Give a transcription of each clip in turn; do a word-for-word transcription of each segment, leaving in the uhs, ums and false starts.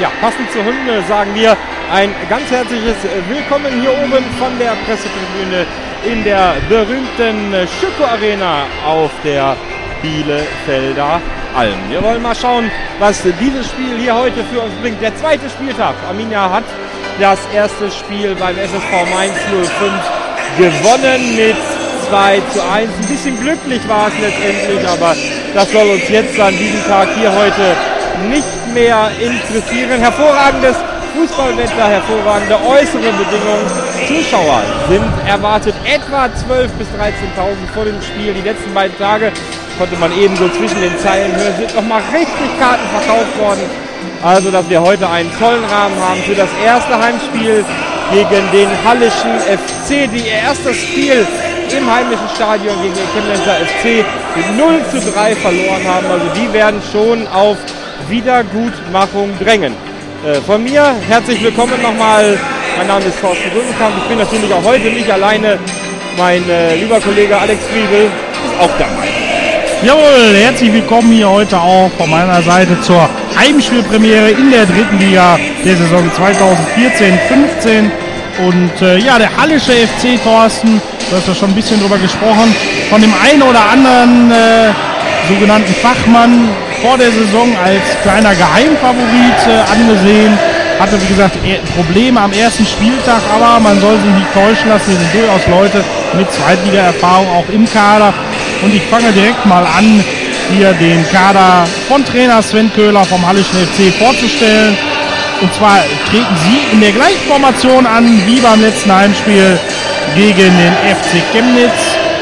ja, passend zur Hymne sagen wir ein ganz herzliches Willkommen hier oben von der Pressetribüne in der berühmten Schüco Arena auf der Bielefelder Alm. Wir wollen mal schauen, was dieses Spiel hier heute für uns bringt. Der zweite Spieltag. Arminia hat das erste Spiel beim S S V Mainz null fünf gewonnen mit zwei zu eins. Ein bisschen glücklich war es letztendlich, aber das soll uns jetzt an diesem Tag hier heute nicht mehr interessieren. Hervorragendes Fußballwetter, hervorragende äußere Bedingungen. Zuschauer sind erwartet, etwa zwölf bis dreizehntausend vor dem Spiel. Die letzten beiden Tage konnte man eben so zwischen den Zeilen hören, sind nochmal richtig Karten verkauft worden. Also, dass wir heute einen tollen Rahmen haben für das erste Heimspiel gegen den Hallischen F C. Die erstes Spiel im heimischen Stadion gegen den Chemnitzer F C mit null zu drei verloren haben. Also die werden schon auf Wiedergutmachung drängen. Äh, von mir herzlich willkommen nochmal. Mein Name ist Thorsten Rösenkamp. Ich bin natürlich auch heute nicht alleine. Mein äh, lieber Kollege Alex Friedel ist auch dabei. Jawohl, herzlich willkommen hier heute auch von meiner Seite zur Heimspielpremiere in der dritten Liga der Saison zweitausendvierzehn fünfzehn. Und äh, ja, der Hallische F C, Thorsten, du hast ja schon ein bisschen drüber gesprochen, von dem einen oder anderen äh, sogenannten Fachmann vor der Saison als kleiner Geheimfavorit äh, angesehen. Hatte, wie gesagt, Probleme am ersten Spieltag, aber man soll sich nicht täuschen lassen. Hier sind durchaus Leute mit Zweitliga-Erfahrung auch im Kader. Und ich fange direkt mal an, hier den Kader von Trainer Sven Köhler vom Hallischen F C vorzustellen. Und zwar treten sie in der gleichen Formation an wie beim letzten Heimspiel gegen den F C Chemnitz.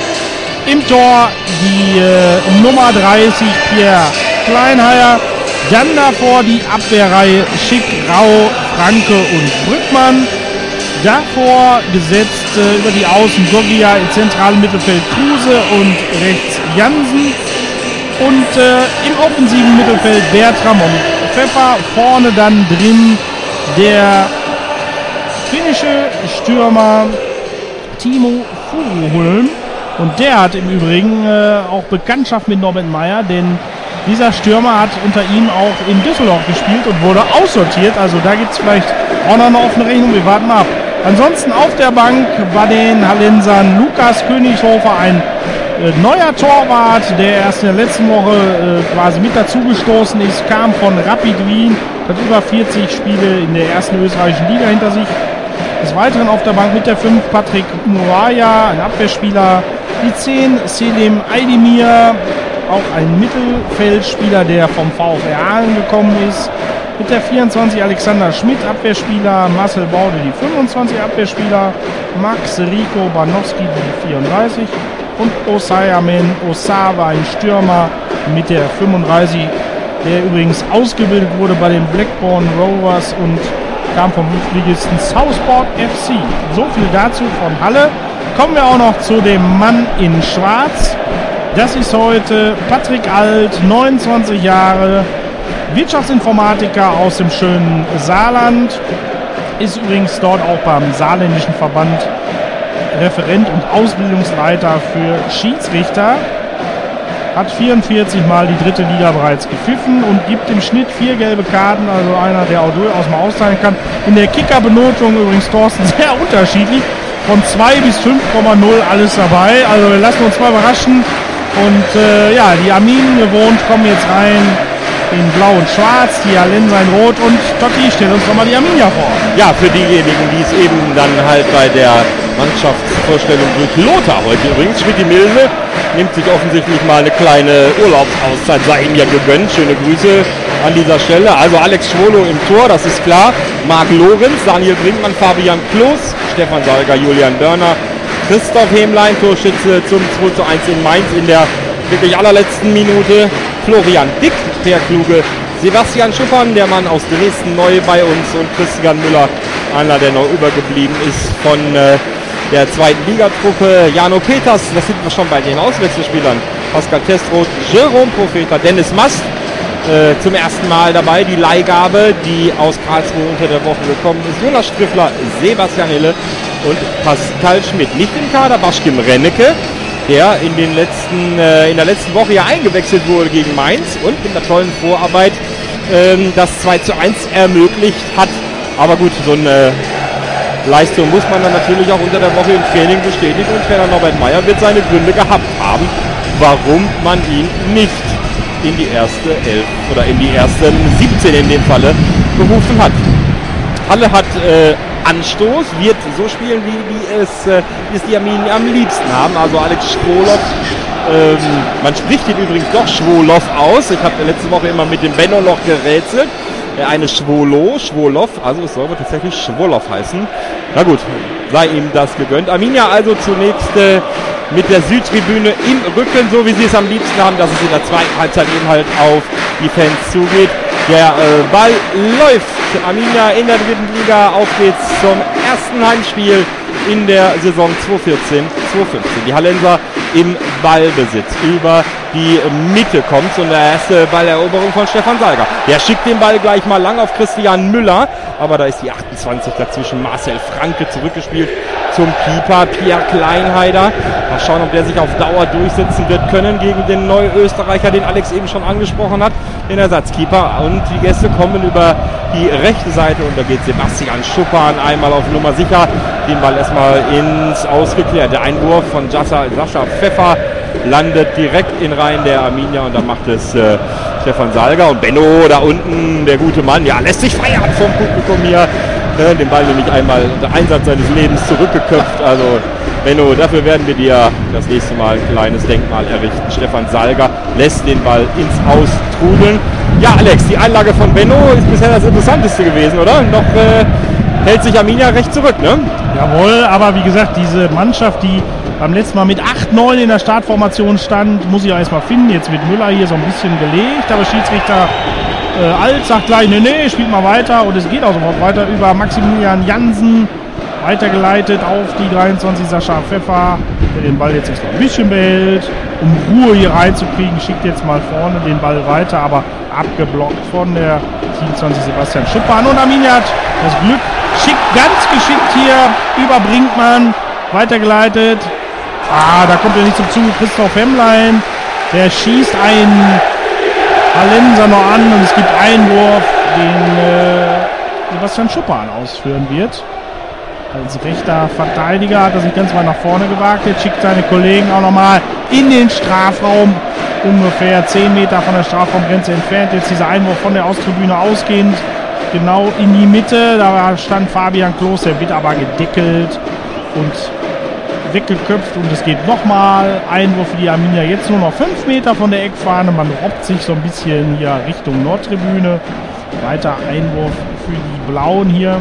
Im Tor die äh, Nummer dreißig, Pierre Kleinheier. Dann davor die Abwehrreihe Schick, Rau, Franke und Brückmann. Davor gesetzt äh, über die Außen Gogia, im zentralen Mittelfeld Kruse und rechts Jansen. Und äh, im offensiven Mittelfeld Bertram und Pfeffer. Vorne dann drin der finnische Stürmer Timo Furuholm. Und der hat im Übrigen äh, auch Bekanntschaft mit Norbert Meyer, denn dieser Stürmer hat unter ihm auch in Düsseldorf gespielt und wurde aussortiert. Also da gibt es vielleicht auch noch eine offene Rechnung. Wir warten mal ab. Ansonsten auf der Bank bei den Hallensern Lukas Königshofer, ein äh, neuer Torwart, der erst in der letzten Woche äh, quasi mit dazugestoßen ist, kam von Rapid Wien, hat über vierzig Spiele in der ersten österreichischen Liga hinter sich. Des Weiteren auf der Bank mit der fünf Patrick Muraya, ein Abwehrspieler, die zehn Selim Aydemir, auch ein Mittelfeldspieler, der vom VfR Aalen gekommen ist. Mit der vierundzwanzig Alexander Schmidt, Abwehrspieler, Marcel Baude, die fünfundzwanzig Abwehrspieler, Max Rico Banowski, die vierunddreißig und Osayamen Osawa, ein Stürmer mit der fünfunddreißig, der übrigens ausgebildet wurde bei den Blackburn Rovers und kam vom Fünftligisten Southport F C. So viel dazu von Halle. Kommen wir auch noch zu dem Mann in Schwarz. Das ist heute Patrick Alt, neunundzwanzig Jahre, Wirtschaftsinformatiker aus dem schönen Saarland, ist übrigens dort auch beim saarländischen Verband Referent und Ausbildungsleiter für Schiedsrichter, hat vierundvierzig Mal die dritte Liga bereits gepfiffen und gibt im Schnitt vier gelbe Karten, also einer, der auch durchaus mal austeilen kann. In der Kicker-Benotung übrigens, Thorsten, sehr unterschiedlich, von zwei bis fünf Komma null alles dabei, also wir lassen uns mal überraschen. Und äh, ja, die Arminen gewohnt kommen jetzt rein in Blau und Schwarz, die Hallenser in Rot. Und Totti, stell uns nochmal die Arminia vor. Ja, für diejenigen, die es eben dann halt bei der Mannschaftsvorstellung durch Lothar heute übrigens, Schmidt Milne nimmt sich offensichtlich mal eine kleine Urlaubsauszeit, sei ihm ja gegönnt. Schöne Grüße an dieser Stelle. Also Alex Schwolo im Tor, das ist klar. Marc Lorenz, Daniel Brinkmann, Fabian Kloß, Stefan Salger, Julian Börner, Christoph Hemlein, Torschütze zum zwei zu eins in Mainz in der wirklich allerletzten Minute. Florian Dick, Per Kluge, Sebastian Schuppern, der Mann aus Dresden, neu bei uns, und Christian Müller, einer, der noch übergeblieben ist von äh, der zweiten Ligatruppe. Jano Peters, das sind wir schon bei den Auswechselspielern. Pascal Testroth, Jerome Profeta, Dennis Mast, äh, zum ersten Mal dabei. Die Leihgabe, die aus Karlsruhe unter der Woche gekommen ist. Jonas Striffler, Sebastian Hille und Pascal Schmidt. Nicht im Kader Baschkim Rennecke, der in, den letzten, äh, in der letzten Woche ja eingewechselt wurde gegen Mainz und mit einer tollen Vorarbeit ähm, das zwei zu eins ermöglicht hat. Aber gut, so eine Leistung muss man dann natürlich auch unter der Woche im Training bestätigen und Trainer Norbert Meyer wird seine Gründe gehabt haben, warum man ihn nicht in die erste Elf oder in die ersten siebzehn in dem Falle berufen hat. Halle hat äh, Anstoß, wird so spielen, wie, wie, es, äh, wie es die Arminia am liebsten haben. Also Alex Schwolow, ähm, man spricht ihn übrigens doch Schwolow aus. Ich habe letzte Woche immer mit dem Benno noch gerätselt. Äh, eine Schwolo, Schwolow, also es soll tatsächlich Schwolow heißen. Na gut, sei ihm das gegönnt. Arminia also zunächst äh, mit der Südtribüne im Rücken, so wie sie es am liebsten haben, dass es in der zweiten Halbzeit eben halt auf die Fans zugeht. Der äh, Ball läuft. Arminia in der dritten Liga. Auf geht's zum ersten Heimspiel in der Saison zwanzig vierzehn zweitausendfünfzehn. Die Hallenser im Ballbesitz. Über die Mitte kommt und der erste Balleroberung von Stefan Salger. Der schickt den Ball gleich mal lang auf Christian Müller. Aber da ist die achtundzwanzig dazwischen. Marcel Franke zurückgespielt zum Keeper Pierre Kleinheider. Mal schauen, ob der sich auf Dauer durchsetzen wird können gegen den Neuösterreicher, den Alex eben schon angesprochen hat, den Ersatzkeeper. Und die Gäste kommen über die rechte Seite und da geht Sebastian Schuppan einmal auf Nummer sicher. Den Ball erstmal ins Ausgeklärt. Der Einwurf von Sascha, Sascha Pfeffer landet direkt in Reihen der Arminia und dann macht es äh, Stefan Salger. Und Benno da unten, der gute Mann, ja, lässt sich feiern vom Publikum hier. Äh, den Ball nämlich einmal unter Einsatz seines Lebens zurückgeköpft. Also Benno, dafür werden wir dir das nächste Mal ein kleines Denkmal errichten. Stefan Salger lässt den Ball ins Aus trudeln. Ja, Alex, die Einlage von Benno ist bisher das Interessanteste gewesen, oder? Noch äh, hält sich Arminia recht zurück, ne? Jawohl, aber wie gesagt, diese Mannschaft, die beim letzten Mal mit acht neun in der Startformation stand, muss ich auch erstmal finden. Jetzt wird Müller hier so ein bisschen gelegt, aber Schiedsrichter äh, Alt sagt gleich, nee, nee, spielt mal weiter und es geht auch sofort weiter über Maximilian Jansen. Weitergeleitet auf die dreiundzwanzig Sascha Pfeffer, der den Ball jetzt erstmal ein bisschen behält, um Ruhe hier reinzukriegen, schickt jetzt mal vorne den Ball weiter, aber abgeblockt von der siebenundzwanzig Sebastian Schuppan. Und Arminia hat das Glück, schickt ganz geschickt hier über Brinkmann, weitergeleitet. Ah, da kommt er nicht zum Zuge, Christoph Hemmlein, der schießt einen Hallenser noch an und es gibt Einwurf, den äh, Sebastian Schuppan ausführen wird. Als rechter Verteidiger hat er sich ganz weit nach vorne gewagt. Jetzt schickt seine Kollegen auch nochmal in den Strafraum. Ungefähr zehn Meter von der Strafraumgrenze entfernt. Jetzt dieser Einwurf von der Austribüne ausgehend. Genau in die Mitte. Da stand Fabian Klos. Der wird aber gedeckelt und weggeköpft. Und es geht nochmal. Einwurf für die Arminia. Jetzt nur noch fünf Meter von der Eckfahne. Man robbt sich so ein bisschen hier Richtung Nordtribüne. Weiter Einwurf für die Blauen hier.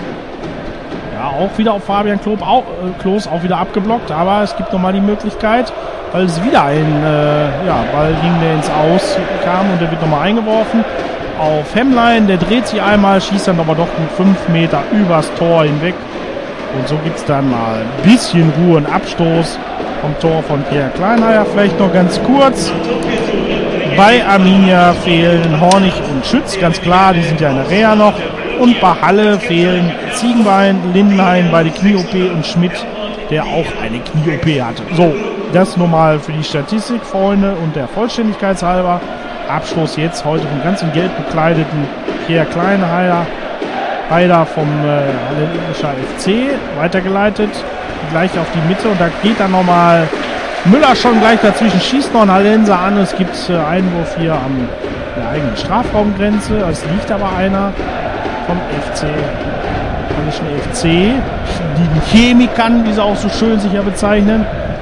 Ja, auch wieder auf Fabian Klob, auch, äh, Klos auch wieder abgeblockt, aber es gibt nochmal die Möglichkeit, weil es wieder ein äh, ja, Ball ging, der ins Aus kam und der wird nochmal eingeworfen auf Hemmlein, der dreht sich einmal, schießt dann aber doch mit fünf Meter übers Tor hinweg und so gibt es dann mal ein bisschen Ruhe und Abstoß vom Tor von Pierre Kleinheider. Vielleicht noch ganz kurz, bei Arminia fehlen Hornig und Schütz, ganz klar, die sind ja in der Reha noch. Und bei Halle fehlen Ziegenbein, Lindenhain, beide Knie-O P und Schmidt, der auch eine Knie-O P hatte. So, das nur mal für die Statistik, Freunde, und der Vollständigkeit halber. Abschluss jetzt heute vom ganz in Gelb bekleideten Pierre Kleinheider, Heider vom äh, Hallenischer F C, weitergeleitet, gleich auf die Mitte und da geht dann nochmal Müller schon gleich dazwischen, schießt noch ein Hallenser an. Es gibt äh, Einwurf hier am der eigenen Strafraumgrenze, es liegt aber einer vom F C, Hallischen F C, die Chemikern, wie sie auch so schön sich ja bezeichnen.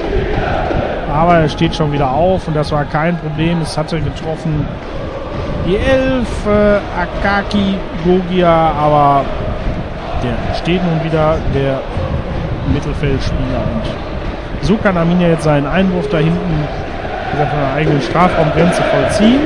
Aber er steht schon wieder auf und das war kein Problem. Es hatte getroffen die Elf, äh, Akaki Gogia, aber der steht nun wieder, der Mittelfeldspieler. Und so kann Arminia jetzt seinen Einwurf da hinten von der eigenen Strafraumgrenze vollziehen.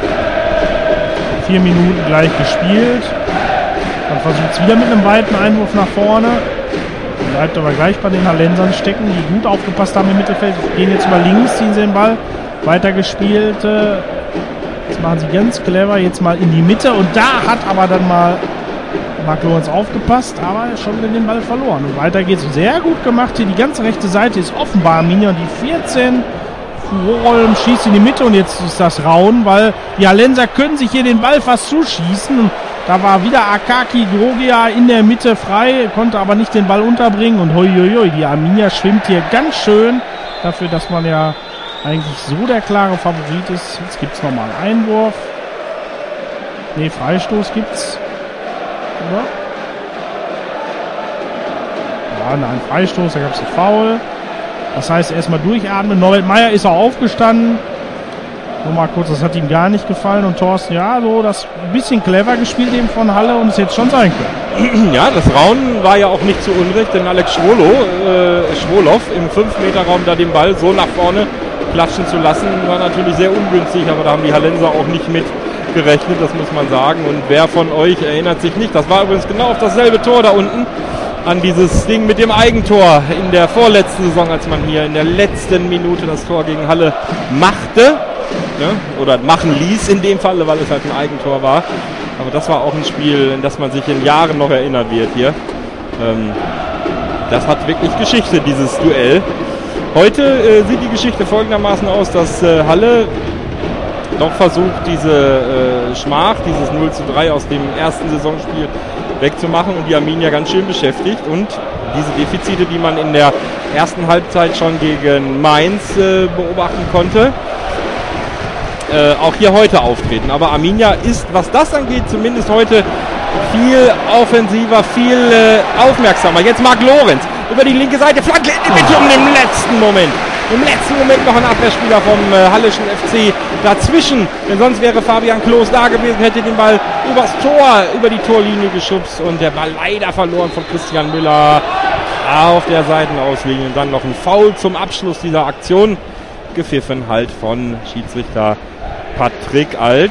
Vier Minuten gleich gespielt. Dann versucht es wieder mit einem weiten Einwurf nach vorne. Bleibt aber gleich bei den Hallensern stecken, die gut aufgepasst haben im Mittelfeld. Gehen jetzt über links, ziehen sie den Ball. Weitergespielt. Das machen sie ganz clever. Jetzt mal in die Mitte. Und da hat aber dann mal Marc Lorenz aufgepasst, aber schon wieder den Ball verloren. Und weiter geht's. Sehr gut gemacht hier. Die ganze rechte Seite ist offenbar Arminia. Und die vierzehn Kuolm schießt in die Mitte und jetzt ist das Rauen, weil die Hallenser können sich hier den Ball fast zuschießen. Und da war wieder Akaki Grogia in der Mitte frei, konnte aber nicht den Ball unterbringen. Und hoi, hoi, hoi, die Arminia schwimmt hier ganz schön dafür, dass man ja eigentlich so der klare Favorit ist. Jetzt gibt es nochmal einen Einwurf. Ne, Freistoß gibt's. Oder? Ja, nein, Freistoß, da gab es einen Foul. Das heißt, erstmal durchatmen. Norbert Meyer ist auch aufgestanden. Nur mal kurz, das hat ihm gar nicht gefallen. Und Thorsten, ja, so das ein bisschen clever gespielt eben von Halle und es jetzt schon sein können. Ja, das Rauen war ja auch nicht zu Unrecht, denn Alex Schwolo, äh, Schwolow im fünf Meter Raum da den Ball so nach vorne klatschen zu lassen, war natürlich sehr ungünstig, aber da haben die Hallenser auch nicht mit gerechnet, das muss man sagen. Und wer von euch erinnert sich nicht, das war übrigens genau auf dasselbe Tor da unten, an dieses Ding mit dem Eigentor in der vorletzten Saison, als man hier in der letzten Minute das Tor gegen Halle machte, ne? Oder machen ließ in dem Falle, weil es halt ein Eigentor war. Aber das war auch ein Spiel, in das man sich in Jahren noch erinnern wird hier. Ähm, das hat wirklich Geschichte, dieses Duell. Heute äh, sieht die Geschichte folgendermaßen aus, dass äh, Halle doch versucht, diese äh, Schmach, dieses null zu drei aus dem ersten Saisonspiel wegzumachen und die Arminia ganz schön beschäftigt. Und diese Defizite, die man in der ersten Halbzeit schon gegen Mainz äh, beobachten konnte, äh, auch hier heute auftreten. Aber Arminia ist, was das angeht, zumindest heute viel offensiver, viel äh, aufmerksamer. Jetzt Marc Lorenz über die linke Seite, Flanke in die Mitte und im letzten Moment. Im letzten Moment noch ein Abwehrspieler vom äh, Halleschen F C dazwischen. Denn sonst wäre Fabian Klos da gewesen, hätte den Ball übers Tor, über die Torlinie geschubst. Und der Ball leider verloren von Christian Müller auf der Seitenauslinie. Und dann noch ein Foul zum Abschluss dieser Aktion. Gepfiffen halt von Schiedsrichter Patrick Alt.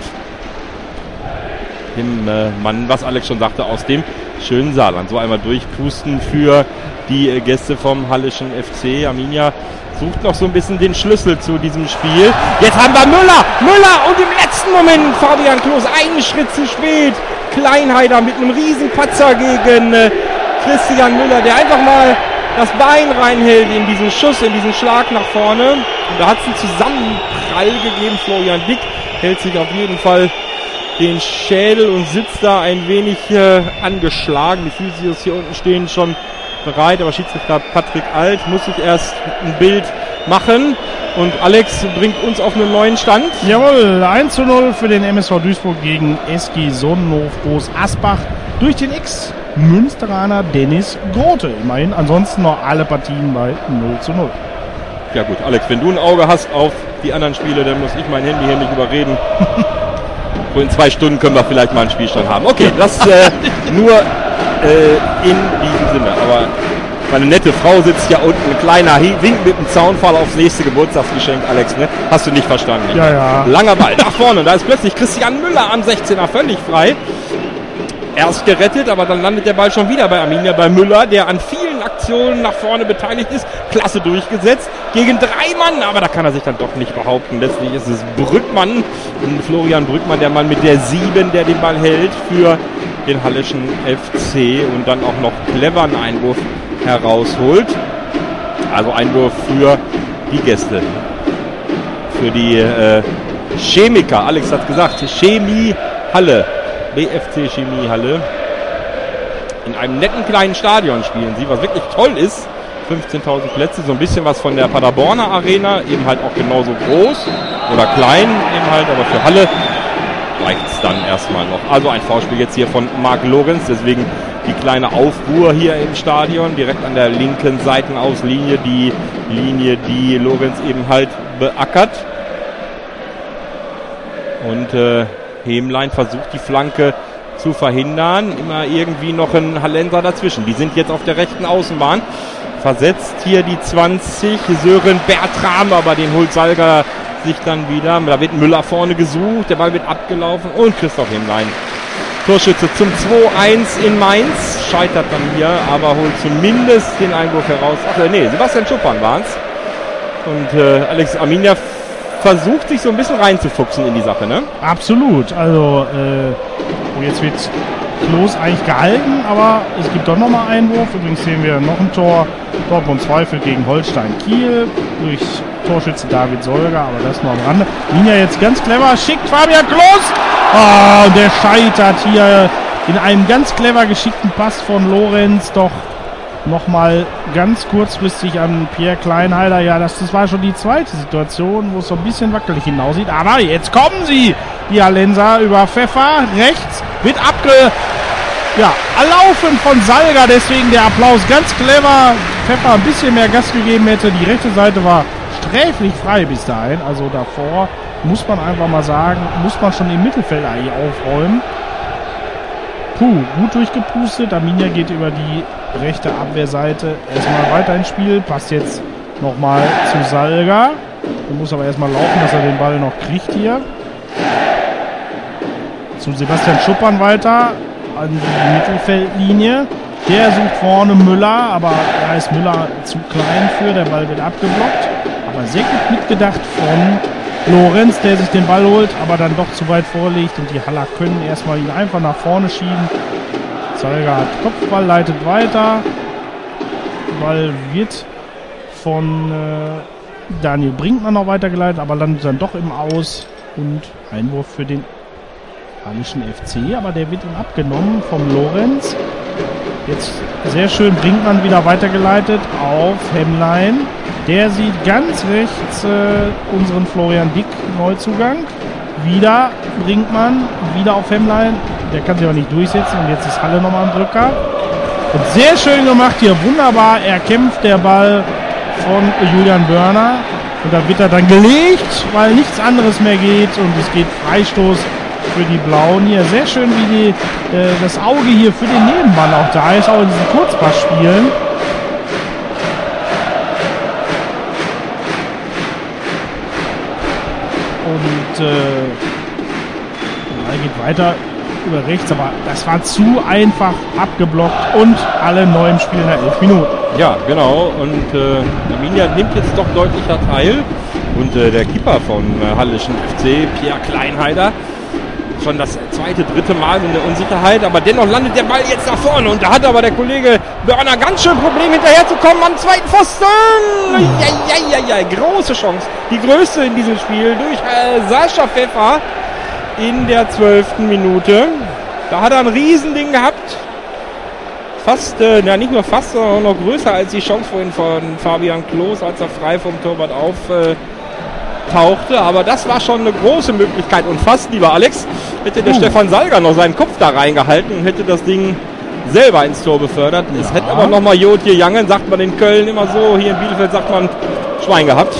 Dem äh, Mann, was Alex schon sagte, aus dem schönen Saarland. So einmal durchpusten für die äh, Gäste vom Halleschen F C. Arminia sucht noch so ein bisschen den Schlüssel zu diesem Spiel. Jetzt haben wir Müller, Müller und im letzten Moment Fabian Klos einen Schritt zu spät. Kleinheider mit einem riesen Patzer gegen äh, Christian Müller, der einfach mal das Bein reinhält in diesen Schuss, in diesen Schlag nach vorne. Und da hat es einen Zusammenprall gegeben. Florian Dick hält sich auf jeden Fall den Schädel und sitzt da ein wenig äh, angeschlagen. Die Physios hier unten stehen schon bereit, aber Schiedsrichter Patrick Alt muss sich erst ein Bild machen und Alex bringt uns auf einen neuen Stand. Jawohl, eins zu null für den M S V Duisburg gegen S G Sonnenhof Groß Asbach durch den Ex-Münsteraner Dennis Grote. Immerhin, ansonsten noch alle Partien bei null zu null. Ja gut, Alex, wenn du ein Auge hast auf die anderen Spiele, dann muss ich mein Handy hier nicht überreden. So in zwei Stunden können wir vielleicht mal einen Spielstand haben. Okay, das äh, nur äh, in diesem Sinne. Aber meine nette Frau sitzt ja unten, ein kleiner Wink mit dem Zaunfall aufs nächste Geburtstagsgeschenk, Alex, ne? Hast du nicht verstanden? Ja, ja. Langer Ball nach vorne. Da ist plötzlich Christian Müller am sechzehner völlig frei. Erst gerettet, aber dann landet der Ball schon wieder bei Arminia, bei Müller, der an vielen Aktionen nach vorne beteiligt ist. Klasse durchgesetzt. Gegen drei Mann, aber da kann er sich dann doch nicht behaupten. Letztlich ist es Brückmann, Florian Brückmann, der Mann mit der sieben, der den Ball hält für den Halleschen F C und dann auch noch clever einen Einwurf herausholt. Also Einwurf für die Gäste. Für die äh, Chemiker. Alex hat gesagt, Chemie Halle. B F C Chemie Halle. In einem netten kleinen Stadion spielen sie, was wirklich toll ist. fünfzehntausend Plätze, so ein bisschen was von der Paderborner Arena, eben halt auch genauso groß oder klein eben halt, aber für Halle reicht es dann erstmal noch. Also ein Foulspiel jetzt hier von Marc Lorenz, deswegen die kleine Aufruhr hier im Stadion, direkt an der linken Seitenauslinie, die Linie, die Lorenz eben halt beackert. Und äh, Hemlein versucht die Flanke zu verhindern. Immer irgendwie noch ein Hallenser dazwischen. Die sind jetzt auf der rechten Außenbahn. Versetzt hier die zwanzig. Sören Bertram, aber den holt Salga sich dann wieder. Da wird Müller vorne gesucht. Der Ball wird abgelaufen. Und Christoph Hemlein. Torschütze zum zwei eins in Mainz. Scheitert dann hier, aber holt zumindest den Einwurf heraus. Ach nee, Sebastian Schuppan war es. Und äh, Alex Arminia versucht sich so ein bisschen reinzufuchsen in die Sache, ne? Absolut. Also, äh, jetzt wird Klos eigentlich gehalten, aber es gibt doch nochmal Einwurf. Übrigens sehen wir noch ein Tor. Dortmund Zweifel gegen Holstein Kiel. Durch Torschütze David Solger, aber das nur am Rande. Linia jetzt ganz clever, schickt Fabian Klos. Oh, der scheitert hier in einem ganz clever geschickten Pass von Lorenz, doch nochmal ganz kurzfristig an Pierre Kleinheider. Ja, das, das war schon die zweite Situation, wo es so ein bisschen wackelig hinaussieht. Aber jetzt kommen sie, die Hallenser, über Pfeffer. Rechts wird abge... Ja, erlaufen von Salga, deswegen der Applaus. Ganz clever. Pfeffer ein bisschen mehr Gas gegeben hätte. Die rechte Seite war sträflich frei bis dahin. Also davor muss man einfach mal sagen, muss man schon im Mittelfeld eigentlich aufräumen. Puh, gut durchgepustet. Arminia geht über die rechte Abwehrseite erstmal weiter ins Spiel. Passt jetzt nochmal zu Salga. Er muss aber erstmal laufen, dass er den Ball noch kriegt hier. Zu Sebastian Schuppern weiter an die Mittelfeldlinie. Der sucht vorne Müller, aber da ist Müller zu klein für. Der Ball wird abgeblockt. Aber sehr gut mitgedacht von Lorenz, der sich den Ball holt, aber dann doch zu weit vorlegt. Und die Haller können erstmal ihn einfach nach vorne schieben. Salga hat Kopfball, leitet weiter. Ball wird von äh, Daniel Brinkmann noch weitergeleitet, aber landet dann doch im Aus. Und Einwurf für den Hallischen F C, aber der wird ihm abgenommen vom Lorenz. Jetzt sehr schön Brinkmann wieder weitergeleitet auf Hemmlein. Der sieht ganz rechts äh, unseren Florian Dick Neuzugang. Wieder Brinkmann, wieder auf Hemmlein. Der kann sich aber nicht durchsetzen und jetzt ist Halle nochmal am Drücker. Und sehr schön gemacht hier, wunderbar erkämpft der Ball von Julian Börner. Und da wird er dann gelegt, weil nichts anderes mehr geht und es geht Freistoß für die Blauen hier. Sehr schön, wie die, äh, das Auge hier für den Nebenmann auch da ist, auch in diesen Kurzpassspielen. Und äh, er geht weiter über rechts, aber das war zu einfach abgeblockt und alle neu im Spiel nach elf Minuten. Ja, genau. Und äh, Arminia nimmt jetzt doch deutlicher teil. Und äh, der Keeper vom äh, Hallischen F C, Pierre Kleinheider, schon das zweite, dritte Mal in der Unsicherheit, aber dennoch landet der Ball jetzt nach vorne und da hat aber der Kollege Börner ganz schön Problem hinterherzukommen am zweiten Pfosten. Ja, ja, ja, ja, große Chance, die größte in diesem Spiel durch äh, Sascha Pfeffer in der zwölften Minute. Da hat er ein Riesending gehabt, fast, äh, ja nicht nur fast, sondern auch noch größer als die Chance vorhin von Fabian Klos, als er frei vom Torwart auf äh, tauchte, aber das war schon eine große Möglichkeit und fast, lieber Alex, hätte der uh. Stefan Salga noch seinen Kopf da reingehalten und hätte das Ding selber ins Tor befördert. Ja. Es hätte aber nochmal Jod hier Jangen, sagt man in Köln immer so, hier in Bielefeld sagt man Schwein gehabt.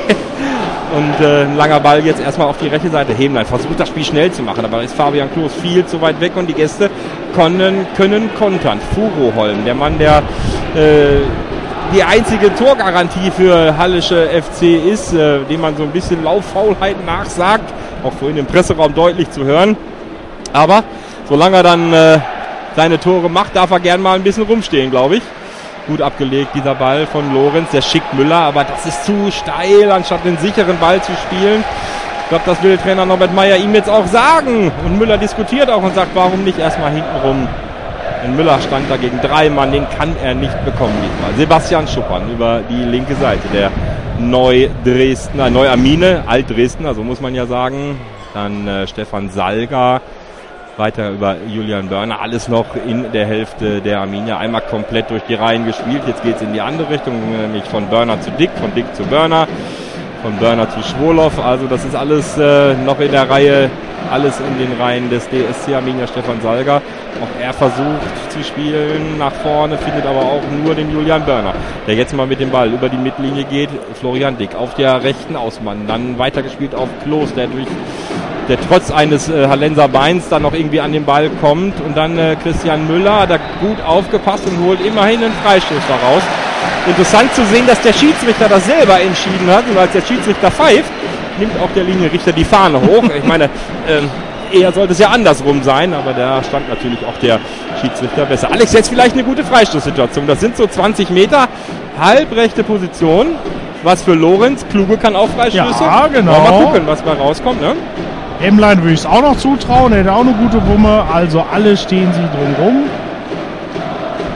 Und äh, ein langer Ball jetzt erstmal auf die rechte Seite. Hemlein versucht das Spiel schnell zu machen, aber da ist Fabian Klos viel zu weit weg und die Gäste können, können kontern. Furoholm, der Mann, der äh, die einzige Torgarantie für Hallische F C ist, äh, dem man so ein bisschen Lauffaulheit nachsagt, auch vorhin im Presseraum deutlich zu hören. Aber solange er dann äh, seine Tore macht, darf er gern mal ein bisschen rumstehen, glaube ich. Gut abgelegt, dieser Ball von Lorenz, der schickt Müller, aber das ist zu steil, anstatt den sicheren Ball zu spielen. Ich glaube, das will Trainer Norbert Meyer ihm jetzt auch sagen. Und Müller diskutiert auch und sagt, warum nicht erstmal hinten rum. Denn Müller stand da gegen drei Mann, den kann er nicht bekommen diesmal. Sebastian Schuppern über die linke Seite, der Neu-Dresdner, Neu-Amine, Alt-Dresdner, so muss man ja sagen. Dann äh, Stefan Salga, weiter über Julian Börner, alles noch in der Hälfte der Arminia. Einmal komplett durch die Reihen gespielt, jetzt geht es in die andere Richtung, nämlich von Börner zu Dick, von Dick zu Börner, von Börner zu Schwolow. Also das ist alles äh, noch in der Reihe, alles in den Reihen des D S C Arminia. Stefan Salga, auch er versucht zu spielen nach vorne, findet aber auch nur den Julian Börner, der jetzt mal mit dem Ball über die Mittellinie geht. Florian Dick auf der rechten Außenbahn, dann weitergespielt auf Klos, der durch der trotz eines äh, Hallenser Beins dann noch irgendwie an den Ball kommt. Und dann äh, Christian Müller hat da gut aufgepasst und holt immerhin einen Freistoß daraus. Interessant zu sehen, dass der Schiedsrichter das selber entschieden hat. Und als der Schiedsrichter pfeift, nimmt auch der Linienrichter die Fahne hoch. Ich meine, ähm, eher sollte es ja andersrum sein, aber da stand natürlich auch der Schiedsrichter besser. Alex, jetzt vielleicht eine gute Freistoßsituation. Das sind so zwanzig Meter, halbrechte Position. Was für Lorenz, Kluge kann auch Freistöße. Ja, genau. Mal gucken, was bei rauskommt, ne? Hemmlein würde ich es auch noch zutrauen, er hätte auch eine gute Wumme, also alle stehen sie drumherum. Und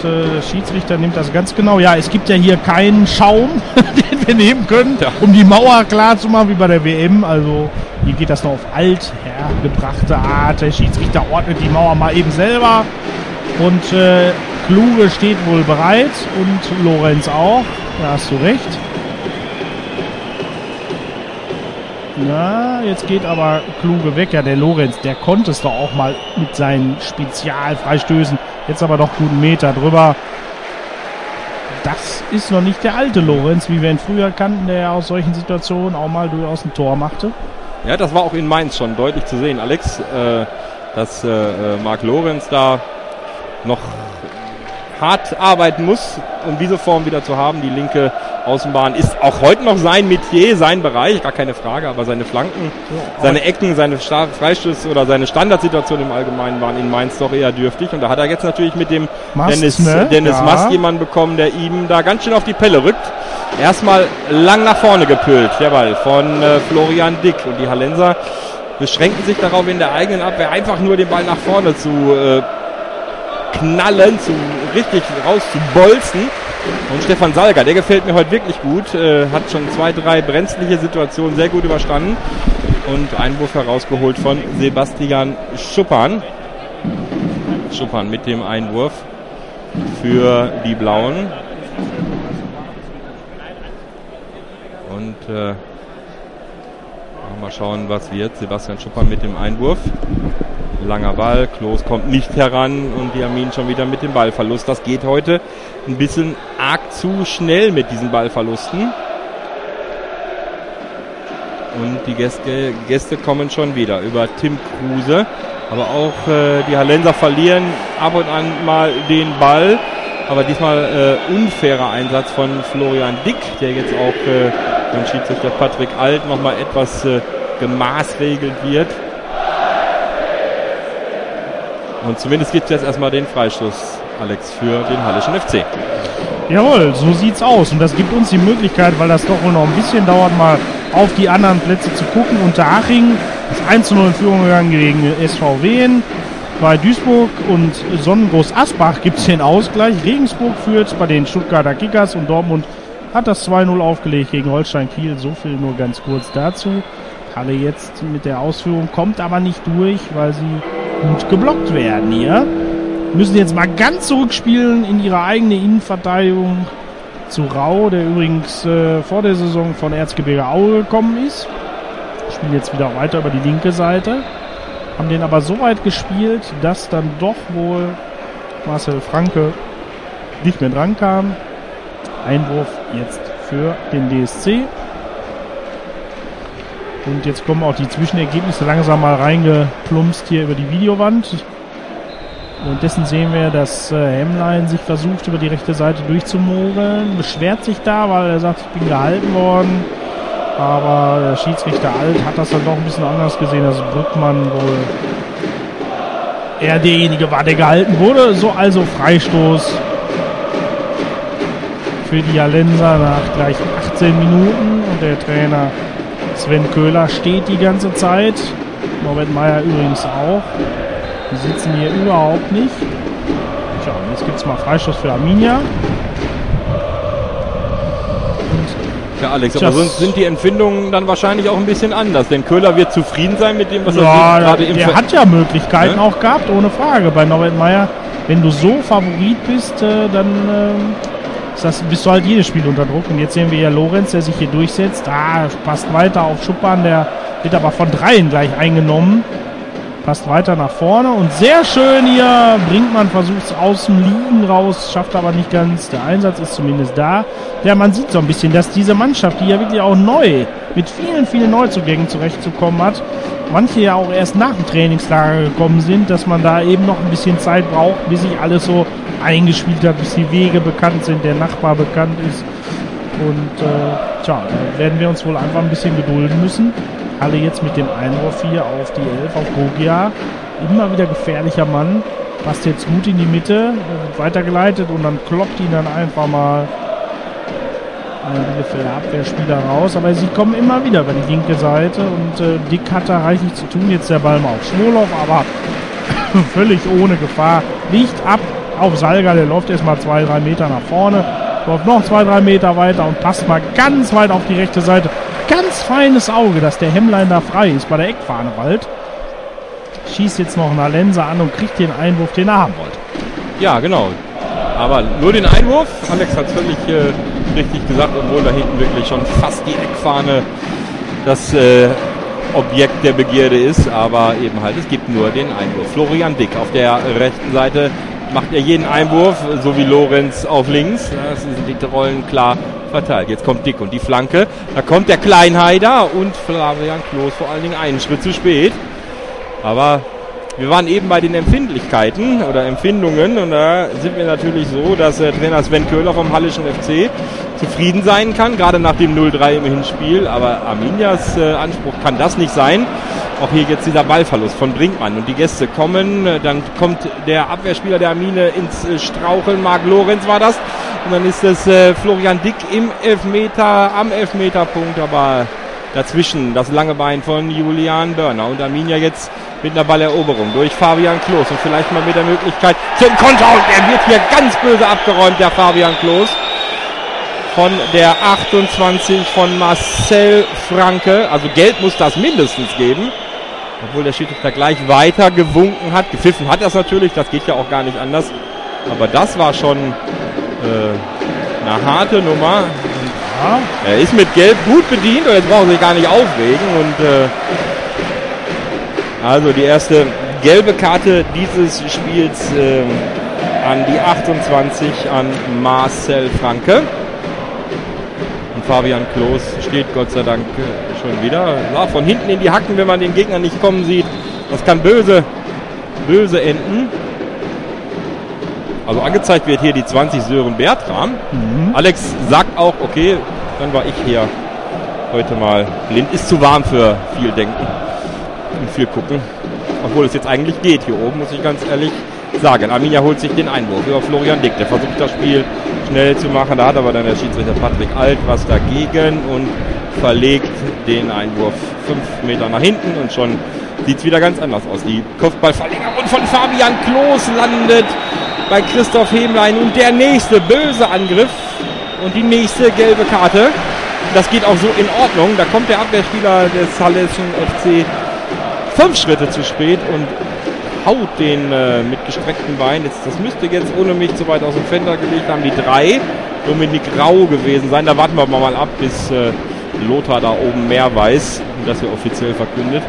äh, der Schiedsrichter nimmt das ganz genau. Ja, es gibt ja hier keinen Schaum, den wir nehmen können, ja. um die Mauer klar zu machen, wie bei der W M. Also hier geht das noch auf althergebrachte Art. Der Schiedsrichter ordnet die Mauer mal eben selber. Und äh, Kluge steht wohl bereit und Lorenz auch. Da hast du recht. Na, jetzt geht aber Kluge weg. Ja, der Lorenz, der konnte es doch auch mal mit seinen Spezialfreistößen. Jetzt aber doch guten Meter drüber. Das ist noch nicht der alte Lorenz, wie wir ihn früher kannten, der aus solchen Situationen auch mal durchaus ein Tor machte. Ja, das war auch in Mainz schon deutlich zu sehen, Alex, äh, dass äh, Marc Lorenz da noch hart arbeiten muss, um diese Form wieder zu haben. Die linke Außenbahn ist auch heute noch sein Metier, sein Bereich, gar keine Frage, aber seine Flanken, ja, seine Ecken, seine Freistöße oder seine Standardsituation im Allgemeinen waren in Mainz doch eher dürftig. Und da hat er jetzt natürlich mit dem Mast, Dennis, ne? Dennis ja. Mast jemanden bekommen, der ihm da ganz schön auf die Pelle rückt. Erstmal lang nach vorne gepölt, der Ball von äh, Florian Dick. Und die Hallenser beschränken sich darauf, in der eigenen Abwehr einfach nur den Ball nach vorne zu äh, knallen, zu richtig rauszubolzen. Und Stefan Salger, der gefällt mir heute wirklich gut, äh, hat schon zwei, drei brenzliche Situationen sehr gut überstanden und Einwurf herausgeholt von Sebastian Schuppan. Schuppan mit dem Einwurf für die Blauen. Und äh, mal schauen, was wird. Sebastian Schuppan mit dem Einwurf. Langer Ball, Klos kommt nicht heran und Diamin schon wieder mit dem Ballverlust. Das geht heute ein bisschen arg zu schnell mit diesen Ballverlusten. Und die Gäste, Gäste kommen schon wieder über Tim Kruse. Aber auch äh, die Hallenser verlieren ab und an mal den Ball. Aber diesmal äh, unfairer Einsatz von Florian Dick, der jetzt auch äh, beim Schiedsrichter Patrick Alt nochmal etwas äh, gemaßregelt wird. Und zumindest gibt es jetzt erstmal den Freistoß, Alex, für den Hallischen F C. Jawohl, so sieht's aus. Und das gibt uns die Möglichkeit, weil das doch wohl noch ein bisschen dauert, mal auf die anderen Plätze zu gucken. Unterhaching ist eins zu null in Führung gegangen gegen S V Wien. Bei Duisburg und Sonnengroß Asbach gibt es den Ausgleich. Regensburg führt bei den Stuttgarter Kickers und Dortmund hat das zwei null aufgelegt gegen Holstein Kiel. So viel nur ganz kurz dazu. Halle jetzt mit der Ausführung, kommt aber nicht durch, weil sie gut geblockt werden hier. Müssen jetzt mal ganz zurückspielen in ihre eigene Innenverteidigung zu Rau, der übrigens äh, vor der Saison von Erzgebirge Aue gekommen ist. Spielen jetzt wieder weiter über die linke Seite. Haben den aber so weit gespielt, dass dann doch wohl Marcel Franke nicht mehr dran kam. Einwurf jetzt für den D S C. Und jetzt kommen auch die Zwischenergebnisse langsam mal reingeplumpst hier über die Videowand. Währenddessen sehen wir, dass äh, Hemmlein sich versucht, über die rechte Seite durchzumogeln. Beschwert sich da, weil er sagt, ich bin gehalten worden. Aber der Schiedsrichter Alt hat das dann doch ein bisschen anders gesehen, dass Brückmann wohl eher derjenige war, der gehalten wurde. So also Freistoß für die Hallenser nach gleich achtzehn Minuten. Und der Trainer Sven Köhler steht die ganze Zeit. Norbert Meyer übrigens auch. Die sitzen hier überhaupt nicht. Tja, jetzt gibt es mal Freistoß für Arminia. Ja, Alex, aber sonst sind die Empfindungen dann wahrscheinlich auch ein bisschen anders, denn Köhler wird zufrieden sein mit dem, was ja, er gerade im Der Ver- hat ja Möglichkeiten ja? auch gehabt, ohne Frage. Bei Norbert Meyer, wenn du so Favorit bist, äh, dann äh, ist das, bist du halt jedes Spiel unter Druck. Und jetzt sehen wir ja Lorenz, der sich hier durchsetzt. Ah, passt weiter auf Schuppan, der wird aber von dreien gleich eingenommen. Passt weiter nach vorne und sehr schön hier. Brinkmann versucht es aus dem Liegen raus, schafft aber nicht ganz. Der Einsatz ist zumindest da. Ja, man sieht so ein bisschen, dass diese Mannschaft, die ja wirklich auch neu, mit vielen, vielen Neuzugängen zurechtzukommen hat, manche ja auch erst nach dem Trainingslager gekommen sind, dass man da eben noch ein bisschen Zeit braucht, bis sich alles so eingespielt hat, bis die Wege bekannt sind, der Nachbar bekannt ist. Und äh, tja, da werden wir uns wohl einfach ein bisschen gedulden müssen. Halle jetzt mit dem Einwurf hier auf die Elf, auf Gogia. Immer wieder gefährlicher Mann. Passt jetzt gut in die Mitte, wird weitergeleitet und dann kloppt ihn dann einfach mal ein Bielefelder Abwehrspieler raus. Aber sie kommen immer wieder über die linke Seite und äh, Dick hat da reichlich zu tun. Jetzt der Ball mal auf Schwolow, aber völlig ohne Gefahr. Liegt ab auf Salga, der läuft erstmal zwei, drei Meter nach vorne, läuft noch zwei, drei Meter weiter und passt mal ganz weit auf die rechte Seite. Ganz feines Auge, dass der Hemmlein da frei ist bei der Eckfahne bald. Schießt jetzt noch einen Hallenser an und kriegt den Einwurf, den er haben wollte. Ja, genau. Aber nur den Einwurf. Alex hat es völlig äh, richtig gesagt, obwohl da hinten wirklich schon fast die Eckfahne das äh, Objekt der Begierde ist. Aber eben halt, es gibt nur den Einwurf. Florian Dick auf der rechten Seite macht er jeden Einwurf, so wie Lorenz auf links. Das sind die Rollen klar verteilt. Jetzt kommt Dick und die Flanke. Da kommt der Kleinheider und Flavian Klos vor allen Dingen einen Schritt zu spät. Aber wir waren eben bei den Empfindlichkeiten oder Empfindungen und da sind wir natürlich so, dass äh, Trainer Sven Köhler vom Hallischen F C zufrieden sein kann, gerade nach dem null drei im Hinspiel, aber Arminias äh, Anspruch kann das nicht sein. Auch hier jetzt dieser Ballverlust von Brinkmann und die Gäste kommen, äh, dann kommt der Abwehrspieler der Armine ins äh, Straucheln, Marc Lorenz war das, und dann ist es äh, Florian Dick im Elfmeter, am Elfmeterpunkt, aber dazwischen das lange Bein von Julian Börner und Arminia jetzt mit einer Balleroberung durch Fabian Klos und vielleicht mal mit der Möglichkeit zum Konter und er wird hier ganz böse abgeräumt, der Fabian Klos von der achtundzwanzig von Marcel Franke, also Gelb muss das mindestens geben, obwohl der Schiedsrichter gleich weiter gewunken hat, gepfiffen hat das natürlich, das geht ja auch gar nicht anders, aber das war schon äh, eine harte Nummer. Ja, er ist mit Gelb gut bedient und jetzt brauchen sie sich gar nicht aufregen und äh, also die erste gelbe Karte dieses Spiels äh, an die achtundzwanzig an Marcel Franke. Und Fabian Klos steht Gott sei Dank äh, schon wieder. Ja, von hinten in die Hacken, wenn man den Gegner nicht kommen sieht. Das kann böse, böse enden. Also angezeigt wird hier die zwanzig Sören Bertram. Mhm. Alex sagt auch, okay, dann war ich hier heute mal blind. Ist zu warm für viel Denken. Und viel gucken. Obwohl es jetzt eigentlich geht hier oben, muss ich ganz ehrlich sagen. Arminia holt sich den Einwurf über Florian Dick. Der versucht das Spiel schnell zu machen. Da hat aber dann der Schiedsrichter Patrick Alt was dagegen und verlegt den Einwurf fünf Meter nach hinten und schon sieht es wieder ganz anders aus. Die Kopfballverlängerung von Fabian Klos landet bei Christoph Hemlein und der nächste böse Angriff und die nächste gelbe Karte. Das geht auch so in Ordnung. Da kommt der Abwehrspieler des Hallischen F C fünf Schritte zu spät und haut den äh, mit gestreckten Beinen. Jetzt, das müsste jetzt ohne mich zu weit aus dem Fender gelegt haben. Die drei Dominik Rau gewesen sein. Da warten wir mal ab, bis äh, Lothar da oben mehr weiß und das hier offiziell verkündet.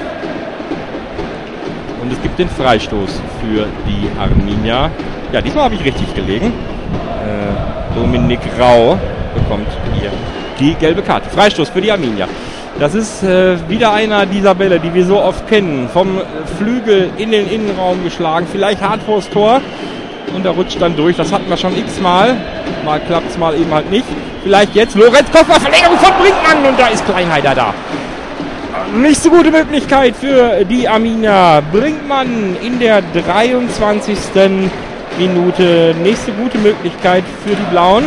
Und es gibt den Freistoß für die Arminia. Ja, diesmal habe ich richtig gelegen. Äh, Dominik Rau bekommt hier die gelbe Karte. Freistoß für die Arminia. Das ist äh, wieder einer dieser Bälle, die wir so oft kennen. Vom Flügel in den Innenraum geschlagen, vielleicht hart vors Tor und er rutscht dann durch. Das hatten wir schon x-mal. Mal klappt es, mal eben halt nicht. Vielleicht jetzt Lorenz Koffer, Verlängerung von Brinkmann und da ist Kleinheider da. Nicht so gute Möglichkeit für die Arminia. Brinkmann in der dreiundzwanzigsten Minute. Nächste gute Möglichkeit für die Blauen.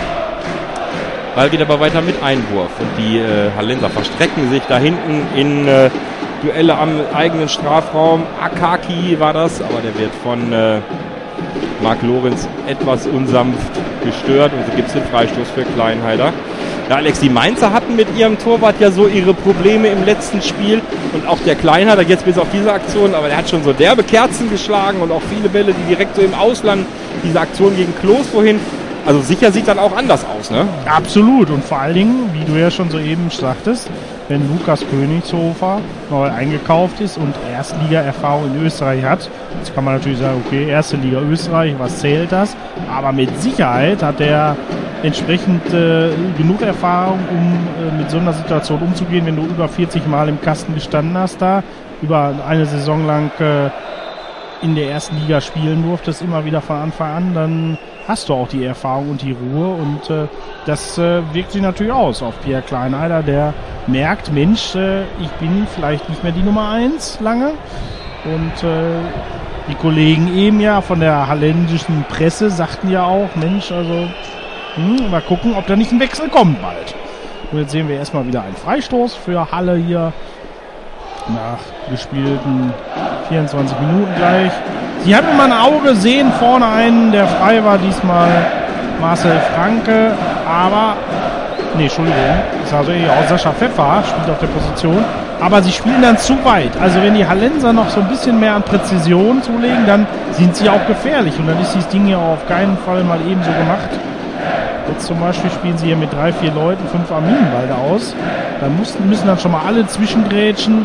Ball geht aber weiter mit Einwurf und die äh, Hallenser verstrecken sich da hinten in äh, Duelle am eigenen Strafraum. Akaki war das, aber der wird von äh, Marc Lorenz etwas unsanft gestört und so gibt es den Freistoß für Kleinheider. Ja, Alex, die Mainzer hatten mit ihrem Torwart ja so ihre Probleme im letzten Spiel und auch der Kleinheider jetzt bis auf diese Aktion, aber der hat schon so derbe Kerzen geschlagen und auch viele Bälle, die direkt so im Ausland, diese Aktion gegen Klos vorhin. Also sicher sieht dann auch anders aus, ne? Absolut. Und vor allen Dingen, wie du ja schon soeben sagtest, wenn Lukas Königshofer neu eingekauft ist und Erstliga-Erfahrung in Österreich hat, jetzt kann man natürlich sagen, okay, erste Liga Österreich, was zählt das? Aber mit Sicherheit hat er entsprechend äh, genug Erfahrung, um äh, mit so einer Situation umzugehen, wenn du über vierzig Mal im Kasten gestanden hast da, über eine Saison lang äh, in der ersten Liga spielen durftest, immer wieder von Anfang an, dann hast du auch die Erfahrung und die Ruhe und äh, das äh, wirkt sich natürlich aus auf Pierre Kleinheider, der merkt, Mensch, äh, ich bin vielleicht nicht mehr die Nummer eins lange und äh, die Kollegen eben ja von der holländischen Presse sagten ja auch, Mensch, also hm, mal gucken, ob da nicht ein Wechsel kommt bald. Und jetzt sehen wir erstmal wieder einen Freistoß für Halle hier nach gespielten vierundzwanzig Minuten gleich. Sie haben immer ein Auge, sehen vorne einen, der frei war, diesmal Marcel Franke, aber, nee, Entschuldigung, das sah so ähnlich aus, Sascha Pfeffer spielt auf der Position, aber sie spielen dann zu weit. Also wenn die Hallenser noch so ein bisschen mehr an Präzision zulegen, dann sind sie auch gefährlich und dann ist dieses Ding ja auf keinen Fall mal eben so gemacht. Jetzt zum Beispiel spielen sie hier mit drei, vier Leuten, fünf Arminenbalde aus. Da mussten, müssen dann schon mal alle zwischengrätschen.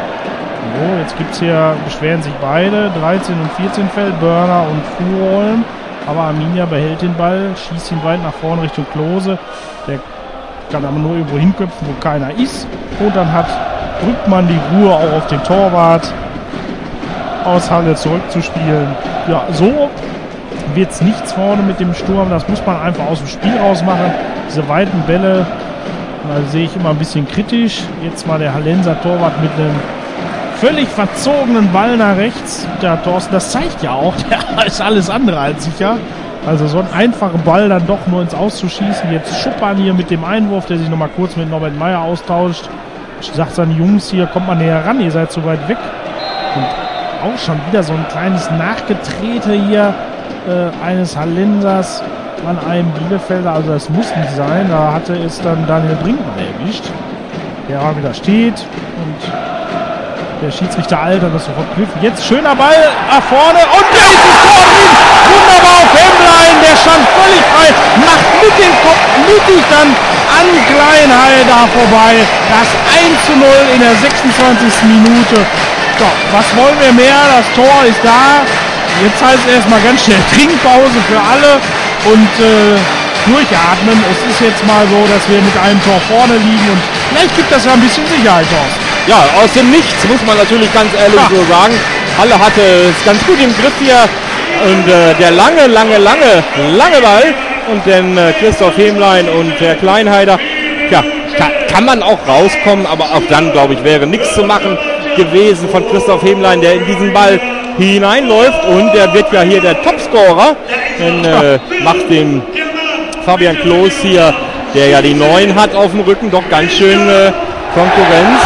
So, jetzt gibt es hier, beschweren sich beide, dreizehn und vierzehn Feld, Börner und Fuhrholm. Aber Arminia behält den Ball, schießt ihn weit nach vorne Richtung Klose. Der kann aber nur irgendwo hinköpfen, wo keiner ist. Und dann hat Brückmann die Ruhe auch auf den Torwart aus Halle zurückzuspielen. Ja, so wird es nichts vorne mit dem Sturm. Das muss man einfach aus dem Spiel raus machen. Diese weiten Bälle, da sehe ich immer ein bisschen kritisch. Jetzt mal der Hallenser Torwart mit einem völlig verzogenen Ball nach rechts. Der Thorsten, das zeigt ja auch, der ist alles andere als sicher. Also so einen einfachen Ball dann doch nur ins Auszuschießen. Jetzt Schuppern hier mit dem Einwurf, der sich nochmal kurz mit Norbert Meyer austauscht. Sagt seine Jungs, hier kommt man näher ran, ihr seid zu weit weg. Und auch schon wieder so ein kleines Nachgetrete hier äh, eines Hallensers an einem Bielefelder. Also das muss nicht sein. Da hatte es dann Daniel Brinkmann erwischt, der auch wieder steht und der Schiedsrichter Alter das sofort griff. Jetzt schöner Ball nach vorne und da ist das Tor drin. Wunderbar auf Hemmlein, der stand völlig frei, macht mit dem Kopf mittig dann an Kleinheider vorbei. Das eins zu null in der sechsundzwanzigsten Minute. So, was wollen wir mehr? Das Tor ist da. Jetzt heißt es erstmal ganz schnell Trinkpause für alle und äh, durchatmen. Es ist jetzt mal so, dass wir mit einem Tor vorne liegen und vielleicht gibt das ja ein bisschen Sicherheit aus. Ja, aus dem Nichts, muss man natürlich ganz ehrlich ja. so sagen. Halle hatte es ganz gut im Griff hier. Und äh, der lange, lange, lange, lange Ball. Und dann äh, Christoph Hemlein und der Kleinheider. Ja, kann, kann man auch rauskommen. Aber auch dann, glaube ich, wäre nichts zu machen gewesen von Christoph Hemlein, der in diesen Ball hineinläuft. Und der wird ja hier der Topscorer. Denn äh, macht dem Fabian Klos hier, der ja die neun hat auf dem Rücken, doch ganz schön äh, Konkurrenz.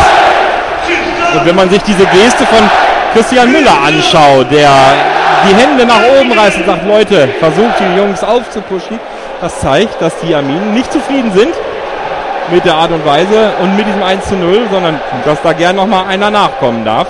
Und wenn man sich diese Geste von Christian Müller anschaut, der die Hände nach oben reißt und sagt, Leute, versucht die Jungs aufzupuschen, das zeigt, dass die Arminen nicht zufrieden sind mit der Art und Weise und mit diesem eins zu null, sondern dass da gern nochmal einer nachkommen darf.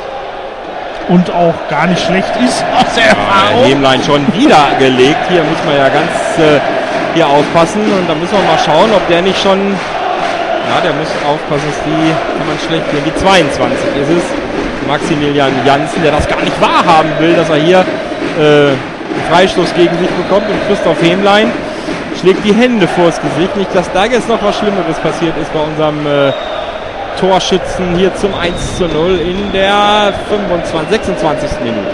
Und auch gar nicht schlecht ist aus der Erfahrung. Ja, Hemlein schon wieder gelegt. Hier muss man ja ganz äh, hier aufpassen und da müssen wir mal schauen, ob der nicht schon... Ja, der muss aufpassen, dass die, kann man schlecht gehen, die zweiundzwanzig ist es. Maximilian Janssen, der das gar nicht wahrhaben will, dass er hier äh, einen Freistoß gegen sich bekommt. Und Christoph Hemlein schlägt die Hände vors Gesicht. Nicht, dass da jetzt noch was Schlimmeres passiert ist bei unserem äh, Torschützen hier zum eins zu null in der fünfundzwanzigsten, sechsundzwanzigsten Minute.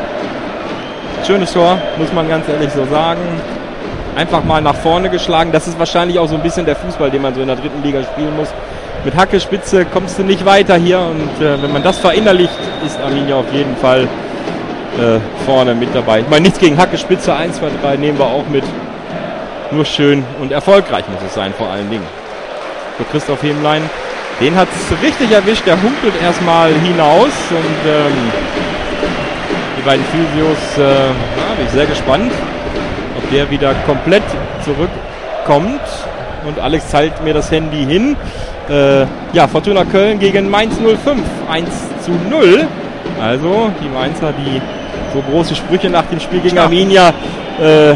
Schönes Tor, muss man ganz ehrlich so sagen. Einfach mal nach vorne geschlagen. Das ist wahrscheinlich auch so ein bisschen der Fußball, den man so in der dritten Liga spielen muss. Mit Hacke Spitze kommst du nicht weiter hier. Und äh, wenn man das verinnerlicht, ist Arminia auf jeden Fall äh, vorne mit dabei. Ich meine, nichts gegen Hacke Spitze, eins, zwei, drei nehmen wir auch mit. Nur schön und erfolgreich muss es sein, vor allen Dingen. Für Christoph Hemlein, den hat es richtig erwischt. Der humpelt erstmal hinaus. Und ähm, die beiden Physios, äh, ja, bin ich sehr gespannt, ob der wieder komplett zurückkommt. Und Alex zeigt mir das Handy hin. Äh, ja, Fortuna Köln gegen Mainz null fünf. eins zu null. Also die Mainzer, die so große Sprüche nach dem Spiel gegen Arminia äh,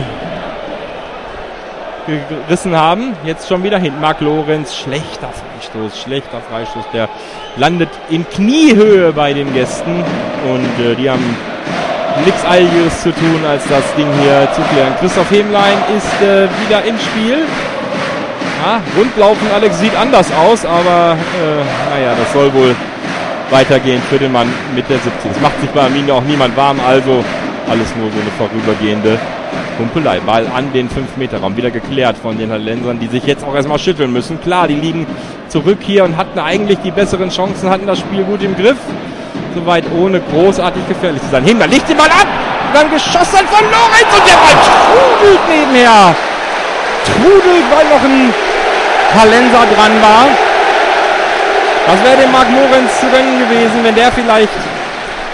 gerissen haben. Jetzt schon wieder hin. Marc Lorenz, schlechter Freistoß, schlechter Freistoß. Der landet in Kniehöhe bei den Gästen. Und äh, die haben nichts Eiliges zu tun, als das Ding hier zu klären. Christoph Hemlein ist äh, wieder im Spiel. Ja, Rundlaufen, Alex, sieht anders aus, aber äh, naja, das soll wohl weitergehen für den Mann mit der siebzehn. Es macht sich bei Arminia auch niemand warm, also alles nur so eine vorübergehende Humpelei. Ball an den fünf Meter Raum, wieder geklärt von den Hallensern, die sich jetzt auch erstmal schütteln müssen. Klar, die liegen zurück hier und hatten eigentlich die besseren Chancen, hatten das Spiel gut im Griff. Soweit ohne großartig gefährlich zu sein. Himmler legt den Ball ab, dann geschossen von Lorenz und der Ball trudelt nebenher. Trudelt, weil noch ein Hallenser dran war. Das wäre dem Marc Lorenz zu gönnen gewesen, wenn der vielleicht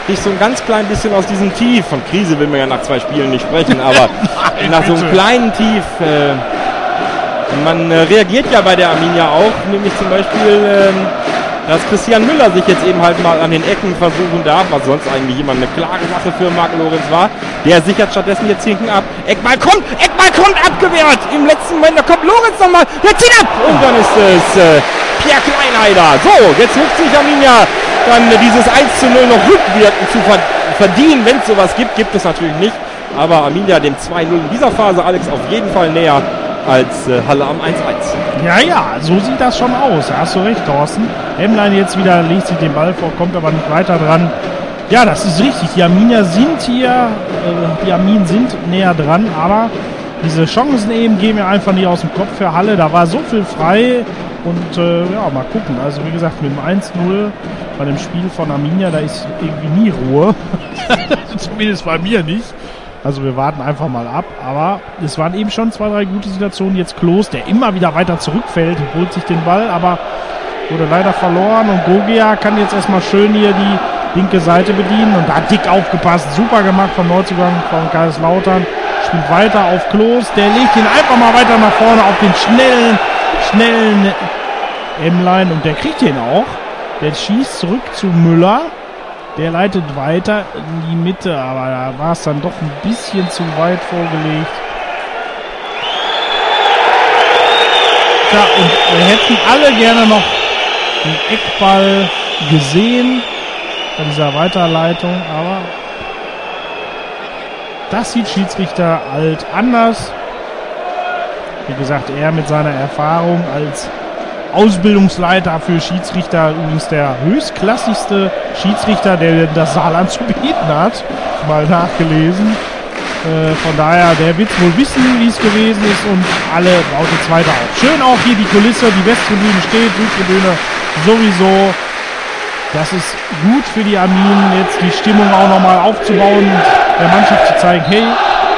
dich so ein ganz klein bisschen aus diesem Tief, von Krise will man ja nach zwei Spielen nicht sprechen, aber Nein, nach so einem bitte. kleinen Tief, äh, man äh, reagiert ja bei der Arminia auch, nämlich zum Beispiel, ähm, dass Christian Müller sich jetzt eben halt mal an den Ecken versuchen darf, was sonst eigentlich immer eine klare Sache für Marc Lorenz war. Der sichert stattdessen jetzt hinten ab. Eckball kommt, Eckball kommt, abgewehrt. Im letzten Moment, da kommt Lorenz nochmal, der zieht ab. Und dann ist es äh, Pierre Kleinheider. So, jetzt hilft sich Arminia dann äh, dieses eins zu null noch rückwirkend zu ver verdienen. Wenn es sowas gibt, gibt es natürlich nicht. Aber Arminia dem zwei null in dieser Phase, Alex, auf jeden Fall näher als äh, Halle am eins eins. Ja, ja, so sieht das schon aus. Da hast du recht, Thorsten. Hemmlein jetzt wieder, legt sich den Ball vor, kommt aber nicht weiter dran. Ja, das ist richtig. Die Arminia sind hier, äh, die Arminen sind näher dran, aber diese Chancen eben gehen mir einfach nicht aus dem Kopf für Halle. Da war so viel frei und äh, ja, mal gucken. Also wie gesagt, mit dem eins null bei dem Spiel von Arminia, da ist irgendwie nie Ruhe. Zumindest bei mir nicht. Also wir warten einfach mal ab, aber es waren eben schon zwei, drei gute Situationen. Jetzt Klos, der immer wieder weiter zurückfällt, holt sich den Ball, aber wurde leider verloren und Gogia kann jetzt erstmal schön hier die linke Seite bedienen und da hat dick aufgepasst, super gemacht vom Neuzugang von Kaiserslautern, spielt weiter auf Klos, der legt ihn einfach mal weiter nach vorne auf den schnellen, schnellen Emlein und der kriegt den auch, der schießt zurück zu Müller. Der leitet weiter in die Mitte, aber da war es dann doch ein bisschen zu weit vorgelegt. Ja, und wir hätten alle gerne noch den Eckball gesehen bei dieser Weiterleitung, aber das sieht Schiedsrichter Alt anders. Wie gesagt, er mit seiner Erfahrung als Ausbildungsleiter für Schiedsrichter, übrigens der höchstklassigste Schiedsrichter, der das Saarland zu bieten hat, mal nachgelesen. Äh, von daher, der wird wohl wissen, wie es gewesen ist und alle baut jetzt weiter auf. Schön auch hier die Kulisse, die Westtribüne steht, Südtribüne sowieso. Das ist gut für die Arminen, jetzt die Stimmung auch nochmal aufzubauen und der Mannschaft zu zeigen, hey,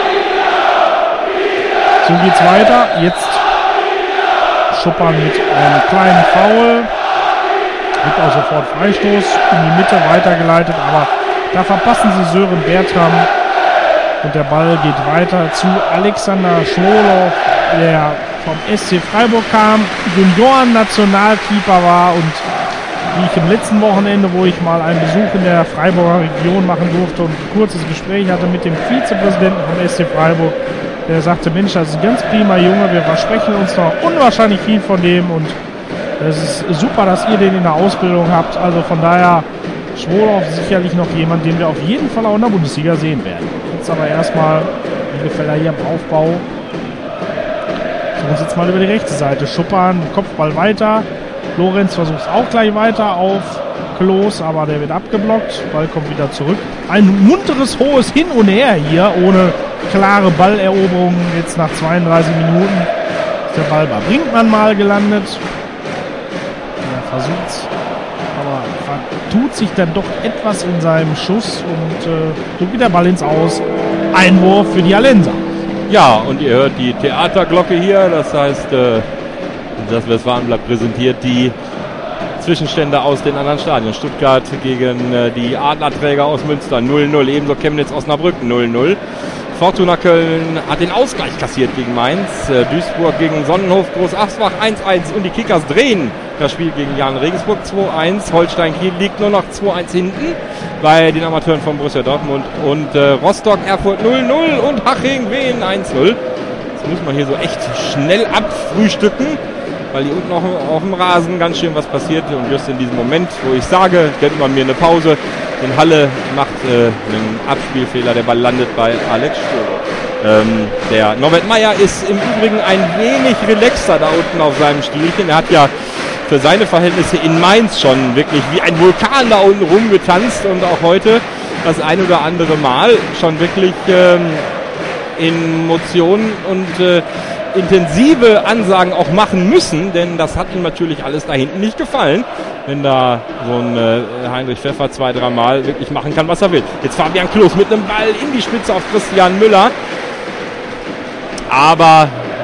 so geht's weiter. Jetzt Schuppern mit einem kleinen Foul. Wird auch sofort Freistoß in die Mitte weitergeleitet, aber da verpassen sie Sören Bertram und der Ball geht weiter zu Alexander Schwolow, der vom S C Freiburg kam, Junioren-Nationalkeeper war und wie ich im letzten Wochenende, wo ich mal einen Besuch in der Freiburger Region machen durfte und ein kurzes Gespräch hatte mit dem Vizepräsidenten vom S C Freiburg, der sagte, Mensch, das ist ein ganz prima Junge, wir versprechen uns noch unwahrscheinlich viel von dem und es ist super, dass ihr den in der Ausbildung habt. Also von daher, Schwolow sicherlich noch jemand, den wir auf jeden Fall auch in der Bundesliga sehen werden. Jetzt aber erstmal Bielefelder hier im Aufbau. So, uns jetzt mal über die rechte Seite. Schuppern, Kopfball weiter. Lorenz versucht es auch gleich weiter auf Klos, aber der wird abgeblockt. Ball kommt wieder zurück. Ein munteres, hohes Hin und Her hier, ohne klare Balleroberung. Jetzt nach zweiunddreißig Minuten ist der Ball bei Brinkmann mal gelandet. Er versucht es, aber tut sich dann doch etwas in seinem Schuss und äh, so geht der Ball ins Aus. Einwurf für die Hallenser. Ja, und ihr hört die Theaterglocke hier, das heißt, äh, das Westfalenblatt präsentiert die Zwischenstände aus den anderen Stadien. Stuttgart gegen äh, die Adlerträger aus Münster null null, ebenso Chemnitz-Osnabrück null null. Fortuna Köln hat den Ausgleich kassiert gegen Mainz. Äh, Duisburg gegen Sonnenhof Groß-Asbach eins eins und die Kickers drehen das Spiel gegen Jan Regensburg zwei eins. Holstein Kiel liegt nur noch zwei eins hinten bei den Amateuren von Borussia Dortmund und äh, Rostock Erfurt null null und Haching Wien eins null. Jetzt muss man hier so echt schnell abfrühstücken, weil hier unten auch auf dem Rasen ganz schön was passiert und just in diesem Moment, wo ich sage, gönnt man mir eine Pause, in Halle macht äh, einen Abspielfehler, der Ball landet bei Alex Schwolow. Ähm, der Norbert Meyer ist im Übrigen ein wenig relaxter da unten auf seinem Stühlchen. Er hat ja für seine Verhältnisse in Mainz schon wirklich wie ein Vulkan da unten rumgetanzt und auch heute das ein oder andere Mal schon wirklich ähm, in Motion und äh, intensive Ansagen auch machen müssen, denn das hat ihm natürlich alles da hinten nicht gefallen, wenn da so ein äh, Heinrich Pfeffer zwei, dreimal wirklich machen kann, was er will. Jetzt Fabian Klos mit einem Ball in die Spitze auf Christian Müller, aber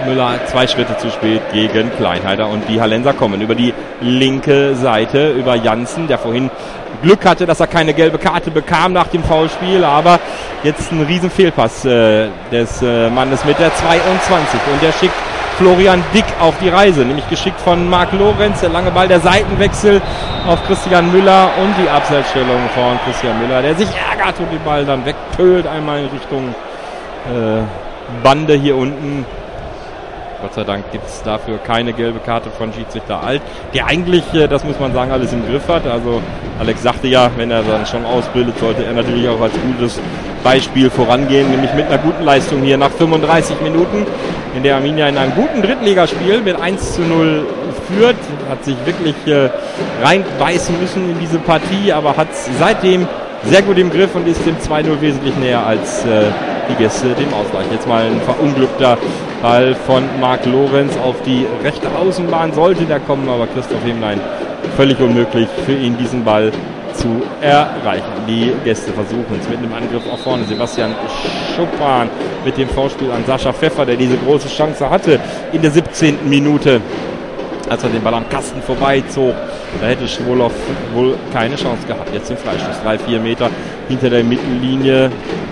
Müller zwei Schritte zu spät gegen Kleinheider und die Hallenser kommen über die linke Seite, über Janssen, der vorhin Glück hatte, dass er keine gelbe Karte bekam nach dem Foulspiel, aber jetzt ein riesen Fehlpass äh, des äh, Mannes mit der zweiundzwanzig und der schickt Florian Dick auf die Reise, nämlich geschickt von Marc Lorenz, der lange Ball, der Seitenwechsel auf Christian Müller und die Abseitsstellung von Christian Müller, der sich ärgert und den Ball dann wegpölt, einmal in Richtung äh, Bande hier unten. Gott sei Dank gibt es dafür keine gelbe Karte von Schiedsrichter Alt, der eigentlich, das muss man sagen, alles im Griff hat. Also Alex sagte ja, wenn er dann schon ausbildet, sollte er natürlich auch als gutes Beispiel vorangehen, nämlich mit einer guten Leistung hier nach fünfunddreißig Minuten, in der Arminia in einem guten Drittligaspiel mit eins zu null führt, hat sich wirklich äh, reinbeißen müssen in diese Partie, aber hat seitdem sehr gut im Griff und ist dem zwei null wesentlich näher als äh, die Gäste dem Ausgleich. Jetzt mal ein verunglückter Ball von Marc Lorenz auf die rechte Außenbahn. Sollte der kommen, aber Christoph Hemlein völlig unmöglich für ihn, diesen Ball zu erreichen. Die Gäste versuchen es mit einem Angriff auf vorne. Sebastian Schuppan mit dem Vorspiel an Sascha Pfeffer, der diese große Chance hatte in der siebzehnten Minute, als er den Ball am Kasten vorbeizog. Da hätte Schwolow wohl keine Chance gehabt. Jetzt im Freistoß. Drei, vier Meter hinter der Mittellinie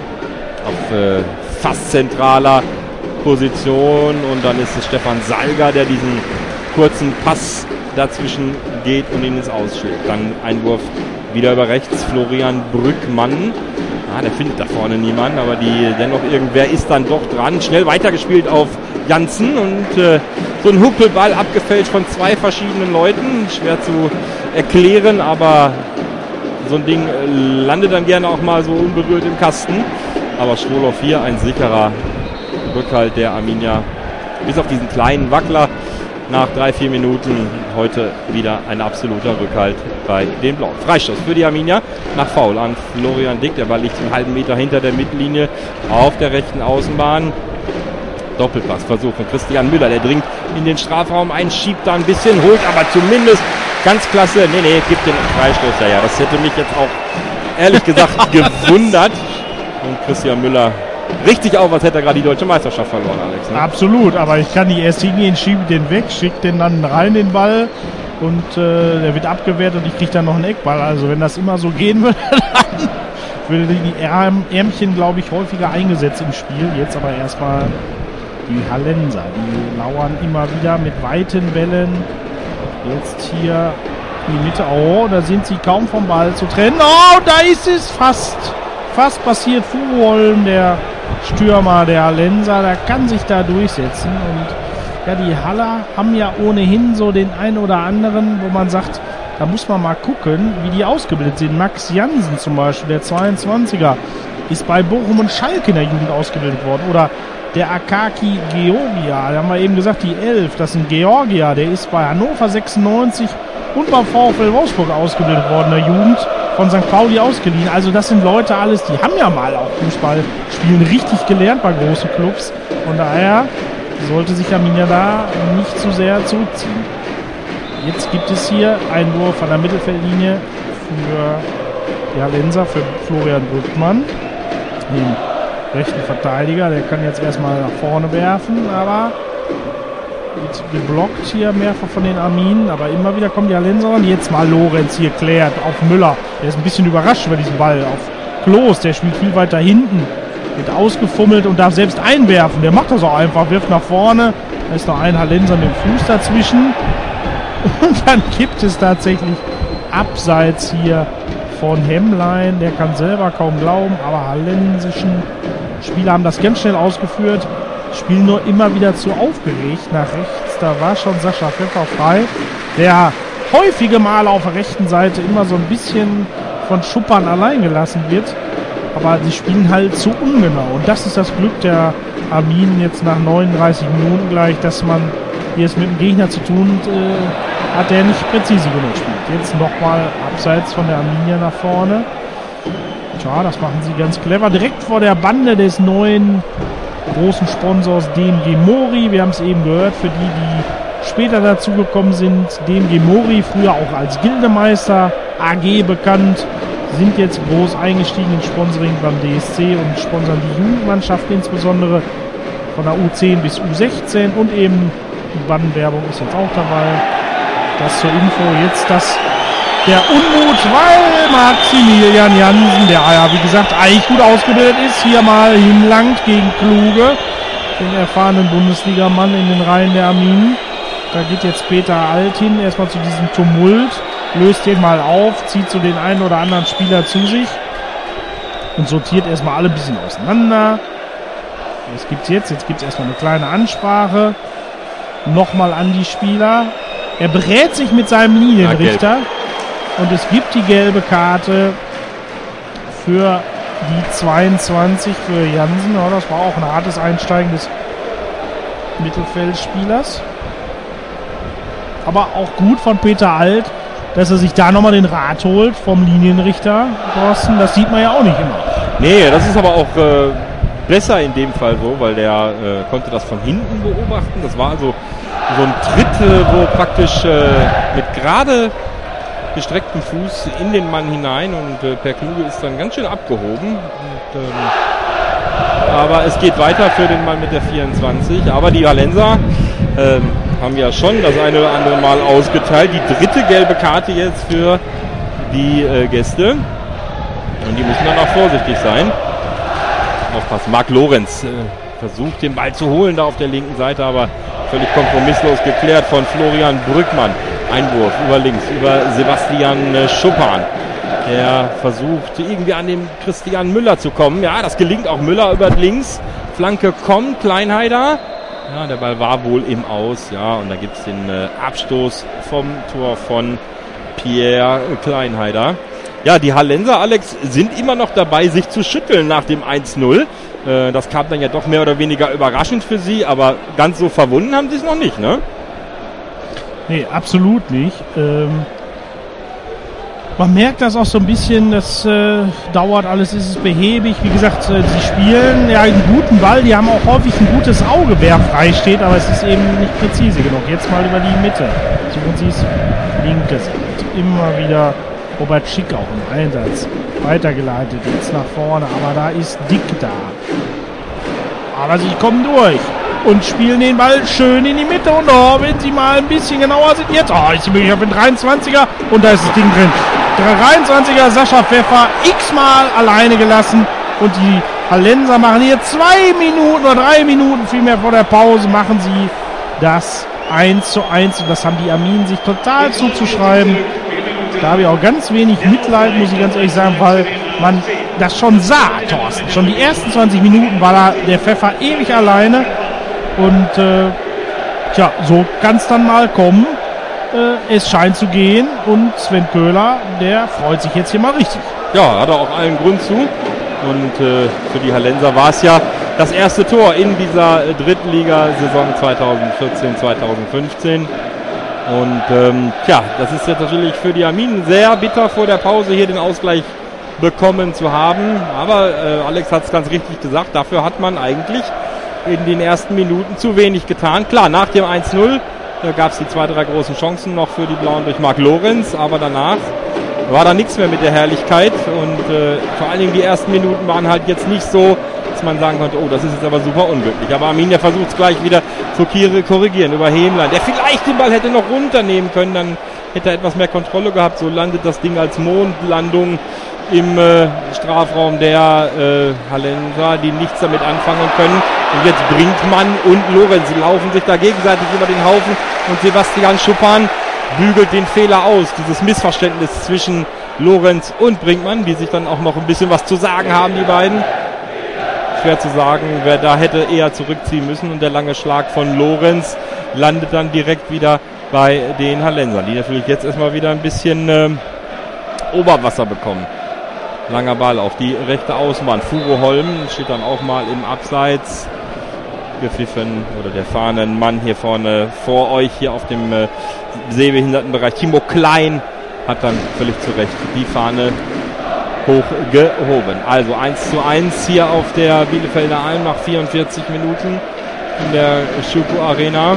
auf äh, fast zentraler Position. Und dann ist es Stefan Salger, der diesen kurzen Pass dazwischen geht und ihn ins Ausschlägt. Dann Einwurf wieder über rechts. Florian Brückmann. Ah, der findet da vorne niemanden, aber die, dennoch irgendwer ist dann doch dran. Schnell weitergespielt auf Janssen und äh, so ein Huckelball abgefälscht von zwei verschiedenen Leuten. Schwer zu erklären, aber so ein Ding äh, landet dann gerne auch mal so unberührt im Kasten. Aber Schwolow hier ein sicherer Rückhalt der Arminia. Bis auf diesen kleinen Wackler nach drei, vier Minuten heute wieder ein absoluter Rückhalt bei den Blauen. Freistoß für die Arminia nach Foul an Florian Dick. Der Ball liegt einen halben Meter hinter der Mittellinie auf der rechten Außenbahn. Doppelpassversuch von Christian Müller. Der dringt in den Strafraum ein, schiebt da ein bisschen, holt aber zumindest ganz klasse. Nee, nee, gibt den Freistoß. Ja, ja, das hätte mich jetzt auch ehrlich gesagt gewundert. Und Christian Müller richtig auf, als hätte er gerade die deutsche Meisterschaft verloren, Alex. Ne? Absolut, aber ich kann nicht erst hingehen, schiebe den weg, schicke den dann rein, den Ball, und äh, der wird abgewehrt und ich kriege dann noch einen Eckball. Also wenn das immer so gehen würde, dann würde die Ärm, Ärmchen, glaube ich, häufiger eingesetzt im Spiel. Jetzt aber erstmal die Hallenser, die lauern immer wieder mit weiten Bällen. Jetzt hier in die Mitte, oh, da sind sie kaum vom Ball zu trennen. Oh, da ist es fast. Fast passiert. Fuhrholm, der Stürmer der Hallenser, der kann sich da durchsetzen. Und ja, die Haller haben ja ohnehin so den einen oder anderen, wo man sagt, da muss man mal gucken, wie die ausgebildet sind. Max Jansen zum Beispiel, der zweiundzwanziger, ist bei Bochum und Schalke in der Jugend ausgebildet worden. Oder der Akaki Georgia, da haben wir eben gesagt, die elf, das ist ein Georgia, der ist bei Hannover sechsundneunzig und beim VfL Wolfsburg ausgebildet worden, der Jugend von Sankt Pauli ausgeliehen. Also das sind Leute alles, die haben ja mal auch Fußball spielen richtig gelernt bei großen Clubs. Von daher sollte sich Arminia da nicht zu sehr zurückziehen. Jetzt gibt es hier einen Wurf an der Mittelfeldlinie für die Hallenser, für Florian Brückmann, den rechten Verteidiger. Der kann jetzt erstmal nach vorne werfen, aber wird geblockt hier mehrfach von den Arminen, aber immer wieder kommen die Hallenser und jetzt mal Lorenz hier klärt auf Müller. Der ist ein bisschen überrascht über diesen Ball. Auf Klos, der spielt viel weiter hinten, wird ausgefummelt und darf selbst einwerfen. Der macht das auch einfach, wirft nach vorne. Da ist noch ein Hallenser mit dem Fuß dazwischen. Und dann gibt es tatsächlich abseits hier von Hemlein. Der kann selber kaum glauben, aber hallensischen Spieler haben das ganz schnell ausgeführt. Spielen nur immer wieder zu aufgeregt nach rechts. Da war schon Sascha Pfeffer frei, der häufige Male auf der rechten Seite immer so ein bisschen von Schuppern allein gelassen wird. Aber sie spielen halt zu ungenau. Und das ist das Glück der Arminen jetzt nach neununddreißig Minuten gleich, dass man hier es mit dem Gegner zu tun äh, hat, der nicht präzise genug spielt. Jetzt nochmal abseits von der Arminia nach vorne. Tja, das machen sie ganz clever. Direkt vor der Bande des neuen großen Sponsors D M G Mori. Wir haben es eben gehört, für die, die später dazugekommen sind. D M G Mori, früher auch als Gildemeister A G bekannt, sind jetzt groß eingestiegen in Sponsoring beim D S C und sponsern die Jugendmannschaft insbesondere von der U zehn bis U sechzehn und eben die Bannwerbung ist jetzt auch dabei. Das zur Info. Jetzt das der Unmut, weil Maximilian Jansen, der ja wie gesagt eigentlich gut ausgebildet ist, hier mal hinlangt gegen Kluge, den erfahrenen Bundesligamann in den Reihen der Arminen. Da geht jetzt Peter Alt hin, erstmal zu diesem Tumult, löst den mal auf, zieht so den einen oder anderen Spieler zu sich und sortiert erstmal alle ein bisschen auseinander. Was gibt's jetzt? Jetzt gibt's erstmal eine kleine Ansprache. Nochmal an die Spieler. Er berät sich mit seinem Linienrichter. Und es gibt die gelbe Karte für die zweiundzwanzig für Jansen. Ja, das war auch ein hartes Einsteigen des Mittelfeldspielers. Aber auch gut von Peter Alt, dass er sich da nochmal den Rat holt vom Linienrichter, Thorsten. Das sieht man ja auch nicht immer. Nee, das ist aber auch äh, besser in dem Fall so, weil der äh, konnte das von hinten beobachten. Das war also so ein Tritt, äh, wo praktisch äh, mit gerade gestrecktem Fuß in den Mann hinein und äh, Per Kluge ist dann ganz schön abgehoben. Und, ähm, aber es geht weiter für den Mann mit der vierundzwanzig. Aber die Hallenser ähm, haben ja schon das eine oder andere Mal ausgeteilt. Die dritte gelbe Karte jetzt für die äh, Gäste. Und die müssen dann auch vorsichtig sein. Aufpassen. Marc Lorenz äh, versucht den Ball zu holen da auf der linken Seite, aber völlig kompromisslos geklärt von Florian Brückmann. Einwurf über links, über Sebastian äh, Schuppan. Der versucht irgendwie an den Christian Müller zu kommen. Ja, das gelingt auch Müller über links. Flanke kommt, Kleinheider. Ja, der Ball war wohl im Aus. Ja, und da gibt es den äh, Abstoß vom Tor von Pierre Kleinheider. Ja, die Hallenser, Alex, sind immer noch dabei, sich zu schütteln nach dem eins null. Äh, das kam dann ja doch mehr oder weniger überraschend für sie, aber ganz so verwunden haben sie es noch nicht, ne? Nee, absolut nicht. Ähm, man merkt das auch so ein bisschen, das äh, dauert alles, ist es behäbig. Wie gesagt, äh, sie spielen ja einen guten Ball, die haben auch häufig ein gutes Auge, wer frei steht, aber es ist eben nicht präzise genug. Jetzt mal über die Mitte. Suchen sie es linke Seite. Immer wieder Robert Schick auch im Einsatz. Weitergeleitet, jetzt nach vorne, aber da ist Dick da. Aber sie kommen durch und spielen den Ball schön in die Mitte. Und oh, wenn sie mal ein bisschen genauer sind, jetzt, oh, ist die Möglichkeit für den dreiundzwanziger und da ist das Ding drin. dreiundzwanziger Sascha Pfeffer x-mal alleine gelassen und die Hallenser machen hier zwei Minuten oder drei Minuten vielmehr vor der Pause machen sie das eins zu eins und das haben die Arminen sich total zuzuschreiben. Da habe ich auch ganz wenig Mitleid, muss ich ganz ehrlich sagen, weil man das schon sah, Thorsten. Schon die ersten zwanzig Minuten war da der Pfeffer ewig alleine. Und äh, tja, so kann es dann mal kommen. Äh, es scheint zu gehen. Und Sven Köhler, der freut sich jetzt hier mal richtig. Ja, hat er auch allen Grund zu. Und äh, für die Hallenser war es ja das erste Tor in dieser äh, Drittliga-Saison zweitausendvierzehn zweitausendfünfzehn. Und ähm, tja, das ist jetzt natürlich für die Arminen sehr bitter vor der Pause hier den Ausgleich bekommen zu haben. Aber äh, Alex hat es ganz richtig gesagt, dafür hat man eigentlich in den ersten Minuten zu wenig getan. Klar, nach dem eins null äh, gab es die zwei, drei großen Chancen noch für die Blauen durch Marc Lorenz, aber danach war da nichts mehr mit der Herrlichkeit. Und äh, vor allen Dingen die ersten Minuten waren halt jetzt nicht so, dass man sagen konnte, oh, das ist jetzt aber super unglücklich. Aber Arminia versucht es gleich wieder zu korrigieren über Hämlein, der vielleicht den Ball hätte noch runternehmen können, dann hätte er etwas mehr Kontrolle gehabt. So landet das Ding als Mondlandung im äh, Strafraum der äh, Hallenser, die nichts damit anfangen können. Und jetzt Brinkmann und Lorenz laufen sich da gegenseitig über den Haufen und Sebastian Schuppan bügelt den Fehler aus. Dieses Missverständnis zwischen Lorenz und Brinkmann, die sich dann auch noch ein bisschen was zu sagen haben, die beiden. Schwer zu sagen, wer da hätte eher zurückziehen müssen. Und der lange Schlag von Lorenz landet dann direkt wieder bei den Hallensern, die natürlich jetzt erstmal wieder ein bisschen äh, Oberwasser bekommen. Langer Ball auf die rechte Außenbahn. Furo Holm steht dann auch mal im Abseits. Gepfiffen oder der Fahnenmann hier vorne vor euch hier auf dem äh, Sehbehindertenbereich. Timo Klein hat dann völlig zu Recht die Fahne hochgehoben. Also eins zu eins hier auf der Bielefelder Alm nach vierundvierzig Minuten in der Schüco Arena.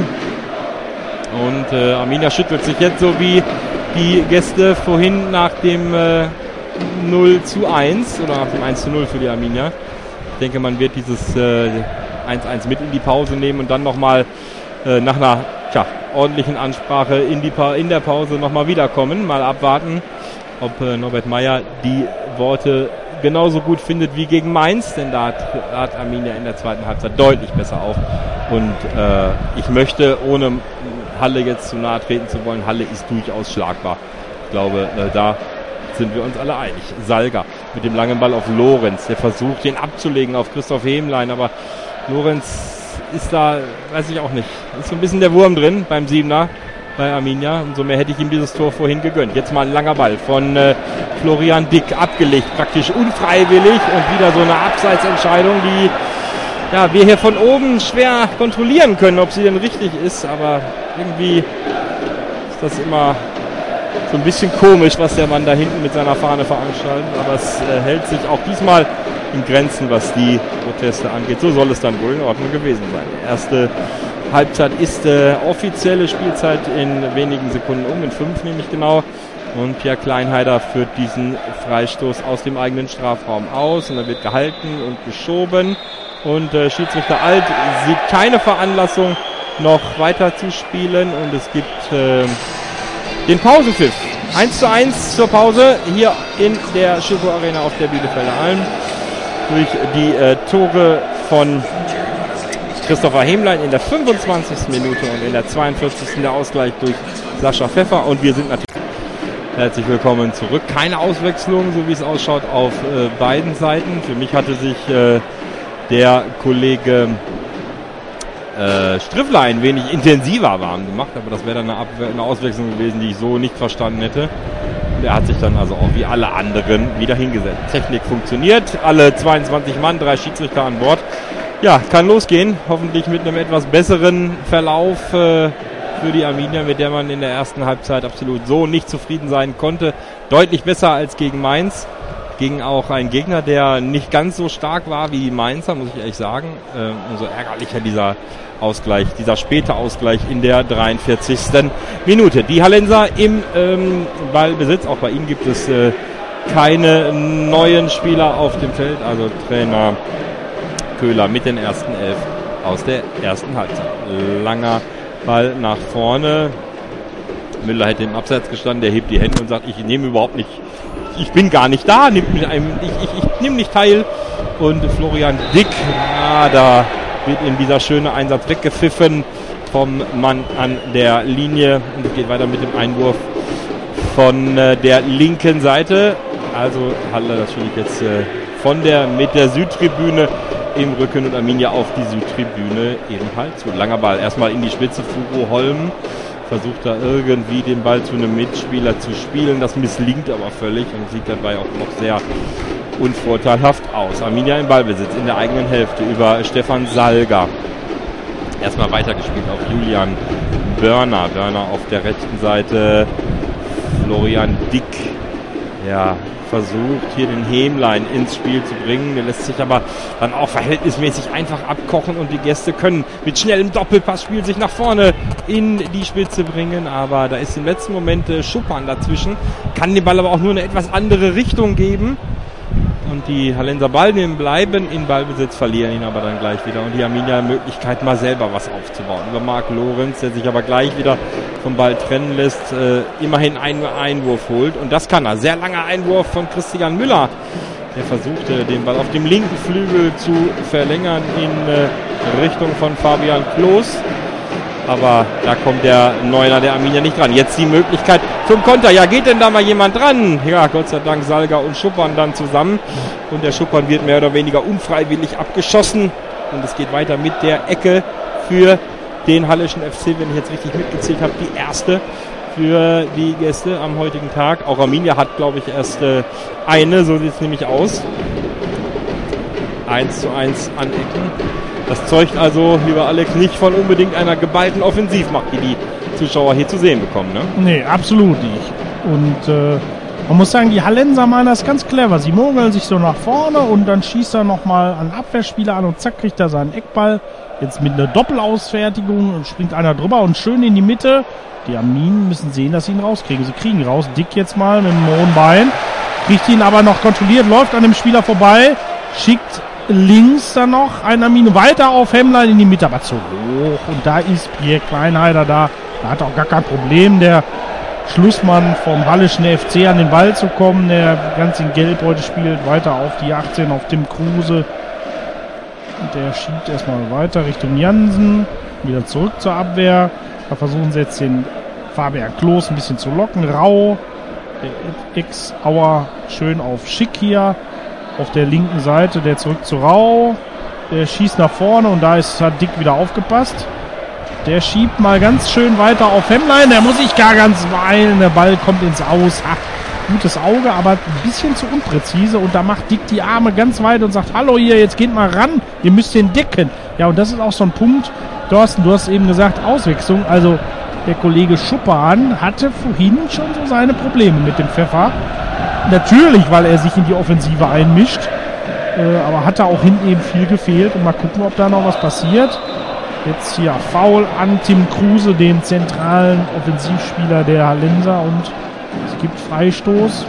Und äh, Arminia schüttelt sich jetzt so wie die Gäste vorhin nach dem äh, null zu eins oder nach dem eins zu null für die Arminia. Ich denke, man wird dieses äh, eins eins mit in die Pause nehmen und dann nochmal äh, nach einer tja, ordentlichen Ansprache in, die pa- in der Pause nochmal wiederkommen. Mal abwarten, ob äh, Norbert Meyer die Worte genauso gut findet wie gegen Mainz, denn da hat, hat Arminia in der zweiten Halbzeit deutlich besser auf. Und äh, ich möchte, ohne Halle jetzt zu nahe treten zu wollen, Halle ist durchaus schlagbar. Ich glaube, äh, da sind wir uns alle einig. Salga mit dem langen Ball auf Lorenz, der versucht, den abzulegen auf Christoph Hemlein, aber Lorenz ist da, weiß ich auch nicht, ist so ein bisschen der Wurm drin beim Siebener bei Arminia. Umso mehr hätte ich ihm dieses Tor vorhin gegönnt. Jetzt mal ein langer Ball von äh, Florian Dick abgelegt, praktisch unfreiwillig und wieder so eine Abseitsentscheidung, die ja, wir hier von oben schwer kontrollieren können, ob sie denn richtig ist, aber irgendwie ist das immer so ein bisschen komisch, was der Mann da hinten mit seiner Fahne veranstaltet, aber es äh, hält sich auch diesmal in Grenzen, was die Proteste angeht. So soll es dann wohl in Ordnung gewesen sein. Die erste Halbzeit ist äh, offizielle Spielzeit in wenigen Sekunden um, in fünf nämlich genau. Und Pierre Kleinheider führt diesen Freistoß aus dem eigenen Strafraum aus und er wird gehalten und geschoben. Und äh, Schiedsrichter Alt sieht keine Veranlassung, noch weiter zu spielen. Und es gibt äh, den Pausenpfiff. eins zu eins zur Pause hier in der Schüco Arena auf der Bielefelder Alm. Durch die äh, Tore von Christopher Hemlein in der fünfundzwanzigsten Minute und in der zweiundvierzigsten der Ausgleich durch Sascha Pfeffer. Und wir sind natürlich herzlich willkommen zurück. Keine Auswechslung, so wie es ausschaut, auf äh, beiden Seiten. Für mich hatte sich äh, der Kollege äh, Striffler ein wenig intensiver warm gemacht, aber das wäre dann eine, Abwehr, eine Auswechslung gewesen, die ich so nicht verstanden hätte. Und er hat sich dann also auch wie alle anderen wieder hingesetzt. Technik funktioniert, alle zweiundzwanzig Mann, drei Schiedsrichter an Bord. Ja, kann losgehen, hoffentlich mit einem etwas besseren Verlauf äh, für die Arminia, mit der man in der ersten Halbzeit absolut so nicht zufrieden sein konnte. Deutlich besser als gegen Mainz. Gegen auch einen Gegner, der nicht ganz so stark war wie Mainzer, muss ich ehrlich sagen. Äh, umso ärgerlicher dieser Ausgleich, dieser späte Ausgleich in der dreiundvierzigsten Minute. Die Hallenser im ähm, Ballbesitz, auch bei ihnen gibt es äh, keine neuen Spieler auf dem Feld, also Trainer Köhler mit den ersten elf aus der ersten Halbzeit. Langer Ball nach vorne. Müller hätte im Abseits gestanden, der hebt die Hände und sagt, ich nehme überhaupt nicht, ich bin gar nicht da, nimm mit einem, ich, ich, ich nehme nicht teil. Und Florian Dick, ah, da wird in dieser schöne Einsatz weggepfiffen vom Mann an der Linie. Und es geht weiter mit dem Einwurf von äh, der linken Seite. Also Halle natürlich jetzt äh, von der, mit der Südtribüne im Rücken und Arminia auf die Südtribüne ebenfalls. So, langer Ball erstmal in die Spitze, Fugo Holm versucht da irgendwie den Ball zu einem Mitspieler zu spielen. Das misslingt aber völlig und sieht dabei auch noch sehr unvorteilhaft aus. Arminia im Ballbesitz in der eigenen Hälfte über Stefan Salga. Erstmal weitergespielt auf Julian Börner. Börner auf der rechten Seite. Florian Dick. Ja, versucht hier den Hemlein ins Spiel zu bringen. Der lässt sich aber dann auch verhältnismäßig einfach abkochen und die Gäste können mit schnellem Doppelpassspiel sich nach vorne in die Spitze bringen. Aber da ist im letzten Moment äh, Schuppan dazwischen. Kann den Ball aber auch nur eine etwas andere Richtung geben. Und die Hallenser Ballnehmen bleiben in Ballbesitz, verlieren ihn aber dann gleich wieder. Und die Arminia Möglichkeit, mal selber was aufzubauen. Über Marc Lorenz, der sich aber gleich wieder vom Ball trennen lässt, äh, immerhin einen Einwurf holt. Und das kann er. Sehr langer Einwurf von Christian Müller. Der versuchte, den Ball auf dem linken Flügel zu verlängern in äh, Richtung von Fabian Klos. Aber da kommt der Neuner der Arminia nicht dran. Jetzt die Möglichkeit zum Konter. Ja, geht denn da mal jemand dran? Ja, Gott sei Dank Salga und Schuppan dann zusammen. Und der Schuppan wird mehr oder weniger unfreiwillig abgeschossen. Und es geht weiter mit der Ecke für den Halleschen F C, wenn ich jetzt richtig mitgezählt habe, die erste für die Gäste am heutigen Tag. Auch Arminia hat, glaube ich, erst äh, eine, so sieht es nämlich aus. eins zu eins an Ecken. Das zeugt also, lieber Alex, nicht von unbedingt einer geballten Offensivmacht, die die Zuschauer hier zu sehen bekommen, ne? Nee, absolut nicht. Und äh, man muss sagen, die Hallenser machen das ganz clever. Sie mogeln sich so nach vorne und dann schießt er nochmal einen Abwehrspieler an und zack, kriegt er seinen Eckball. Jetzt mit einer Doppelausfertigung und springt einer drüber und schön in die Mitte. Die Arminen müssen sehen, dass sie ihn rauskriegen. Sie kriegen ihn raus. Dick jetzt mal mit dem hohen Bein. Kriegt ihn aber noch kontrolliert, läuft an dem Spieler vorbei, schickt links dann noch ein Arminia weiter auf Hemmlein in die Mitte, aber zu hoch. Und da ist Pierre Kleinheider da. Da hat auch gar kein Problem, der Schlussmann vom Hallischen F C an den Ball zu kommen, der ganz in Gelb heute spielt. Weiter auf die achtzehn, auf Tim Kruse. Und der schiebt erstmal weiter Richtung Jansen. Wieder zurück zur Abwehr. Da versuchen sie jetzt den Fabian Klos ein bisschen zu locken. Rau, der Ex-Auer, schön auf Schick hier. Auf der linken Seite, der zurück zu Rau. Der schießt nach vorne und da ist, hat Dick wieder aufgepasst. Der schiebt mal ganz schön weiter auf Hemmlein. Der muss sich gar ganz weilen. Der Ball kommt ins Aus. Ha, gutes Auge, aber ein bisschen zu unpräzise. Und da macht Dick die Arme ganz weit und sagt, hallo hier, jetzt geht mal ran. Ihr müsst den decken. Ja, und das ist auch so ein Punkt. Thorsten, du hast eben gesagt, Auswechslung. Also der Kollege Schuppan hatte vorhin schon so seine Probleme mit dem Pfeffer. Natürlich, weil er sich in die Offensive einmischt. Äh, aber hat da auch hinten eben viel gefehlt. Und mal gucken, ob da noch was passiert. Jetzt hier Foul an Tim Kruse, den zentralen Offensivspieler der Hallenser. Und es gibt Freistoß.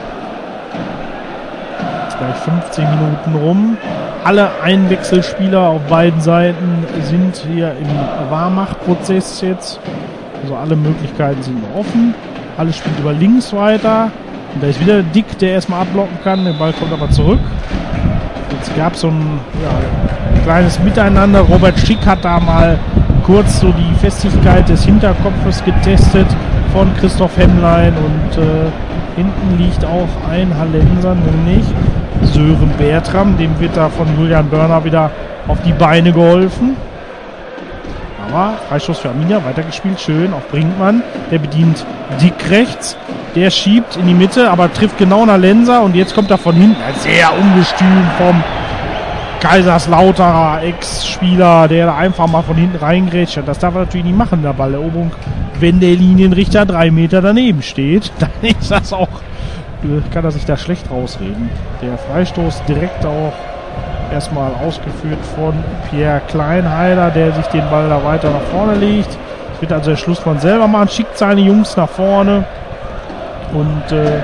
Jetzt gleich fünfzehn Minuten rum. Alle Einwechselspieler auf beiden Seiten sind hier im Warmachprozess jetzt. Also alle Möglichkeiten sind noch offen. Alles spielt über links weiter. Und da ist wieder Dick, der erstmal abblocken kann. Der Ball kommt aber zurück. Jetzt gab es so ein ja, kleines Miteinander. Robert Schick hat da mal kurz so die Festigkeit des Hinterkopfes getestet von Christoph Hemmlein. Und äh, hinten liegt auch ein Hallenser, nämlich Sören Bertram. Dem wird da von Julian Börner wieder auf die Beine geholfen. Aber Freistoß für Arminia, weitergespielt, schön auf Brinkmann. Der bedient Dick rechts. Der schiebt in die Mitte, aber trifft genau einen Hallenser. Und jetzt kommt er von hinten. Sehr ungestüm vom Kaiserslauterer Ex-Spieler, der da einfach mal von hinten reingrätscht. Das darf er natürlich nicht machen, der Balleroberung. Wenn der Linienrichter drei Meter daneben steht, dann ist das auch, kann er sich da schlecht rausreden. Der Freistoß direkt auch erstmal ausgeführt von Pierre Kleinheider, der sich den Ball da weiter nach vorne legt. Das wird also der Schlussmann selber machen, schickt seine Jungs nach vorne und, äh,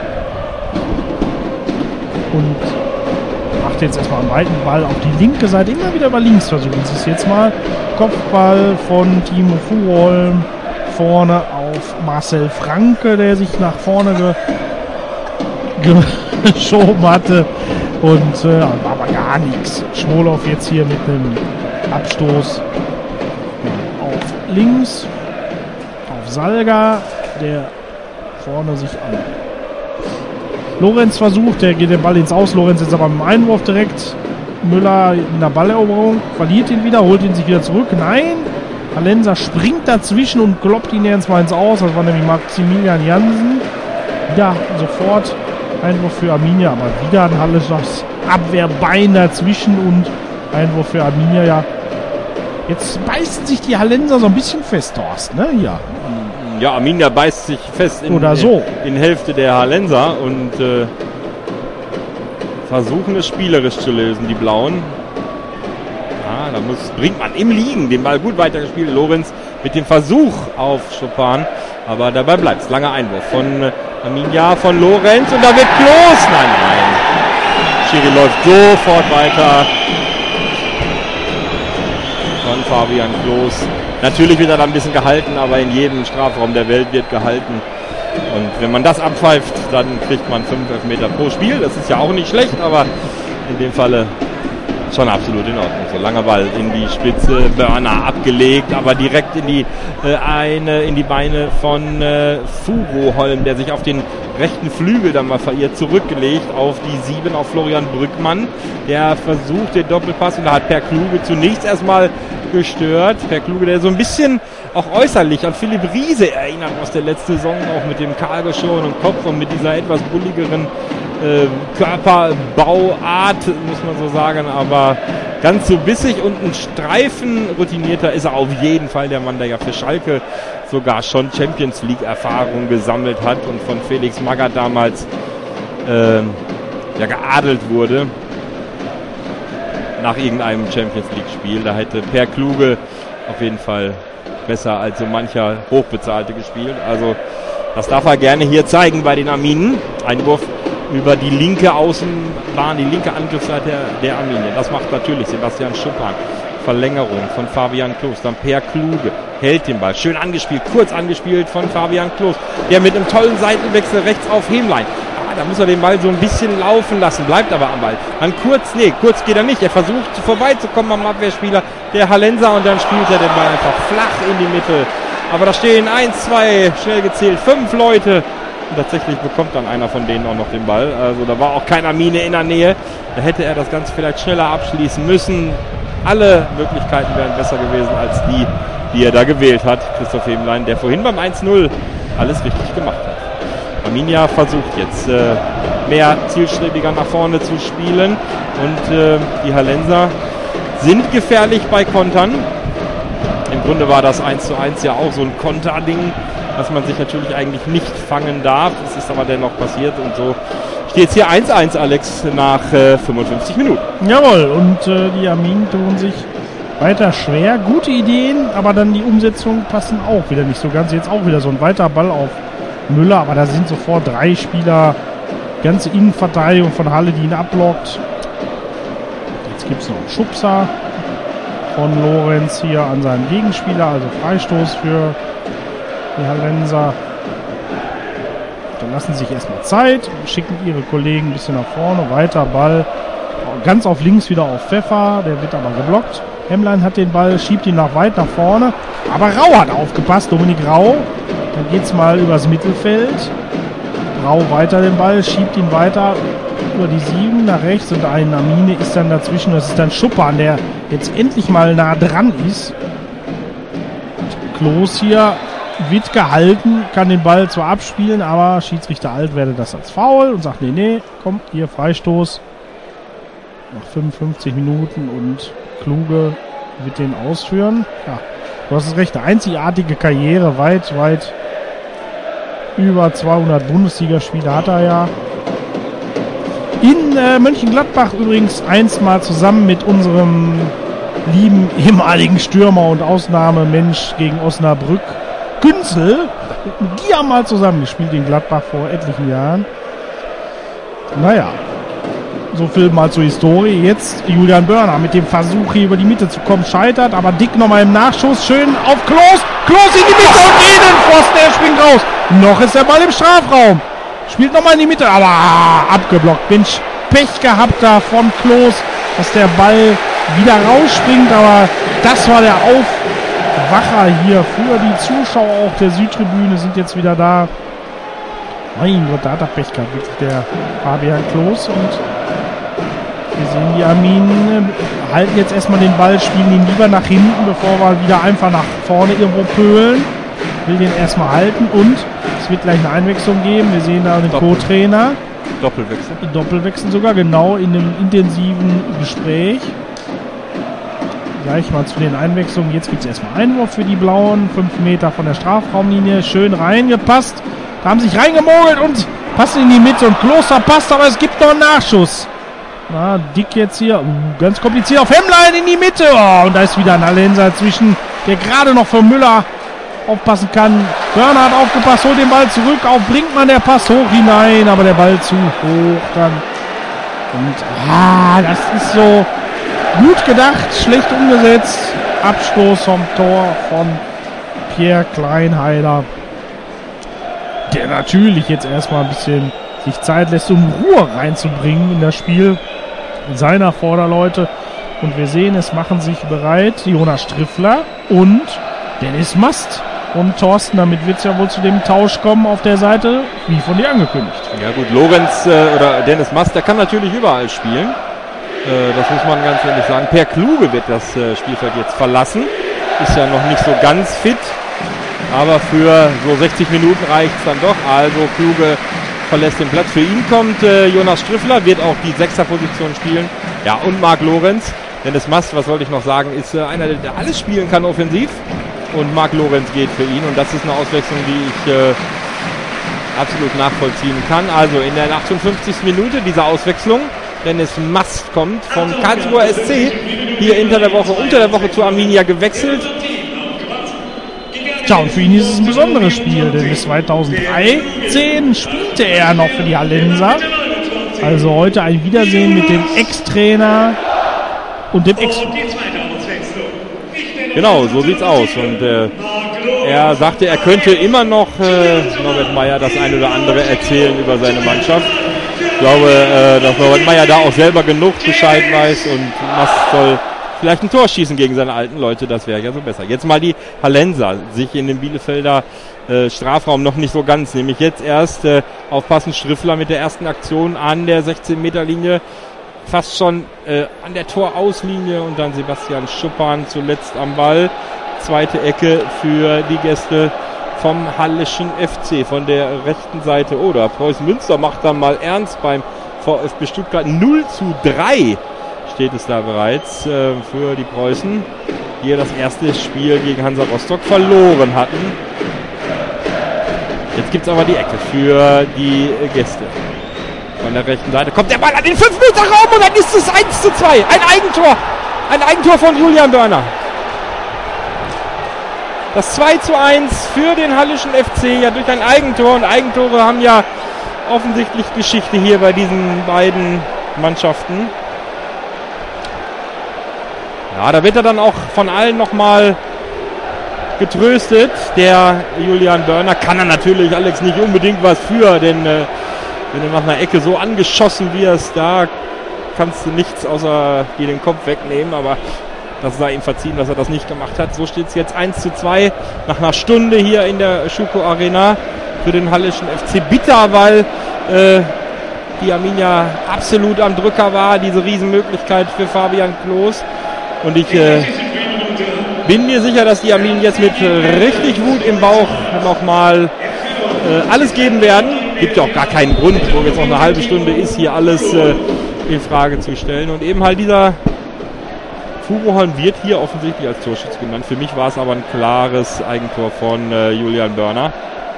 und macht jetzt erstmal einen weiten Ball auf die linke Seite. Immer wieder über links versuchen sie es jetzt mal. Kopfball von Timo Fuhrholm vorne auf Marcel Franke, der sich nach vorne ge geschoben hatte. Und äh, war aber gar nichts. Schmolow jetzt hier mit einem Abstoß auf links. Auf Salga, der vorne sich an Lorenz versucht. Der geht den Ball ins Aus. Lorenz jetzt aber mit dem Einwurf direkt. Müller in der Balleroberung. Verliert ihn wieder, holt ihn sich wieder zurück. Nein! Hallenser springt dazwischen und kloppt ihn jetzt mal ins Aus. Das war nämlich Maximilian Jansen. Wieder sofort Einwurf für Arminia, aber wieder ein Halleners Abwehrbein dazwischen und Einwurf für Arminia. Ja, jetzt beißen sich die Hallenser so ein bisschen fest, Thorsten, ne? Ja. Ja, Arminia beißt sich fest in, Oder so. in, in Hälfte der Hallenser und äh, versuchen es spielerisch zu lösen, die Blauen. Ja, da muss Brinkmann im Liegen den Ball gut weitergespielt. Lorenz mit dem Versuch auf Chopin, aber dabei bleibt es. Langer Einwurf von äh, Arminia, von Lorenz und da wird Klos. Nein, nein. Schiri läuft sofort weiter. Von Fabian Klos. Natürlich wird er da ein bisschen gehalten, aber in jedem Strafraum der Welt wird gehalten. Und wenn man das abpfeift, dann kriegt man fünf Elfmeter pro Spiel. Das ist ja auch nicht schlecht, aber in dem Falle schon absolut in Ordnung. So langer Ball in die Spitze, Börner abgelegt, aber direkt in die äh, eine in die Beine von äh, Fuhrholm, der sich auf den rechten Flügel dann mal verirrt, zurückgelegt auf die sieben, auf Florian Brückmann. Der versucht den Doppelpass und da hat Per Kluge zunächst erstmal gestört. Per Kluge, der so ein bisschen auch äußerlich an Philipp Riese erinnert aus der letzten Saison, auch mit dem kahlgeschorenen Kopf und mit dieser etwas bulligeren äh, Körperbauart, muss man so sagen, aber ganz so bissig und ein Streifen routinierter ist er auf jeden Fall, der Mann, der ja für Schalke sogar schon Champions League Erfahrung gesammelt hat und von Felix Magath damals äh, ja geadelt wurde nach irgendeinem Champions League Spiel. Da hätte Per Kluge auf jeden Fall besser als so mancher Hochbezahlte gespielt. Also das darf er gerne hier zeigen bei den Arminen. Einwurf über die linke Außenbahn, die linke Angriffsseite der, der Arminia. Das macht natürlich Sebastian Schuppan. Verlängerung von Fabian Klos, dann Per Kluge, hält den Ball, schön angespielt, kurz angespielt von Fabian Klos, der mit einem tollen Seitenwechsel rechts auf Hemlein. Ah, da muss er den Ball so ein bisschen laufen lassen, bleibt aber am Ball. Dann kurz, nee, kurz geht er nicht, er versucht vorbeizukommen am Abwehrspieler, der Hallenser, und dann spielt er den Ball einfach flach in die Mitte. Aber da stehen eins, zwei, schnell gezählt, fünf Leute. Und tatsächlich bekommt dann einer von denen auch noch den Ball. Also da war auch kein Armine in der Nähe. Da hätte er das Ganze vielleicht schneller abschließen müssen. Alle Möglichkeiten wären besser gewesen als die, die er da gewählt hat. Christoph Hemlein, der vorhin beim eins null alles richtig gemacht hat. Arminia versucht jetzt äh, mehr zielstrebiger nach vorne zu spielen. Und äh, die Hallenser sind gefährlich bei Kontern. Im Grunde war das eins zu eins ja auch so ein Konterding, was man sich natürlich eigentlich nicht fangen darf. Es ist aber dennoch passiert und so steht es hier eins eins, Alex, nach äh, fünfundfünfzig Minuten. Jawohl, und äh, die Arminen tun sich weiter schwer. Gute Ideen, aber dann die Umsetzung passen auch wieder nicht so ganz. Jetzt auch wieder so ein weiter Ball auf Müller, aber da sind sofort drei Spieler, ganze Innenverteidigung von Halle, die ihn abblockt. Jetzt gibt es noch einen Schubser von Lorenz hier an seinen Gegenspieler, also Freistoß für die Hallenser. Dann lassen sie sich erstmal Zeit, schicken ihre Kollegen ein bisschen nach vorne, weiter Ball, ganz auf links wieder auf Pfeffer, der wird aber geblockt. Hemlein hat den Ball, schiebt ihn nach weit nach vorne, aber Rau hat aufgepasst, Dominik Rau. Dann geht's mal übers Mittelfeld. Rau weiter den Ball, schiebt ihn weiter über die sieben nach rechts und ein Armine ist dann dazwischen. Das ist dann Schuppan, der jetzt endlich mal nah dran ist. Klos hier wird gehalten, kann den Ball zwar abspielen, aber Schiedsrichter Alt wertet das als Foul und sagt, nee, nee, komm, hier Freistoß. Nach fünfundfünfzig Minuten und Kluge wird den ausführen. Ja, du hast es recht, eine einzigartige Karriere, weit, weit über zweihundert Bundesligaspiele hat er ja. In äh, Mönchengladbach übrigens einst mal zusammen mit unserem lieben ehemaligen Stürmer und Ausnahmemensch gegen Osnabrück, Günzel. Die haben mal zusammengespielt in Gladbach vor etlichen Jahren. Naja, so viel mal zur Historie. Jetzt Julian Börner mit dem Versuch hier über die Mitte zu kommen, scheitert, aber Dick nochmal im Nachschuss, schön auf Klos, Klos in die Mitte und Innenpfosten, der springt raus. Noch ist der Ball im Strafraum. Spielt nochmal in die Mitte, aber ah, abgeblockt. Mensch, Pech gehabt da von Klos, dass der Ball wieder rausspringt, aber das war der Aufwacher hier für die Zuschauer auch der Südtribüne, sind jetzt wieder da. Mein Gott, da hat er Pech gehabt, wirklich der Fabian Klos, und wir sehen die Arminen halten jetzt erstmal den Ball, spielen ihn lieber nach hinten, bevor wir wieder einfach nach vorne irgendwo pölen. Will den erstmal halten und es wird gleich eine Einwechslung geben. Wir sehen da den Co-Trainer. Doppelwechsel. Doppelwechsel sogar, genau in einem intensiven Gespräch. Gleich mal zu den Einwechslungen. Jetzt gibt es erstmal Einwurf für die Blauen. Fünf Meter von der Strafraumlinie. Schön reingepasst. Da haben sich reingemogelt und passen in die Mitte. Und Kloster passt, aber es gibt noch einen Nachschuss. Na, Dick jetzt hier. Uh, ganz kompliziert auf Hemlein in die Mitte. Oh, und da ist wieder ein Hallenser zwischen, der gerade noch für Müller aufpassen kann. Börner hat aufgepasst, holt den Ball zurück. Auf Brinkmann, der Pass hoch hinein, aber der Ball zu hoch dann. Und ah, das ist so gut gedacht, schlecht umgesetzt. Abstoß vom Tor von Pierre Kleinheider, der natürlich jetzt erstmal ein bisschen sich Zeit lässt, um Ruhe reinzubringen in das Spiel seiner Vorderleute. Und wir sehen, es machen sich bereit Jonas Striffler und Dennis Mast und Thorsten. Damit wird es ja wohl zu dem Tausch kommen auf der Seite, wie von dir angekündigt. Ja gut, Lorenz äh, oder Dennis Mast, der kann natürlich überall spielen. Äh, das muss man ganz ehrlich sagen. Per Kluge wird das äh, Spielfeld jetzt verlassen. Ist ja noch nicht so ganz fit. Aber für so sechzig Minuten reicht es dann doch. Also Kluge verlässt den Platz. Für ihn kommt äh, Jonas Striffler, wird auch die Sechserposition spielen. Ja, und Marc Lorenz. Dennis Mast, was wollte ich noch sagen, ist äh, einer, der alles spielen kann offensiv. Und Marc Lorenz geht für ihn. Und das ist eine Auswechslung, die ich äh, absolut nachvollziehen kann. Also in der achtundfünfzigsten Minute diese Auswechslung. Dennis Mast kommt vom Karlsruher S C. Hier unter der Woche, unter der Woche zu Arminia gewechselt. Tja, und für ihn ist es ein besonderes Spiel, denn bis zweitausenddreizehn spielte er noch für die Hallenser. Also heute ein Wiedersehen mit dem Ex-Trainer und dem Ex... Genau, so sieht's aus. Und äh, er sagte, er könnte immer noch äh, Norbert Meyer das ein oder andere erzählen über seine Mannschaft. Ich glaube, äh, dass Norbert Meyer da auch selber genug Bescheid weiß und Mast soll vielleicht ein Tor schießen gegen seine alten Leute, das wäre ja so besser. Jetzt mal die Hallenser, sich in den Bielefelder äh, Strafraum noch nicht so ganz, nämlich jetzt erst äh, aufpassen, Striffler mit der ersten Aktion an der sechzehn Meter Linie, fast schon äh, an der Torauslinie und dann Sebastian Schuppan zuletzt am Ball. Zweite Ecke für die Gäste vom Halleschen F C von der rechten Seite. Oder Preußen Münster macht dann mal ernst beim VfB Stuttgart. null zu drei steht es da bereits äh, für die Preußen, die ja das erste Spiel gegen Hansa Rostock verloren hatten. Jetzt gibt es aber die Ecke für die Gäste. Von der rechten Seite kommt der Ball an den fünf Meter Raum und dann ist es eins zu zwei. Ein Eigentor. Ein Eigentor von Julian Börner. Das zwei zu eins für den Halleschen F C, ja durch ein Eigentor. Und Eigentore haben ja offensichtlich Geschichte hier bei diesen beiden Mannschaften. Ja, da wird er dann auch von allen nochmal getröstet. Der Julian Börner kann er natürlich, Alex, nicht unbedingt was für, denn äh, wenn du nach einer Ecke so angeschossen wirst, da kannst du nichts außer dir den Kopf wegnehmen, aber das sei ihm verziehen, dass er das nicht gemacht hat. So steht es jetzt eins zu zwei nach einer Stunde hier in der Schuko Arena für den Halleschen F C. Bitter, weil äh, die Arminia absolut am Drücker war, diese Riesenmöglichkeit für Fabian Klos. Und ich äh, bin mir sicher, dass die Arminen jetzt mit äh, richtig Wut im Bauch nochmal äh, alles geben werden. Gibt ja auch gar keinen Grund, wo jetzt noch eine halbe Stunde ist, hier alles äh, in Frage zu stellen. Und eben halt dieser Furuholm wird hier offensichtlich als Torschütze genannt. Für mich war es aber ein klares Eigentor von äh, Julian Börner.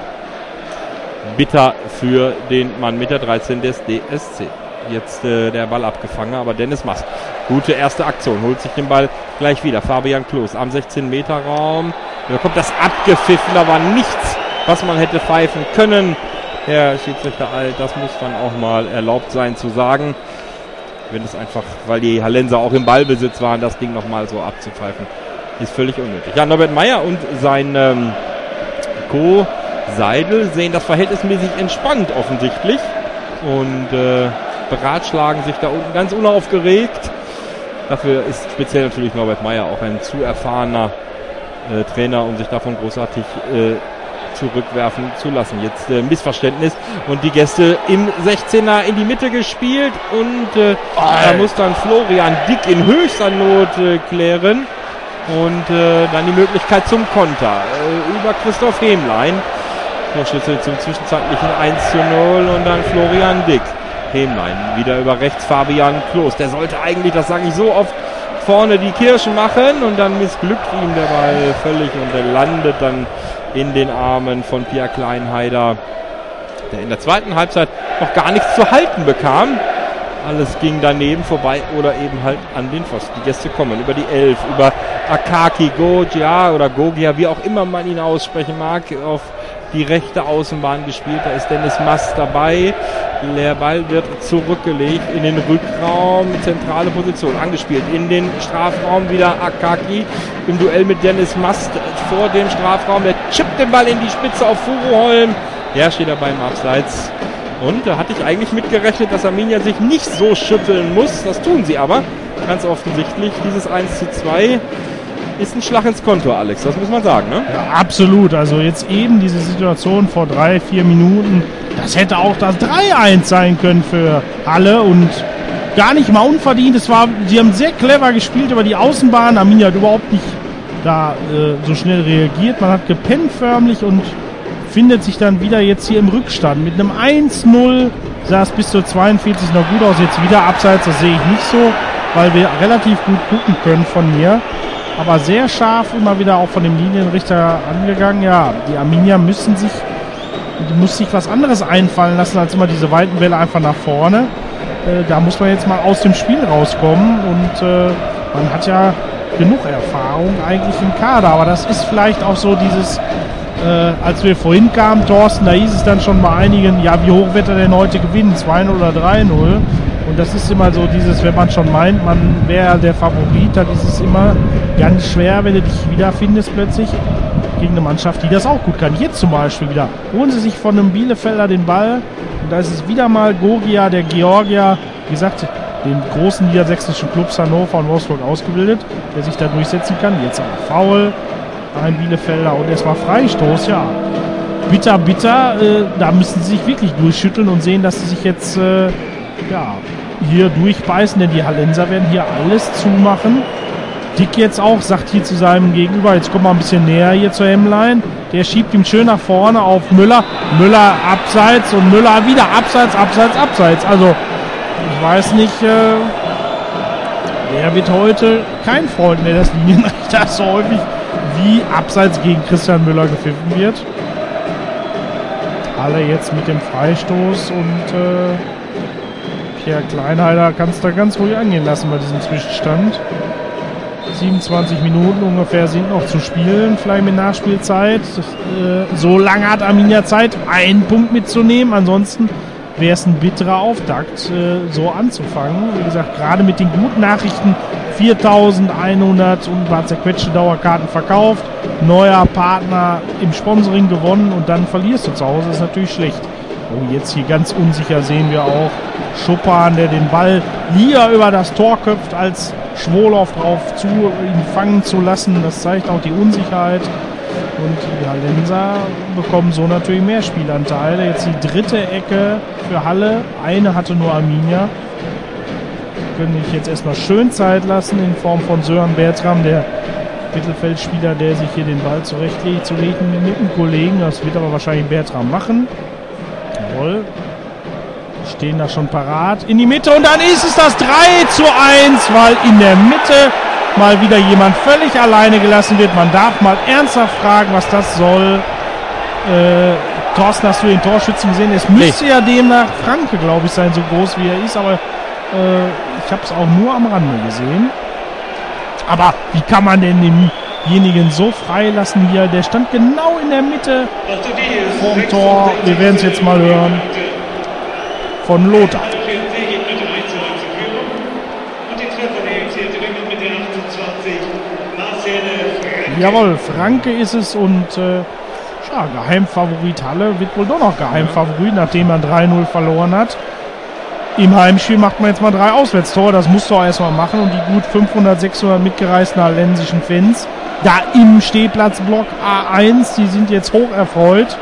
Bitter für den Mann mit der dreizehn des D S C. Jetzt äh, der Ball abgefangen, aber Dennis Mast. Gute erste Aktion, holt sich den Ball gleich wieder. Fabian Klos am sechzehn Meter Raum. Da kommt das abgepfiffen, da war nichts, was man hätte pfeifen können. Herr Schiedsrichter Alt, das muss dann auch mal erlaubt sein zu sagen. Wenn es einfach, weil die Hallenser auch im Ballbesitz waren, das Ding nochmal so abzupfeifen, ist völlig unnötig. Ja, Norbert Meyer und sein ähm, Co. Seidel sehen das verhältnismäßig entspannt offensichtlich und äh, beratschlagen sich da unten ganz unaufgeregt. Dafür ist speziell natürlich Norbert Meyer auch ein zu erfahrener äh, Trainer, um sich davon großartig äh, zurückwerfen zu lassen. Jetzt äh, Missverständnis und die Gäste im sechzehner in die Mitte gespielt und äh, da muss dann Florian Dick in höchster Not äh, klären und äh, dann die Möglichkeit zum Konter äh, über Christoph Hemlein. Torschütze zum zwischenzeitlichen eins zu null und dann Florian Dick. Hemlein wieder über rechts Fabian Klos. Der sollte eigentlich, das sage ich so oft, vorne die Kirschen machen und dann missglückt ihm der Ball völlig und er landet dann in den Armen von Pierre Kleinheider, der in der zweiten Halbzeit noch gar nichts zu halten bekam. Alles ging daneben vorbei oder eben halt an den Pfosten. Die Gäste kommen über die Elf, über Akaki Gogia oder Gogia, wie auch immer man ihn aussprechen mag, auf die rechte Außenbahn gespielt. Da ist Dennis Mast dabei. Der Ball wird zurückgelegt in den Rückraum, zentrale Position, angespielt in den Strafraum, wieder Akaki im Duell mit Dennis Mast vor dem Strafraum. Der chippt den Ball in die Spitze auf Furuholm. Der steht dabei im Abseits. Und da hatte ich eigentlich mitgerechnet, dass Arminia sich nicht so schütteln muss. Das tun sie aber ganz offensichtlich. Dieses eins zu zwei ist ein Schlag ins Konto, Alex. Das muss man sagen, ne? Ja, absolut. Also jetzt eben diese Situation vor drei, vier Minuten, das hätte auch das drei eins sein können für Halle und gar nicht mal unverdient. Es war, sie haben sehr clever gespielt über die Außenbahn. Arminia hat überhaupt nicht da äh, so schnell reagiert. Man hat gepennt förmlich und findet sich dann wieder jetzt hier im Rückstand. Mit einem eins null sah es bis zur zweiundvierzig noch gut aus. Jetzt wieder abseits, das sehe ich nicht so, weil wir relativ gut gucken können von mir. Aber sehr scharf immer wieder auch von dem Linienrichter angegangen. Ja, die Arminia müssen sich, die muss sich was anderes einfallen lassen, als immer diese weiten Bälle einfach nach vorne. Äh, da muss man jetzt mal aus dem Spiel rauskommen und äh, man hat ja genug Erfahrung eigentlich im Kader. Aber das ist vielleicht auch so dieses Äh, als wir vorhin kamen, Thorsten, da hieß es dann schon bei einigen, ja, wie hoch wird er denn heute gewinnen? zwei null oder drei null? Und das ist immer so dieses, wenn man schon meint, man wäre der Favorit, dann ist es immer ganz schwer, wenn du dich wiederfindest plötzlich gegen eine Mannschaft, die das auch gut kann. Jetzt zum Beispiel wieder. Holen sie sich von einem Bielefelder den Ball und da ist es wieder mal Gogia, der Georgier, wie gesagt, den großen niedersächsischen Clubs Hannover und Wolfsburg ausgebildet, der sich da durchsetzen kann. Jetzt aber Foul, ein Bielefelder und erstmal Freistoß, ja. Bitter, bitter, äh, da müssen sie sich wirklich durchschütteln und sehen, dass sie sich jetzt äh, ja, hier durchbeißen, denn die Hallenser werden hier alles zumachen. Dick jetzt auch, sagt hier zu seinem Gegenüber, jetzt kommen wir ein bisschen näher hier zur Hemmlein. Der schiebt ihm schön nach vorne auf Müller. Müller abseits und Müller wieder abseits, abseits, abseits. Also, ich weiß nicht, äh, der wird heute kein Freund mehr des Linienrichters, so häufig wie abseits gegen Christian Müller gepfiffen wird. Alle jetzt mit dem Freistoß und äh, Pierre Kleinheider kann es da ganz ruhig angehen lassen bei diesem Zwischenstand. siebenundzwanzig Minuten ungefähr sind noch zu spielen, vielleicht mit Nachspielzeit. Äh, so lange hat Arminia Zeit, einen Punkt mitzunehmen. Ansonsten wäre es ein bitterer Auftakt, äh, so anzufangen. Wie gesagt, gerade mit den guten Nachrichten, viertausendeinhundert und ein paar zerquetschte Dauerkarten verkauft, neuer Partner im Sponsoring gewonnen und dann verlierst du zu Hause, ist natürlich schlecht. Oh, jetzt hier ganz unsicher sehen wir auch Schuppan, der den Ball hier über das Tor köpft, als Schwolow drauf zu, ihn fangen zu lassen. Das zeigt auch die Unsicherheit. Und die Hallenser bekommen so natürlich mehr Spielanteile. Jetzt die dritte Ecke für Halle. Eine hatte nur Arminia. Können sich jetzt erstmal schön Zeit lassen in Form von Sören Bertram, der Mittelfeldspieler, der sich hier den Ball zurechtlegt, zu legen mit einem Kollegen. Das wird aber wahrscheinlich Bertram machen. Jawohl. Stehen da schon parat. In die Mitte und dann ist es das drei zu eins, weil in der Mitte mal wieder jemand völlig alleine gelassen wird. Man darf mal ernsthaft fragen, was das soll. Äh, Thorsten, hast du den Torschützen gesehen? Es müsste nee. ja demnach Franke, glaube ich, sein, so groß wie er ist, aber äh, ich habe es auch nur am Rande gesehen. Aber wie kann man denn denjenigen so freilassen hier? Der stand genau in der Mitte vorm Tor. Wir werden es jetzt mal hören von Lothar. Jawohl, Franke ist es und äh, ja, Geheimfavorit Halle wird wohl doch noch Geheimfavorit, nachdem man drei null verloren hat. Im Heimspiel macht man jetzt mal drei Auswärtstore, das musst du auch erstmal machen und die gut fünfhundert, sechshundert mitgereisten hallensischen Fans da im Stehplatzblock A eins, die sind jetzt hoch erfreut.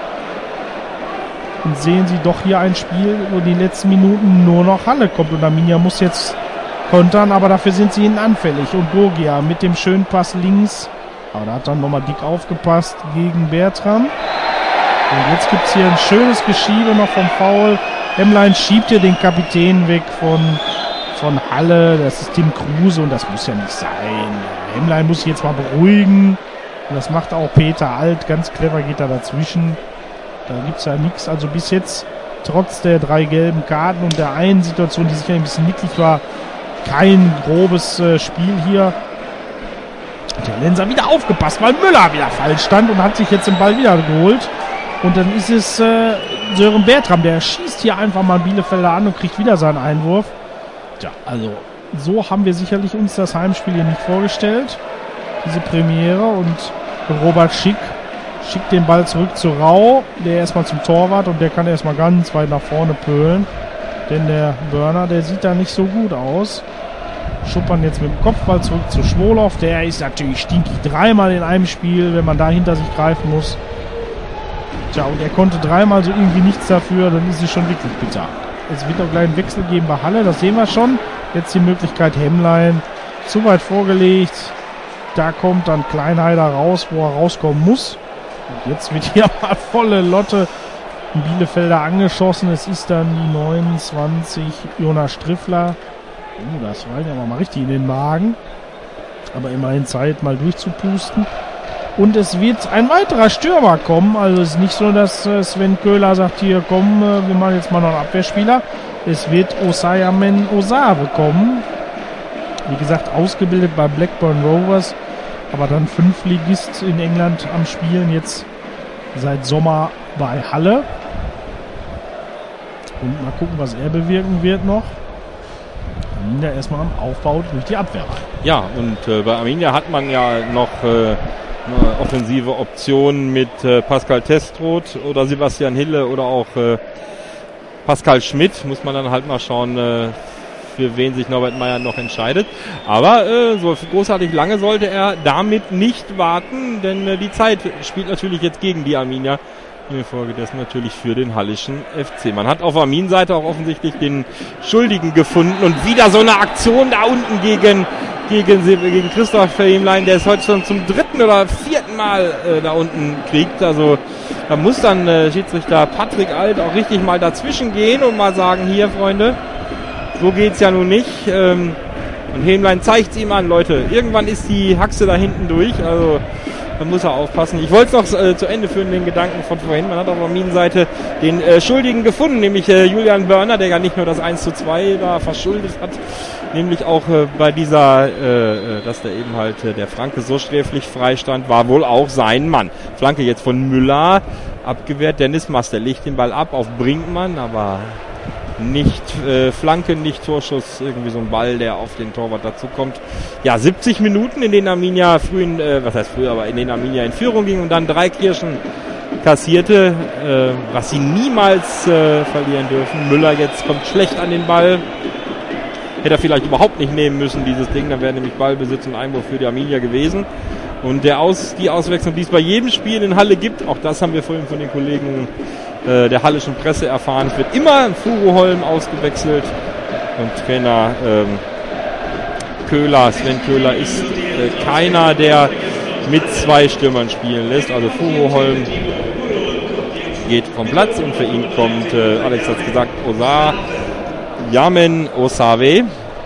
Und sehen Sie doch hier ein Spiel, wo die letzten Minuten nur noch Halle kommt. Und Arminia muss jetzt kontern, aber dafür sind sie ihnen anfällig. Und Gogia mit dem schönen Pass links. Aber da hat dann nochmal dick aufgepasst gegen Bertram. Und jetzt gibt es hier ein schönes Geschiebe noch vom Foul. Hemmlein schiebt hier den Kapitän weg von, von Halle. Das ist Tim Kruse und das muss ja nicht sein. Hemmlein muss sich jetzt mal beruhigen. Und das macht auch Peter Alt. Ganz clever geht er dazwischen. Da gibt es ja nichts. Also bis jetzt, trotz der drei gelben Karten und der einen Situation, die sicher ein bisschen nicklig war, kein grobes äh, Spiel hier. Der Lenser wieder aufgepasst, weil Müller wieder falsch stand und hat sich jetzt den Ball wieder geholt. Und dann ist es äh, Sören Bertram, der schießt hier einfach mal Bielefelder an und kriegt wieder seinen Einwurf. Tja, also so haben wir sicherlich uns das Heimspiel hier nicht vorgestellt. Diese Premiere und Robert Schick schickt den Ball zurück zu Rau, der erstmal zum Torwart und der kann erstmal ganz weit nach vorne pölen. Denn der Börner, der sieht da nicht so gut aus. Schuppern jetzt mit dem Kopfball zurück zu Schwolow. Der ist natürlich stinkig dreimal in einem Spiel, wenn man da hinter sich greifen muss. Tja, und er konnte dreimal so irgendwie nichts dafür, dann ist es schon wirklich bitter. Es wird auch gleich einen Wechsel geben bei Halle, das sehen wir schon. Jetzt die Möglichkeit Hemmlein, zu weit vorgelegt. Da kommt dann Kleinheider raus, wo er rauskommen muss. Und jetzt wird hier mal volle Lotte in Bielefelder angeschossen. Es ist dann die neunundzwanzig Jonas Striffler. Oh, das war ja mal richtig in den Magen. Aber immerhin Zeit, mal durchzupusten. Und es wird ein weiterer Stürmer kommen. Also es ist nicht so, dass Sven Köhler sagt, hier komm, wir machen jetzt mal noch einen Abwehrspieler. Es wird Osayamen Osabe kommen. Wie gesagt, ausgebildet bei Blackburn Rovers. Aber dann Fünftligist in England am Spielen. Jetzt seit Sommer bei Halle. Und mal gucken, was er bewirken wird noch. Arminia erstmal am Aufbau durch die Abwehr. Ja, und äh, bei Arminia hat man ja noch äh, eine offensive Option mit äh, Pascal Testroth oder Sebastian Hille oder auch äh, Pascal Schmidt. Muss man dann halt mal schauen, äh, für wen sich Norbert Meyer noch entscheidet. Aber äh, so großartig lange sollte er damit nicht warten, denn äh, die Zeit spielt natürlich jetzt gegen die Arminia. Infolgedessen natürlich für den Hallischen F C. Man hat auf Armin-Seite auch offensichtlich den Schuldigen gefunden und wieder so eine Aktion da unten gegen, gegen, gegen Christoph Hemlein, der es heute schon zum dritten oder vierten Mal äh, da unten kriegt. Also da muss dann äh, Schiedsrichter Patrick Alt auch richtig mal dazwischen gehen und mal sagen, hier Freunde, so geht's ja nun nicht. Ähm, und Hemlein zeigt es ihm an, Leute. Irgendwann ist die Haxe da hinten durch, also da muss er aufpassen. Ich wollte es noch äh, zu Ende führen, den Gedanken von vorhin. Man hat auf Armin-Seite den äh, Schuldigen gefunden, nämlich äh, Julian Börner, der ja nicht nur das eins zu zwei da verschuldet hat, nämlich auch äh, bei dieser, äh, dass da eben halt äh, der Franke so sträflich freistand, war wohl auch sein Mann. Flanke jetzt von Müller, abgewehrt. Dennis Master legt den Ball ab auf Brinkmann, aber nicht äh, Flanke, nicht Torschuss, irgendwie so ein Ball, der auf den Torwart dazu kommt. Ja, siebzig Minuten, in denen Arminia früh, äh, was heißt früh, aber in denen Arminia in Führung ging und dann drei Kirschen kassierte, äh, was sie niemals äh, verlieren dürfen. Müller jetzt kommt schlecht an den Ball. Hätte er vielleicht überhaupt nicht nehmen müssen, dieses Ding, dann wäre nämlich Ballbesitz und Einwurf für die Arminia gewesen. Und der Aus, die Auswechslung, die es bei jedem Spiel in Halle gibt, auch das haben wir vorhin von den Kollegen der Hallischen Presse erfahren. Es wird immer Furuholm ausgewechselt und Trainer ähm, Köhler, Sven Köhler ist äh, keiner, der mit zwei Stürmern spielen lässt. Also Furuholm geht vom Platz und für ihn kommt, äh, Alex hat es gesagt, Osar Yamen Osave.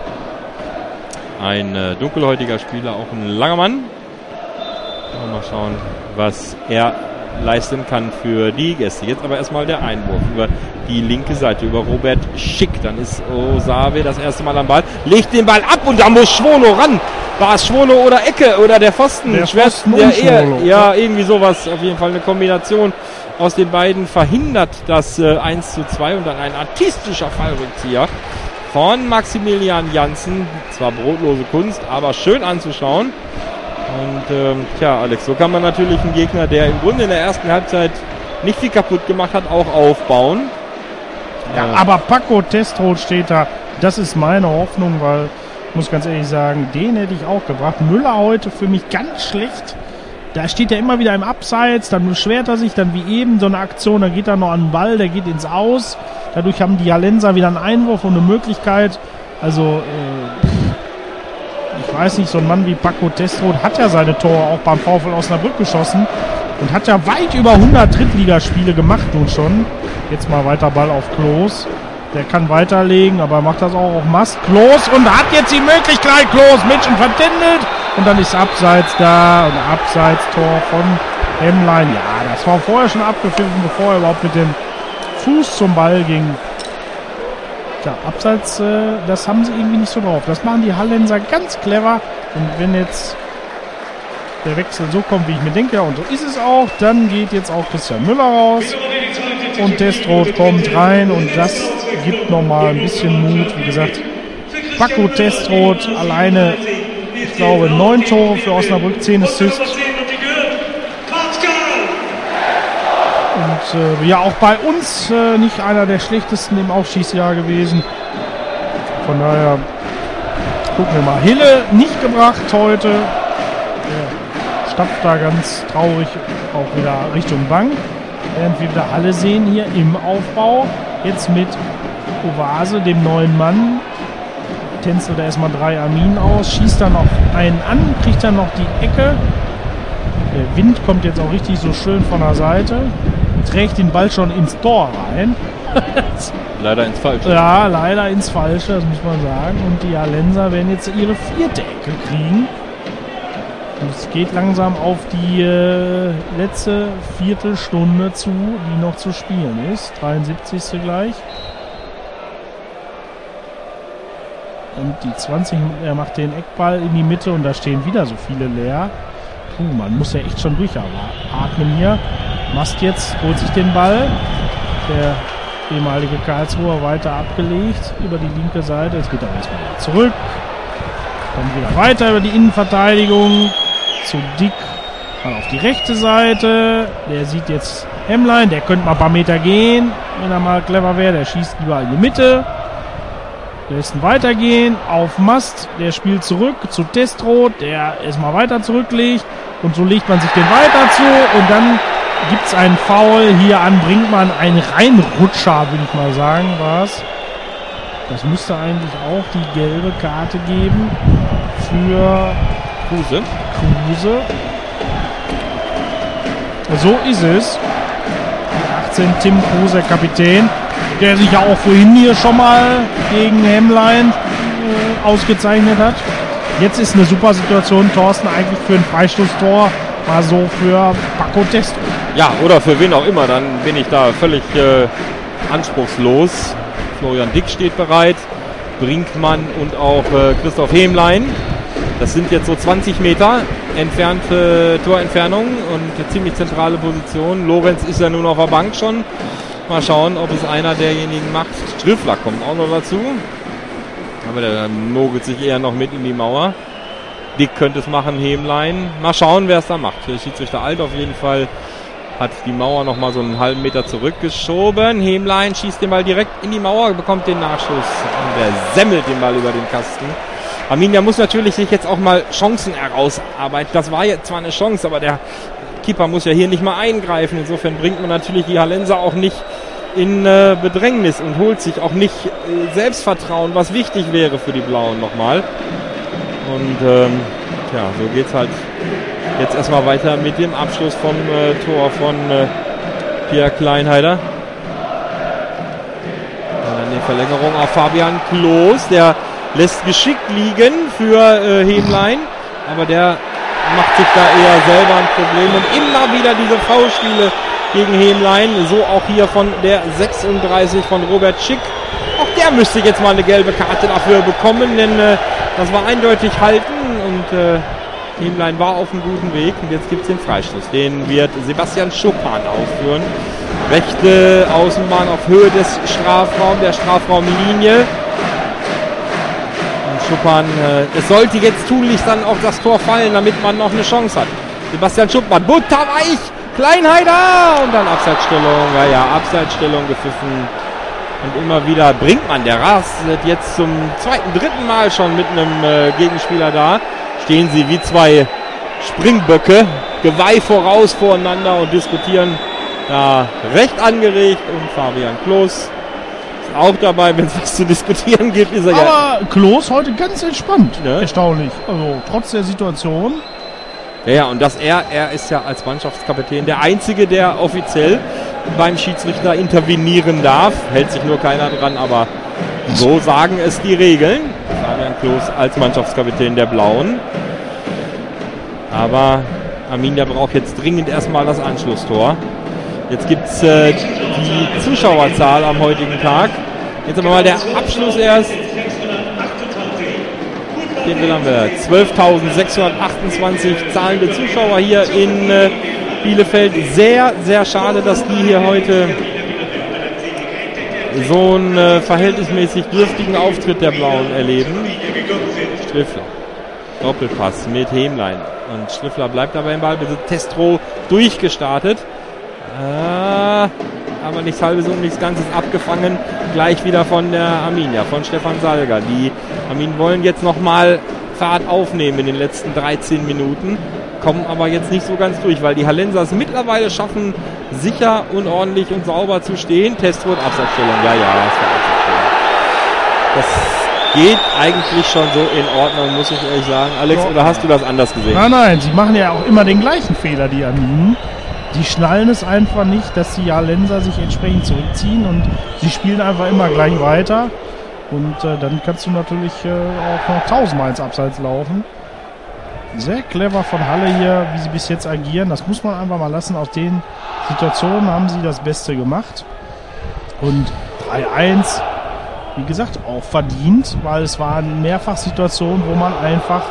Ein äh, dunkelhäutiger Spieler, auch ein langer Mann. Mal schauen, was er leisten kann für die Gäste. Jetzt aber erstmal der Einwurf über die linke Seite, über Robert Schick. Dann ist Osave das erste Mal am Ball, legt den Ball ab und da muss Schwono ran. War es Schwono oder Ecke oder der Pfosten? Der Pfosten, der eher, ja, irgendwie sowas. Auf jeden Fall eine Kombination aus den beiden verhindert das äh, eins zu zwei und dann ein artistischer Fallrückzieher von Maximilian Janssen. Zwar brotlose Kunst, aber schön anzuschauen. Und ähm, tja, Alex, so kann man natürlich einen Gegner, der im Grunde in der ersten Halbzeit nicht viel kaputt gemacht hat, auch aufbauen. Ja, äh, aber Paco Testroth steht da. Das ist meine Hoffnung, weil, ich muss ganz ehrlich sagen, den hätte ich auch gebracht. Müller heute für mich ganz schlecht. Da steht er immer wieder im Abseits, dann beschwert er sich, dann wie eben so eine Aktion, da geht er noch an den Ball, der geht ins Aus. Dadurch haben die Hallenser wieder einen Einwurf und eine Möglichkeit. Also, äh, ich weiß nicht, so ein Mann wie Paco Testroth hat ja seine Tore auch beim VfL Osnabrück geschossen und hat ja weit über hundert Drittligaspiele gemacht nun schon. Jetzt mal weiter Ball auf Klos. Der kann weiterlegen, aber macht das auch auf Mast. Klos und hat jetzt die Möglichkeit. Klos, Mädchen vertändelt und dann ist Abseits da und Abseits-Tor von Hemlein. Ja, das war vorher schon abgepfiffen, bevor er überhaupt mit dem Fuß zum Ball ging. Ja, Abseits, äh, das haben sie irgendwie nicht so drauf. Das machen die Hallenser ganz clever. Und wenn jetzt der Wechsel so kommt, wie ich mir denke, und so ist es auch, dann geht jetzt auch Christian Müller raus. Und Testroth kommt rein und das gibt nochmal ein bisschen Mut. Wie gesagt, Paco Testroth alleine, ich glaube, neun Tore für Osnabrück, zehn Assists. Und äh, ja, auch bei uns äh, nicht einer der schlechtesten im Aufschießjahr gewesen. Von daher gucken wir mal. Hille nicht gebracht heute. Der stapft da ganz traurig auch wieder Richtung Bank. Während wir wieder alle sehen hier im Aufbau. Jetzt mit Ovase, dem neuen Mann. Tänzelt er erstmal drei Armin aus. Schießt dann noch einen an. Kriegt dann noch die Ecke. Der Wind kommt jetzt auch richtig so schön von der Seite. Trägt den Ball schon ins Tor rein. Leider ins Falsche. Ja, leider ins Falsche, das muss man sagen. Und die Hallenser werden jetzt ihre vierte Ecke kriegen. Und es geht langsam auf die äh, letzte Viertelstunde zu, die noch zu spielen ist. dreiundsiebzigste gleich. Und die zwanzig, er macht den Eckball in die Mitte und da stehen wieder so viele leer. Puh, man muss ja echt schon durchatmen hier. Mast jetzt, holt sich den Ball. Der ehemalige Karlsruher weiter abgelegt über die linke Seite. Jetzt geht er erstmal wieder zurück. Dann wieder weiter über die Innenverteidigung. Zu Dick. Mal auf die rechte Seite. Der sieht jetzt Hemmlein. Der könnte mal ein paar Meter gehen, wenn er mal clever wäre. Der schießt lieber in die Mitte. Lässt ihn weitergehen. Auf Mast. Der spielt zurück zu Testrot. Der erstmal weiter zurücklegt. Und so legt man sich den weiter zu. Und dann gibt es einen Foul. Hier an Brinkmann. Ein Reinrutscher, würde ich mal sagen, war es. Das müsste eigentlich auch die gelbe Karte geben für Kruse. Kruse. So ist es. achtzehn Tim Kruse, Kapitän, der sich ja auch vorhin hier schon mal gegen Hemmlein äh, ausgezeichnet hat. Jetzt ist eine super Situation, Thorsten, eigentlich für ein Freistoßtor, mal so für Paco Testrot. Ja, oder für wen auch immer, dann bin ich da völlig äh, anspruchslos. Florian Dick steht bereit, Brinkmann und auch äh, Christoph Hemlein. Das sind jetzt so zwanzig Meter entfernte Torentfernung und eine ziemlich zentrale Position. Lorenz ist ja nun auf der Bank schon. Mal schauen, ob es einer derjenigen macht. Striffler kommt auch noch dazu. Aber der mogelt sich eher noch mit in die Mauer. Dick könnte es machen, Hemlein. Mal schauen, wer es da macht. Der Schiedsrichter Alt auf jeden Fall hat die Mauer noch mal so einen halben Meter zurückgeschoben. Hemlein schießt den Ball direkt in die Mauer, bekommt den Nachschuss und der semmelt den Ball über den Kasten. Arminia muss natürlich sich jetzt auch mal Chancen herausarbeiten. Das war jetzt zwar eine Chance, aber der Keeper muss ja hier nicht mal eingreifen. Insofern bringt man natürlich die Hallenser auch nicht in äh, Bedrängnis und holt sich auch nicht äh, Selbstvertrauen, was wichtig wäre für die Blauen nochmal. Und ähm, tja, so geht's halt jetzt erstmal weiter mit dem Abschluss vom äh, Tor von äh, Pierre Kleinheider. Und dann die Verlängerung auf Fabian Klos, der lässt geschickt liegen für äh, Hemlein, aber der macht sich da eher selber ein Problem und immer wieder diese Foulspiele gegen Hemlein, so auch hier von der sechsunddreißig von Robert Schick. Auch der müsste jetzt mal eine gelbe Karte dafür bekommen, denn äh, das war eindeutig halten und äh, Hemlein war auf einem guten Weg und jetzt gibt es den Freistoß. Den wird Sebastian Schuppan ausführen. Rechte Außenbahn auf Höhe des Strafraums, der Strafraumlinie. Schuppan, äh, es sollte jetzt tunlichst dann auf das Tor fallen, damit man noch eine Chance hat. Sebastian Schuppan, butterweich, Kleinheider und dann Abseitsstellung, ja, ja, Abseitsstellung gepfiffen. Und immer wieder bringt man, der rastet jetzt zum zweiten, dritten Mal schon mit einem äh, Gegenspieler da. Stehen sie wie zwei Springböcke, Geweih voraus voreinander und diskutieren da recht angeregt. Und Fabian Klos auch dabei, wenn es was zu diskutieren gibt, ist er Aber ja. Klos heute ganz entspannt, ne? Erstaunlich. Also trotz der Situation. Ja, ja, und dass er, er ist ja als Mannschaftskapitän der Einzige, der offiziell beim Schiedsrichter intervenieren darf. Hält sich nur keiner dran, aber so sagen es die Regeln. Fabian Klos als Mannschaftskapitän der Blauen. Aber Arminia braucht jetzt dringend erstmal das Anschlusstor. Jetzt gibt es äh, die Zuschauerzahl am heutigen Tag. Jetzt aber mal der Abschluss erst. Den will haben wir. zwölftausendsechshundertachtundzwanzig zahlende Zuschauer hier in äh, Bielefeld. Sehr, sehr schade, dass die hier heute so einen äh, verhältnismäßig dürftigen Auftritt der Blauen erleben. Striffler. Doppelpass mit Hemlein. Und Striffler bleibt dabei im Ballbesitz. Testro durchgestartet. Ah, aber nichts halbes und nichts Ganzes abgefangen. Gleich wieder von der Arminia, von Stefan Salger. Die Arminen wollen jetzt nochmal Fahrt aufnehmen in den letzten dreizehn Minuten. Kommen aber jetzt nicht so ganz durch, weil die Hallenser es mittlerweile schaffen, sicher und ordentlich und sauber zu stehen. Testrot, Abseitsstellung. Ja, ja, das war Abseitsstellung. Das geht eigentlich schon so in Ordnung, muss ich ehrlich sagen. Alex, ja. Oder hast du das anders gesehen? Nein, nein, sie machen ja auch immer den gleichen Fehler, die Arminen. Die schnallen es einfach nicht, dass die Hallenser sich entsprechend zurückziehen und sie spielen einfach immer gleich weiter. Und äh, dann kannst du natürlich äh, auch noch tausendmal ins Abseits laufen. Sehr clever von Halle hier, wie sie bis jetzt agieren. Das muss man einfach mal lassen. Aus den Situationen haben sie das Beste gemacht. Und drei eins, wie gesagt, auch verdient, weil es waren mehrfach Situationen, wo man einfach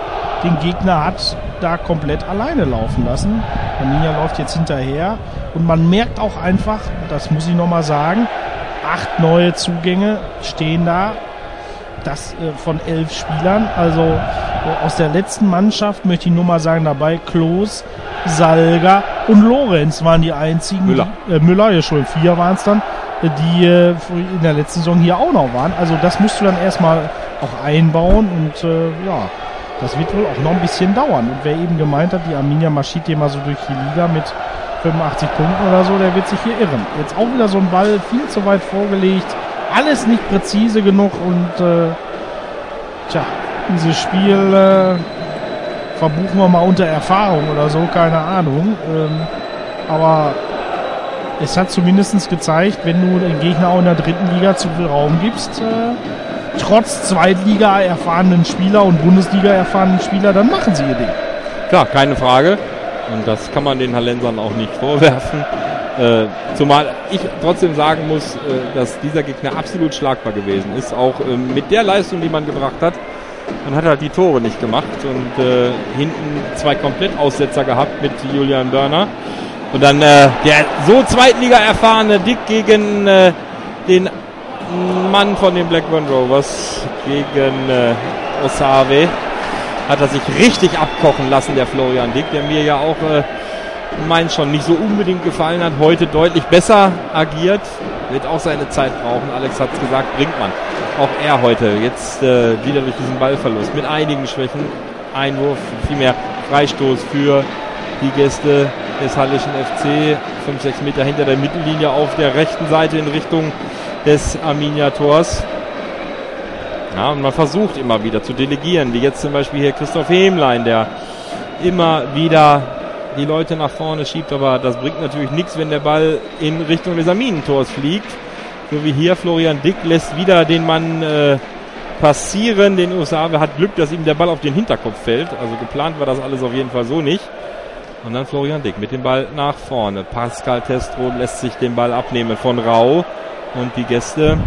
den Gegner hat da komplett alleine laufen lassen. Arminia läuft jetzt hinterher und man merkt auch einfach, das muss ich nochmal sagen, acht neue Zugänge stehen da, das äh, von elf Spielern. Also äh, aus der letzten Mannschaft möchte ich nur mal sagen, dabei Klos, Salga und Lorenz waren die einzigen. Müller. Die, äh, Müller, ja schon, vier waren es dann, äh, die äh, in der letzten Saison hier auch noch waren. Also das musst du dann erstmal auch einbauen und äh, ja, das wird wohl auch noch ein bisschen dauern. Und wer eben gemeint hat, die Arminia marschiert hier mal so durch die Liga mit fünfundachtzig Punkten oder so, der wird sich hier irren. Jetzt auch wieder so ein Ball, viel zu weit vorgelegt, alles nicht präzise genug und äh, tja, dieses Spiel äh, verbuchen wir mal unter Erfahrung oder so, keine Ahnung. Ähm, aber es hat zumindest gezeigt, wenn du den Gegner auch in der dritten Liga zu viel Raum gibst, äh, trotz Zweitliga erfahrenen Spieler und Bundesliga erfahrenen Spieler, dann machen sie ihr Ding. Klar, keine Frage. Und das kann man den Hallensern auch nicht vorwerfen. Äh, zumal ich trotzdem sagen muss, äh, dass dieser Gegner absolut schlagbar gewesen ist. Auch äh, mit der Leistung, die man gebracht hat. Man hat halt die Tore nicht gemacht. Und äh, hinten zwei Komplettaussetzer gehabt mit Julian Börner. Und dann äh, der so Zweitliga erfahrene Dick gegen äh, den Mann von den Blackburn Rovers, gegen äh, Osave. Hat er sich richtig abkochen lassen, der Florian Dick, der mir ja auch äh, meins schon nicht so unbedingt gefallen hat. Heute deutlich besser agiert. Wird auch seine Zeit brauchen. Alex hat es gesagt, bringt man. Auch er heute jetzt äh, wieder durch diesen Ballverlust mit einigen Schwächen. Einwurf, vielmehr Freistoß für die Gäste des Hallischen F C. fünf, sechs Meter hinter der Mittellinie auf der rechten Seite in Richtung des Arminia-Tors. Ja, und man versucht immer wieder zu delegieren, wie jetzt zum Beispiel hier Christoph Hemlein, der immer wieder die Leute nach vorne schiebt, aber das bringt natürlich nichts, wenn der Ball in Richtung des Arminentors fliegt. So wie hier Florian Dick lässt wieder den Mann äh, passieren. Den Osave hat Glück, dass ihm der Ball auf den Hinterkopf fällt. Also geplant war das alles auf jeden Fall so nicht. Und dann Florian Dick mit dem Ball nach vorne. Pascal Testro lässt sich den Ball abnehmen von Rau. Und die Gäste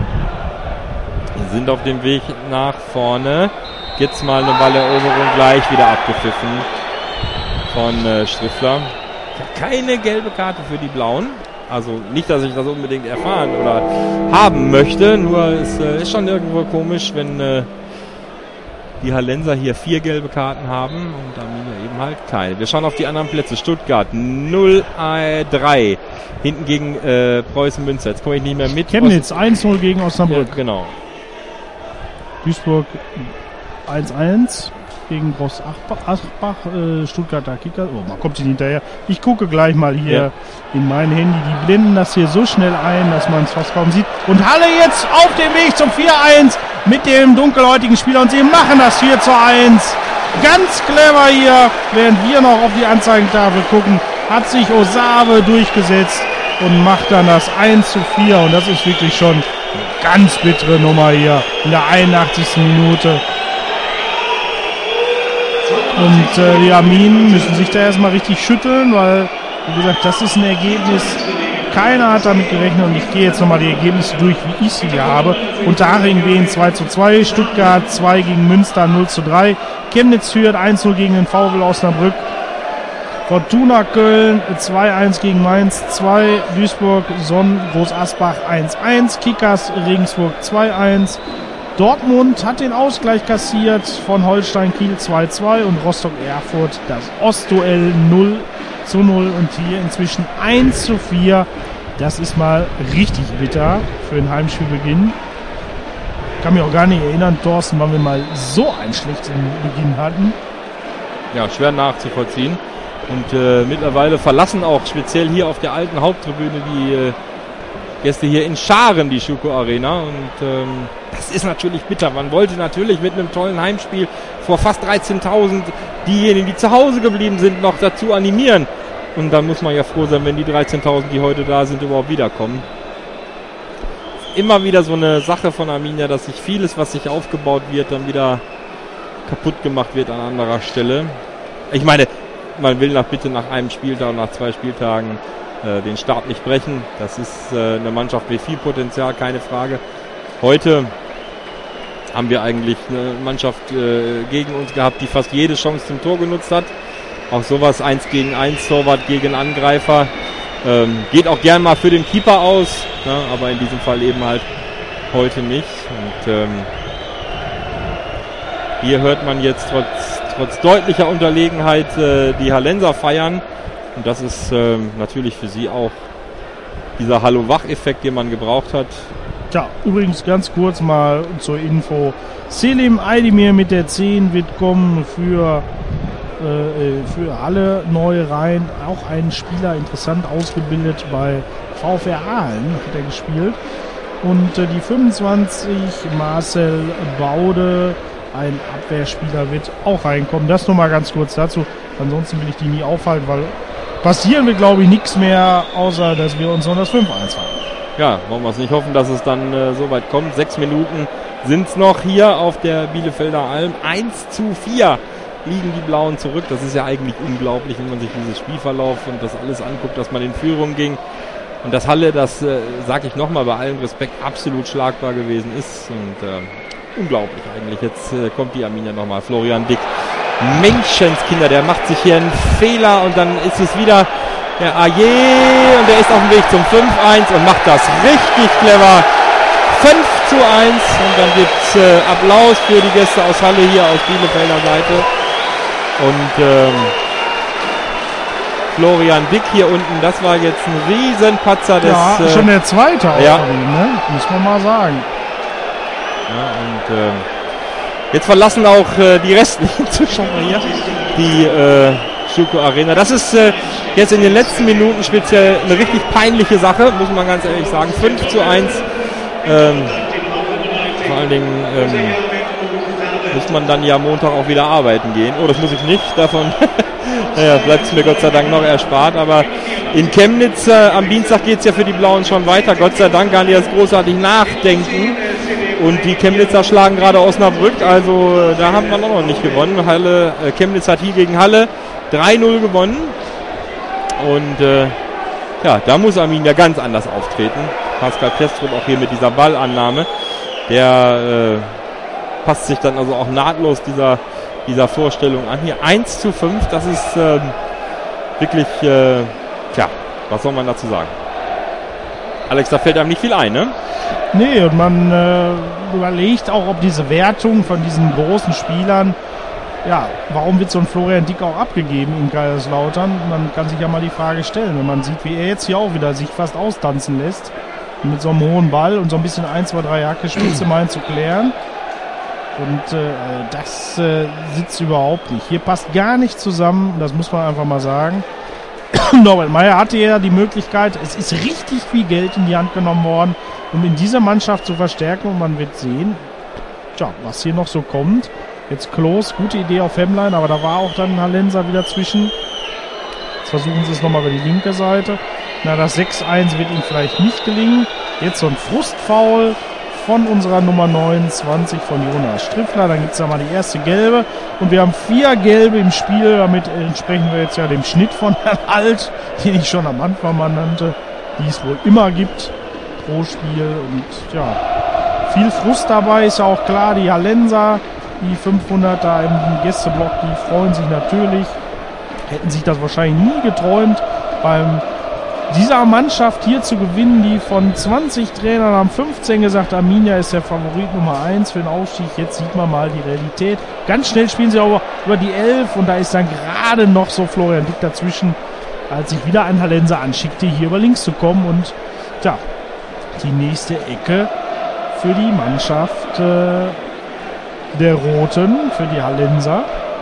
sind auf dem Weg nach vorne. Jetzt mal eine Balleroberung gleich wieder abgepfiffen von äh, Striffler. Keine gelbe Karte für die Blauen. Also nicht, dass ich das unbedingt erfahren oder haben möchte. Nur es äh, ist schon irgendwo komisch, wenn äh, die Hallenser hier vier gelbe Karten haben und Arminia eben halt keine. Wir schauen auf die anderen Plätze. Stuttgart null drei. Hinten gegen äh, Preußen Münster. Jetzt komme ich nicht mehr mit. Chemnitz eins null gegen Osnabrück. Ja, genau. Duisburg eins eins gegen Groß Asbach, äh, Stuttgarter Kicker. Oh, man kommt nicht hinterher. Ich gucke gleich mal hier ja. in mein Handy. Die blenden das hier so schnell ein, dass man es fast kaum sieht. Und Halle jetzt auf dem Weg zum vier eins mit dem dunkelhäutigen Spieler. Und sie machen das vier zu eins. Ganz clever hier, während wir noch auf die Anzeigentafel gucken, hat sich Osave durchgesetzt und macht dann das eins zu vier. Und das ist wirklich schon ganz bittere Nummer hier in der einundachtzigsten Minute. Und äh, die Arminen müssen sich da erstmal richtig schütteln, weil, wie gesagt, das ist ein Ergebnis, keiner hat damit gerechnet und ich gehe jetzt nochmal die Ergebnisse durch, wie ich sie hier habe. Unterhaching Wien zwei zu zwei, Stuttgart zwei gegen Münster null zu drei, Chemnitz führt eins null gegen den VfL Osnabrück, Fortuna Köln zwei eins gegen Mainz zwei, Duisburg Sonn Groß Asbach eins eins, Kickers Regensburg zwei eins, Dortmund hat den Ausgleich kassiert von Holstein Kiel zwei zwei und Rostock Erfurt das Ostduell null zu null und hier inzwischen eins zu vier. Das ist mal richtig bitter für den Heimspielbeginn. Ich kann mich auch gar nicht erinnern, Thorsten, wann wir mal so einen schlechten Beginn hatten. Ja, schwer nachzuvollziehen. Und äh, mittlerweile verlassen auch speziell hier auf der alten Haupttribüne die äh, Gäste hier in Scharen die Schuko Arena. Und ähm, das ist natürlich bitter. Man wollte natürlich mit einem tollen Heimspiel vor fast dreizehntausend diejenigen, die zu Hause geblieben sind, noch dazu animieren. Und dann muss man ja froh sein, wenn die dreizehntausend, die heute da sind, überhaupt wiederkommen. Immer wieder so eine Sache von Arminia, dass sich vieles, was sich aufgebaut wird, dann wieder kaputt gemacht wird an anderer Stelle. Ich meine, man will nach bitte nach einem Spieltag und nach zwei Spieltagen äh, den Start nicht brechen. Das ist äh, eine Mannschaft mit viel Potenzial, keine Frage. Heute haben wir eigentlich eine Mannschaft äh, gegen uns gehabt, die fast jede Chance zum Tor genutzt hat. Auch sowas eins gegen eins, Torwart gegen Angreifer. Ähm, geht auch gern mal für den Keeper aus, ne, aber in diesem Fall eben halt heute nicht. Und ähm, hier hört man jetzt trotz, trotz deutlicher Unterlegenheit äh, die Hallenser feiern. Und das ist ähm, natürlich für sie auch dieser Hallo-Wach-Effekt, den man gebraucht hat. Tja, übrigens ganz kurz mal zur Info. Selim Aydemir mit der zehn wird kommen für, äh, für Halle neu rein. Auch ein Spieler, interessant ausgebildet bei VfR Aalen hat er gespielt. Und äh, die fünfundzwanzig, Marcel Baude, ein Abwehrspieler, wird auch reinkommen. Das nur mal ganz kurz dazu. Ansonsten will ich die nie aufhalten, weil passieren wird, glaube ich, nichts mehr, außer dass wir uns noch das fünf eins haben. Ja, wollen wir es nicht hoffen, dass es dann äh, so weit kommt. Sechs Minuten sind es noch hier auf der Bielefelder Alm. eins zu vier liegen die Blauen zurück. Das ist ja eigentlich unglaublich, wenn man sich dieses Spielverlauf und das alles anguckt, dass man in Führung ging. Und das Halle, das äh, sage ich nochmal bei allem Respekt, absolut schlagbar gewesen ist. Und äh, unglaublich eigentlich. Jetzt äh, kommt die Arminia nochmal. Florian Dick. Menschenskinder, der macht sich hier einen Fehler und dann ist es wieder der Aje und der ist auf dem Weg zum fünf eins und macht das richtig clever. fünf zu eins und dann gibt's äh, Applaus für die Gäste aus Halle hier aus Bielefelder Seite. Und ähm, Florian Dick hier unten, das war jetzt ein Riesenpatzer. Des, ja, äh, schon der zweite auch ja. von ihm, ne? Muss man mal sagen. Ja, und ähm, jetzt verlassen auch äh, die restlichen Zuschauer hier die äh, Schüco Arena. Das ist äh, jetzt in den letzten Minuten speziell eine richtig peinliche Sache, muss man ganz ehrlich sagen. fünf zu eins. Ähm, vor allen Dingen ähm, muss man dann ja Montag auch wieder arbeiten gehen. Oh, das muss ich nicht. Davon naja, bleibt es mir Gott sei Dank noch erspart. Aber in Chemnitz äh, am Dienstag geht es ja für die Blauen schon weiter. Gott sei Dank gar nicht erst großartig nachdenken. Und die Chemnitzer schlagen gerade Osnabrück, also da haben wir auch noch nicht gewonnen. Halle, äh, Chemnitz hat hier gegen Halle drei null gewonnen. Und äh, ja, da muss Arminia ganz anders auftreten. Pascal Pestrup auch hier mit dieser Ballannahme. Der äh, passt sich dann also auch nahtlos dieser, dieser Vorstellung an. Hier eins zu fünf, das ist äh, wirklich, äh, tja, was soll man dazu sagen? Alex, da fällt einem nicht viel ein, ne? Nee, und man äh, überlegt auch, ob diese Wertung von diesen großen Spielern, ja, warum wird so ein Florian Dick auch abgegeben in Kaiserslautern? Man kann sich ja mal die Frage stellen, wenn man sieht, wie er jetzt hier auch wieder sich fast austanzen lässt, mit so einem hohen Ball und so ein bisschen eins, zwei, drei Jacke Spitze meinen zu klären. Und äh, das äh, sitzt überhaupt nicht. Hier passt gar nicht zusammen, das muss man einfach mal sagen. Norbert Meyer hatte ja die Möglichkeit, es ist richtig viel Geld in die Hand genommen worden, um in dieser Mannschaft zu verstärken, und man wird sehen, tja, was hier noch so kommt. Jetzt Klos, gute Idee auf Hemmlein, aber da war auch dann Hallenser wieder zwischen. Jetzt versuchen sie es nochmal über die linke Seite. Na, das sechs eins wird ihnen vielleicht nicht gelingen. Jetzt so ein Frustfoul von unserer Nummer neunundzwanzig von Jonas Striffler. Dann gibt es da mal die erste gelbe. Und wir haben vier gelbe im Spiel. Damit entsprechen wir jetzt ja dem Schnitt von Herrn Alt, den ich schon am Anfang mal nannte, die es wohl immer gibt pro Spiel. Und ja, viel Frust dabei, ist ja auch klar. Die Hallenser, die fünfhundert da im Gästeblock, die freuen sich natürlich. Hätten sich das wahrscheinlich nie geträumt, beim dieser Mannschaft hier zu gewinnen, die von zwanzig Trainern haben fünfzehn gesagt, Arminia ist der Favorit Nummer eins für den Aufstieg. Jetzt sieht man mal die Realität. Ganz schnell spielen sie auch über die elf und da ist dann gerade noch so Florian Dick dazwischen, als sich wieder ein Hallenser anschickte, hier über links zu kommen. Und ja, die nächste Ecke für die Mannschaft äh, der Roten, für die Hallenser,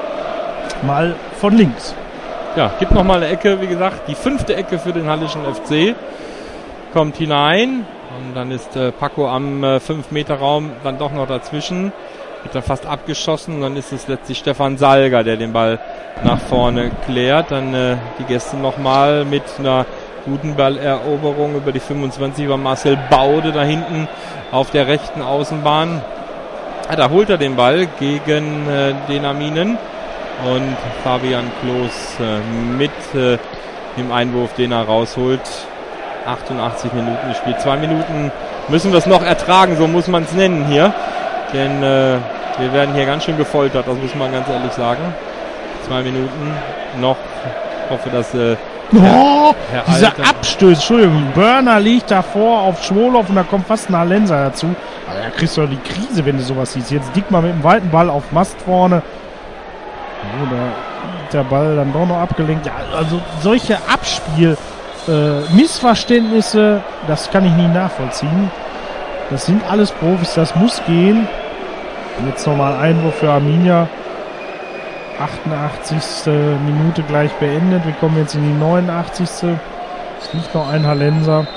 mal von links. Ja, gibt noch mal eine Ecke, wie gesagt, die fünfte Ecke für den Hallischen F C. Kommt hinein und dann ist äh, Paco am äh, fünf Meter Raum dann doch noch dazwischen. Wird dann fast abgeschossen und dann ist es letztlich Stefan Salger, der den Ball nach vorne klärt. Dann äh, die Gäste nochmal mit einer guten Balleroberung über die fünfundzwanzig über Marcel Baude da hinten auf der rechten Außenbahn. Ja, da holt er den Ball gegen äh, den Arminen. Und Fabian Klos äh, mit äh, dem Einwurf, den er rausholt. achtundachtzig Minuten gespielt. Zwei Minuten müssen wir es noch ertragen, so muss man es nennen hier. denn äh, wir werden hier ganz schön gefoltert, das muss man ganz ehrlich sagen. Zwei Minuten noch. Ich hoffe, dass äh, Oh, Herr dieser Alter- Abstöß, Entschuldigung, Burner liegt davor auf Schwolow und da kommt fast ein Hallenser dazu. Aber da kriegst du doch die Krise, wenn du sowas siehst. Jetzt dick mal mit dem weiten Ball auf Mast vorne. Oh, da wird der Ball dann doch noch abgelenkt. Ja, also solche Abspiel, äh, Missverständnisse, das kann ich nie nachvollziehen. Das sind alles Profis, das muss gehen. Und jetzt nochmal Einwurf für Arminia. achtundachtzigste Minute gleich beendet. Wir kommen jetzt in die neunundachtzigste Es liegt noch ein Hallenser.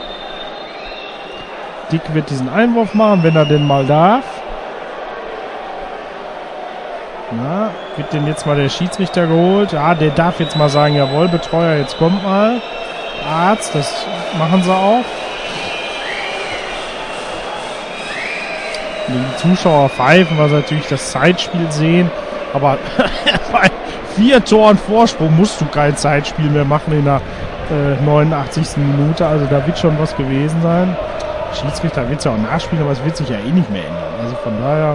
Dick wird diesen Einwurf machen, wenn er denn mal darf. Na, wird denn jetzt mal der Schiedsrichter geholt? Ja, der darf jetzt mal sagen, jawohl, Betreuer, jetzt kommt mal. Arzt, das machen sie auch. Und die Zuschauer pfeifen, weil sie natürlich das Zeitspiel sehen. Aber bei vier Toren Vorsprung musst du kein Zeitspiel mehr machen in der äh, neunundachtzigsten Minute. Also da wird schon was gewesen sein. Schiedsrichter wird es ja auch nachspielen, aber es wird sich ja eh nicht mehr ändern. Also von daher...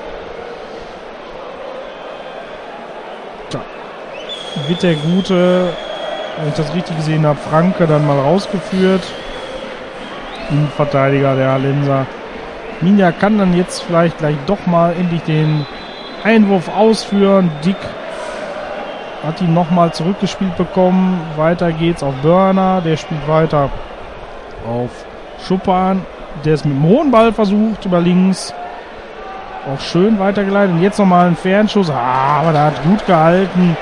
Tja, wird der Gute, wenn ich das richtig gesehen habe, Franke dann mal rausgeführt. Innenverteidiger der Hallenser. Minja kann dann jetzt vielleicht gleich doch mal endlich den Einwurf ausführen. Dick hat ihn nochmal zurückgespielt bekommen. Weiter geht's auf Burner. Der spielt weiter auf Schuppan. Der ist mit dem hohen Ball versucht über links. Auch schön weitergeleitet. Und jetzt nochmal ein Fernschuss. Ah, aber da hat gut gehalten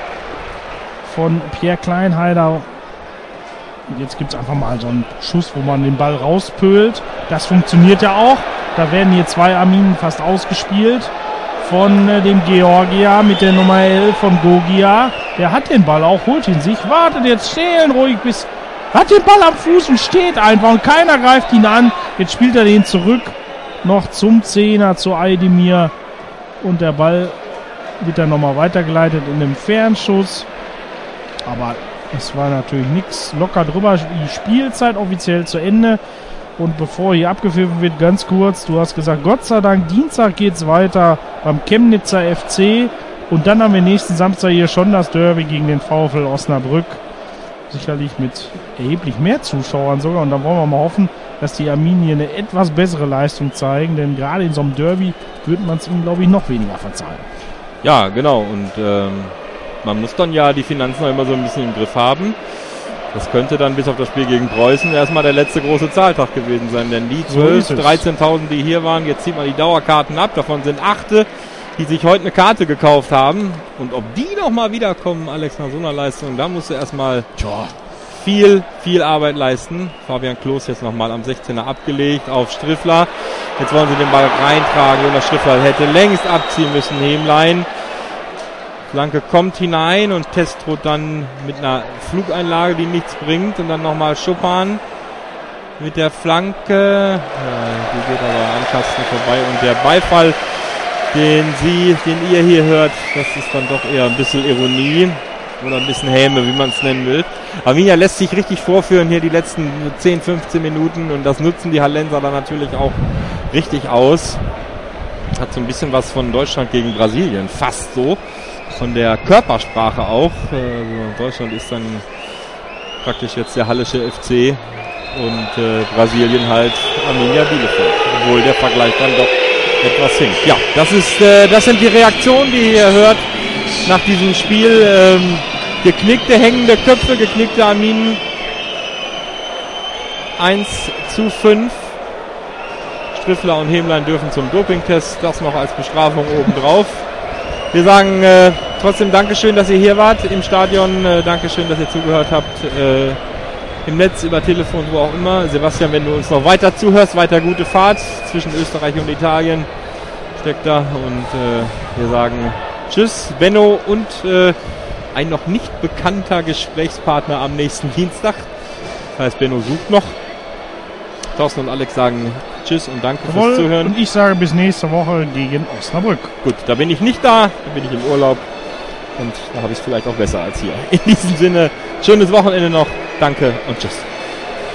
von Pierre Kleinheider. Und jetzt gibt es einfach mal so einen Schuss, wo man den Ball rauspölt. Das funktioniert ja auch. Da werden hier zwei Arminen fast ausgespielt. Von äh, dem Georgia mit der Nummer elf von Gogia. Der hat den Ball auch, holt ihn sich, wartet jetzt, stehen ruhig bis... Hat den Ball am Fuß und steht einfach und keiner greift ihn an. Jetzt spielt er den zurück noch zum Zehner, zu Aydemir. Und der Ball wird dann nochmal weitergeleitet in einem Fernschuss. Aber es war natürlich nichts, locker drüber. Die Spielzeit offiziell zu Ende. Und bevor hier abgepfiffen wird, ganz kurz, du hast gesagt, Gott sei Dank, Dienstag geht's weiter beim Chemnitzer F C. Und dann haben wir nächsten Samstag hier schon das Derby gegen den VfL Osnabrück. Sicherlich mit erheblich mehr Zuschauern sogar. Und dann wollen wir mal hoffen, dass die Arminia eine etwas bessere Leistung zeigen. Denn gerade in so einem Derby würde man es ihnen, glaube ich, noch weniger verzeihen. Ja, genau. Und ähm, man muss dann ja die Finanzen noch immer so ein bisschen im Griff haben. Das könnte dann bis auf das Spiel gegen Preußen erstmal der letzte große Zahltag gewesen sein. Denn die zwölf, dreizehntausend, die hier waren, jetzt zieht man die Dauerkarten ab. Davon sind achte, die sich heute eine Karte gekauft haben. Und ob die noch mal wiederkommen, Alex, nach so einer Leistung, da musst du erstmal viel, viel Arbeit leisten. Fabian Klos jetzt nochmal am sechzehner abgelegt auf Striffler. Jetzt wollen sie den Ball reintragen. Jonas Striffler hätte längst abziehen müssen. Hemlein. Flanke kommt hinein und Testrup dann mit einer Flugeinlage, die nichts bringt. Und dann nochmal Schuppan mit der Flanke. Ja, die geht aber an Kasten vorbei. Und der Beifall, den sie, den ihr hier hört, das ist dann doch eher ein bisschen Ironie oder ein bisschen Häme, wie man es nennen will. Arminia lässt sich richtig vorführen hier die letzten zehn, fünfzehn Minuten und das nutzen die Hallenser dann natürlich auch richtig aus. Hat so ein bisschen was von Deutschland gegen Brasilien, fast so. Von der Körpersprache auch. Also Deutschland ist dann praktisch jetzt der hallische F C und äh, Brasilien halt Arminia Bielefeld. Obwohl der Vergleich dann doch etwas hinkt. Ja, das ist, äh, das sind die Reaktionen, die ihr hört nach diesem Spiel. Ähm, geknickte, hängende Köpfe, geknickte Arminen. eins zu fünf. Striffler und Hemlein dürfen zum Dopingtest. Das noch als Bestrafung obendrauf. Wir sagen äh, trotzdem Dankeschön, dass ihr hier wart im Stadion. Äh, Dankeschön, dass ihr zugehört habt. Äh, Im Netz, über Telefon, wo auch immer. Sebastian, wenn du uns noch weiter zuhörst, weiter gute Fahrt zwischen Österreich und Italien. Steckt da. Und äh, wir sagen Tschüss, Benno und äh, ein noch nicht bekannter Gesprächspartner am nächsten Dienstag. Das heißt, Benno sucht noch. Thorsten und Alex sagen Tschüss und danke Jawohl, fürs Zuhören. Und ich sage bis nächste Woche gegen Osnabrück. Gut, da bin ich nicht da, da bin ich im Urlaub. Und da habe ich es vielleicht auch besser als hier. In diesem Sinne, schönes Wochenende noch. Danke und tschüss.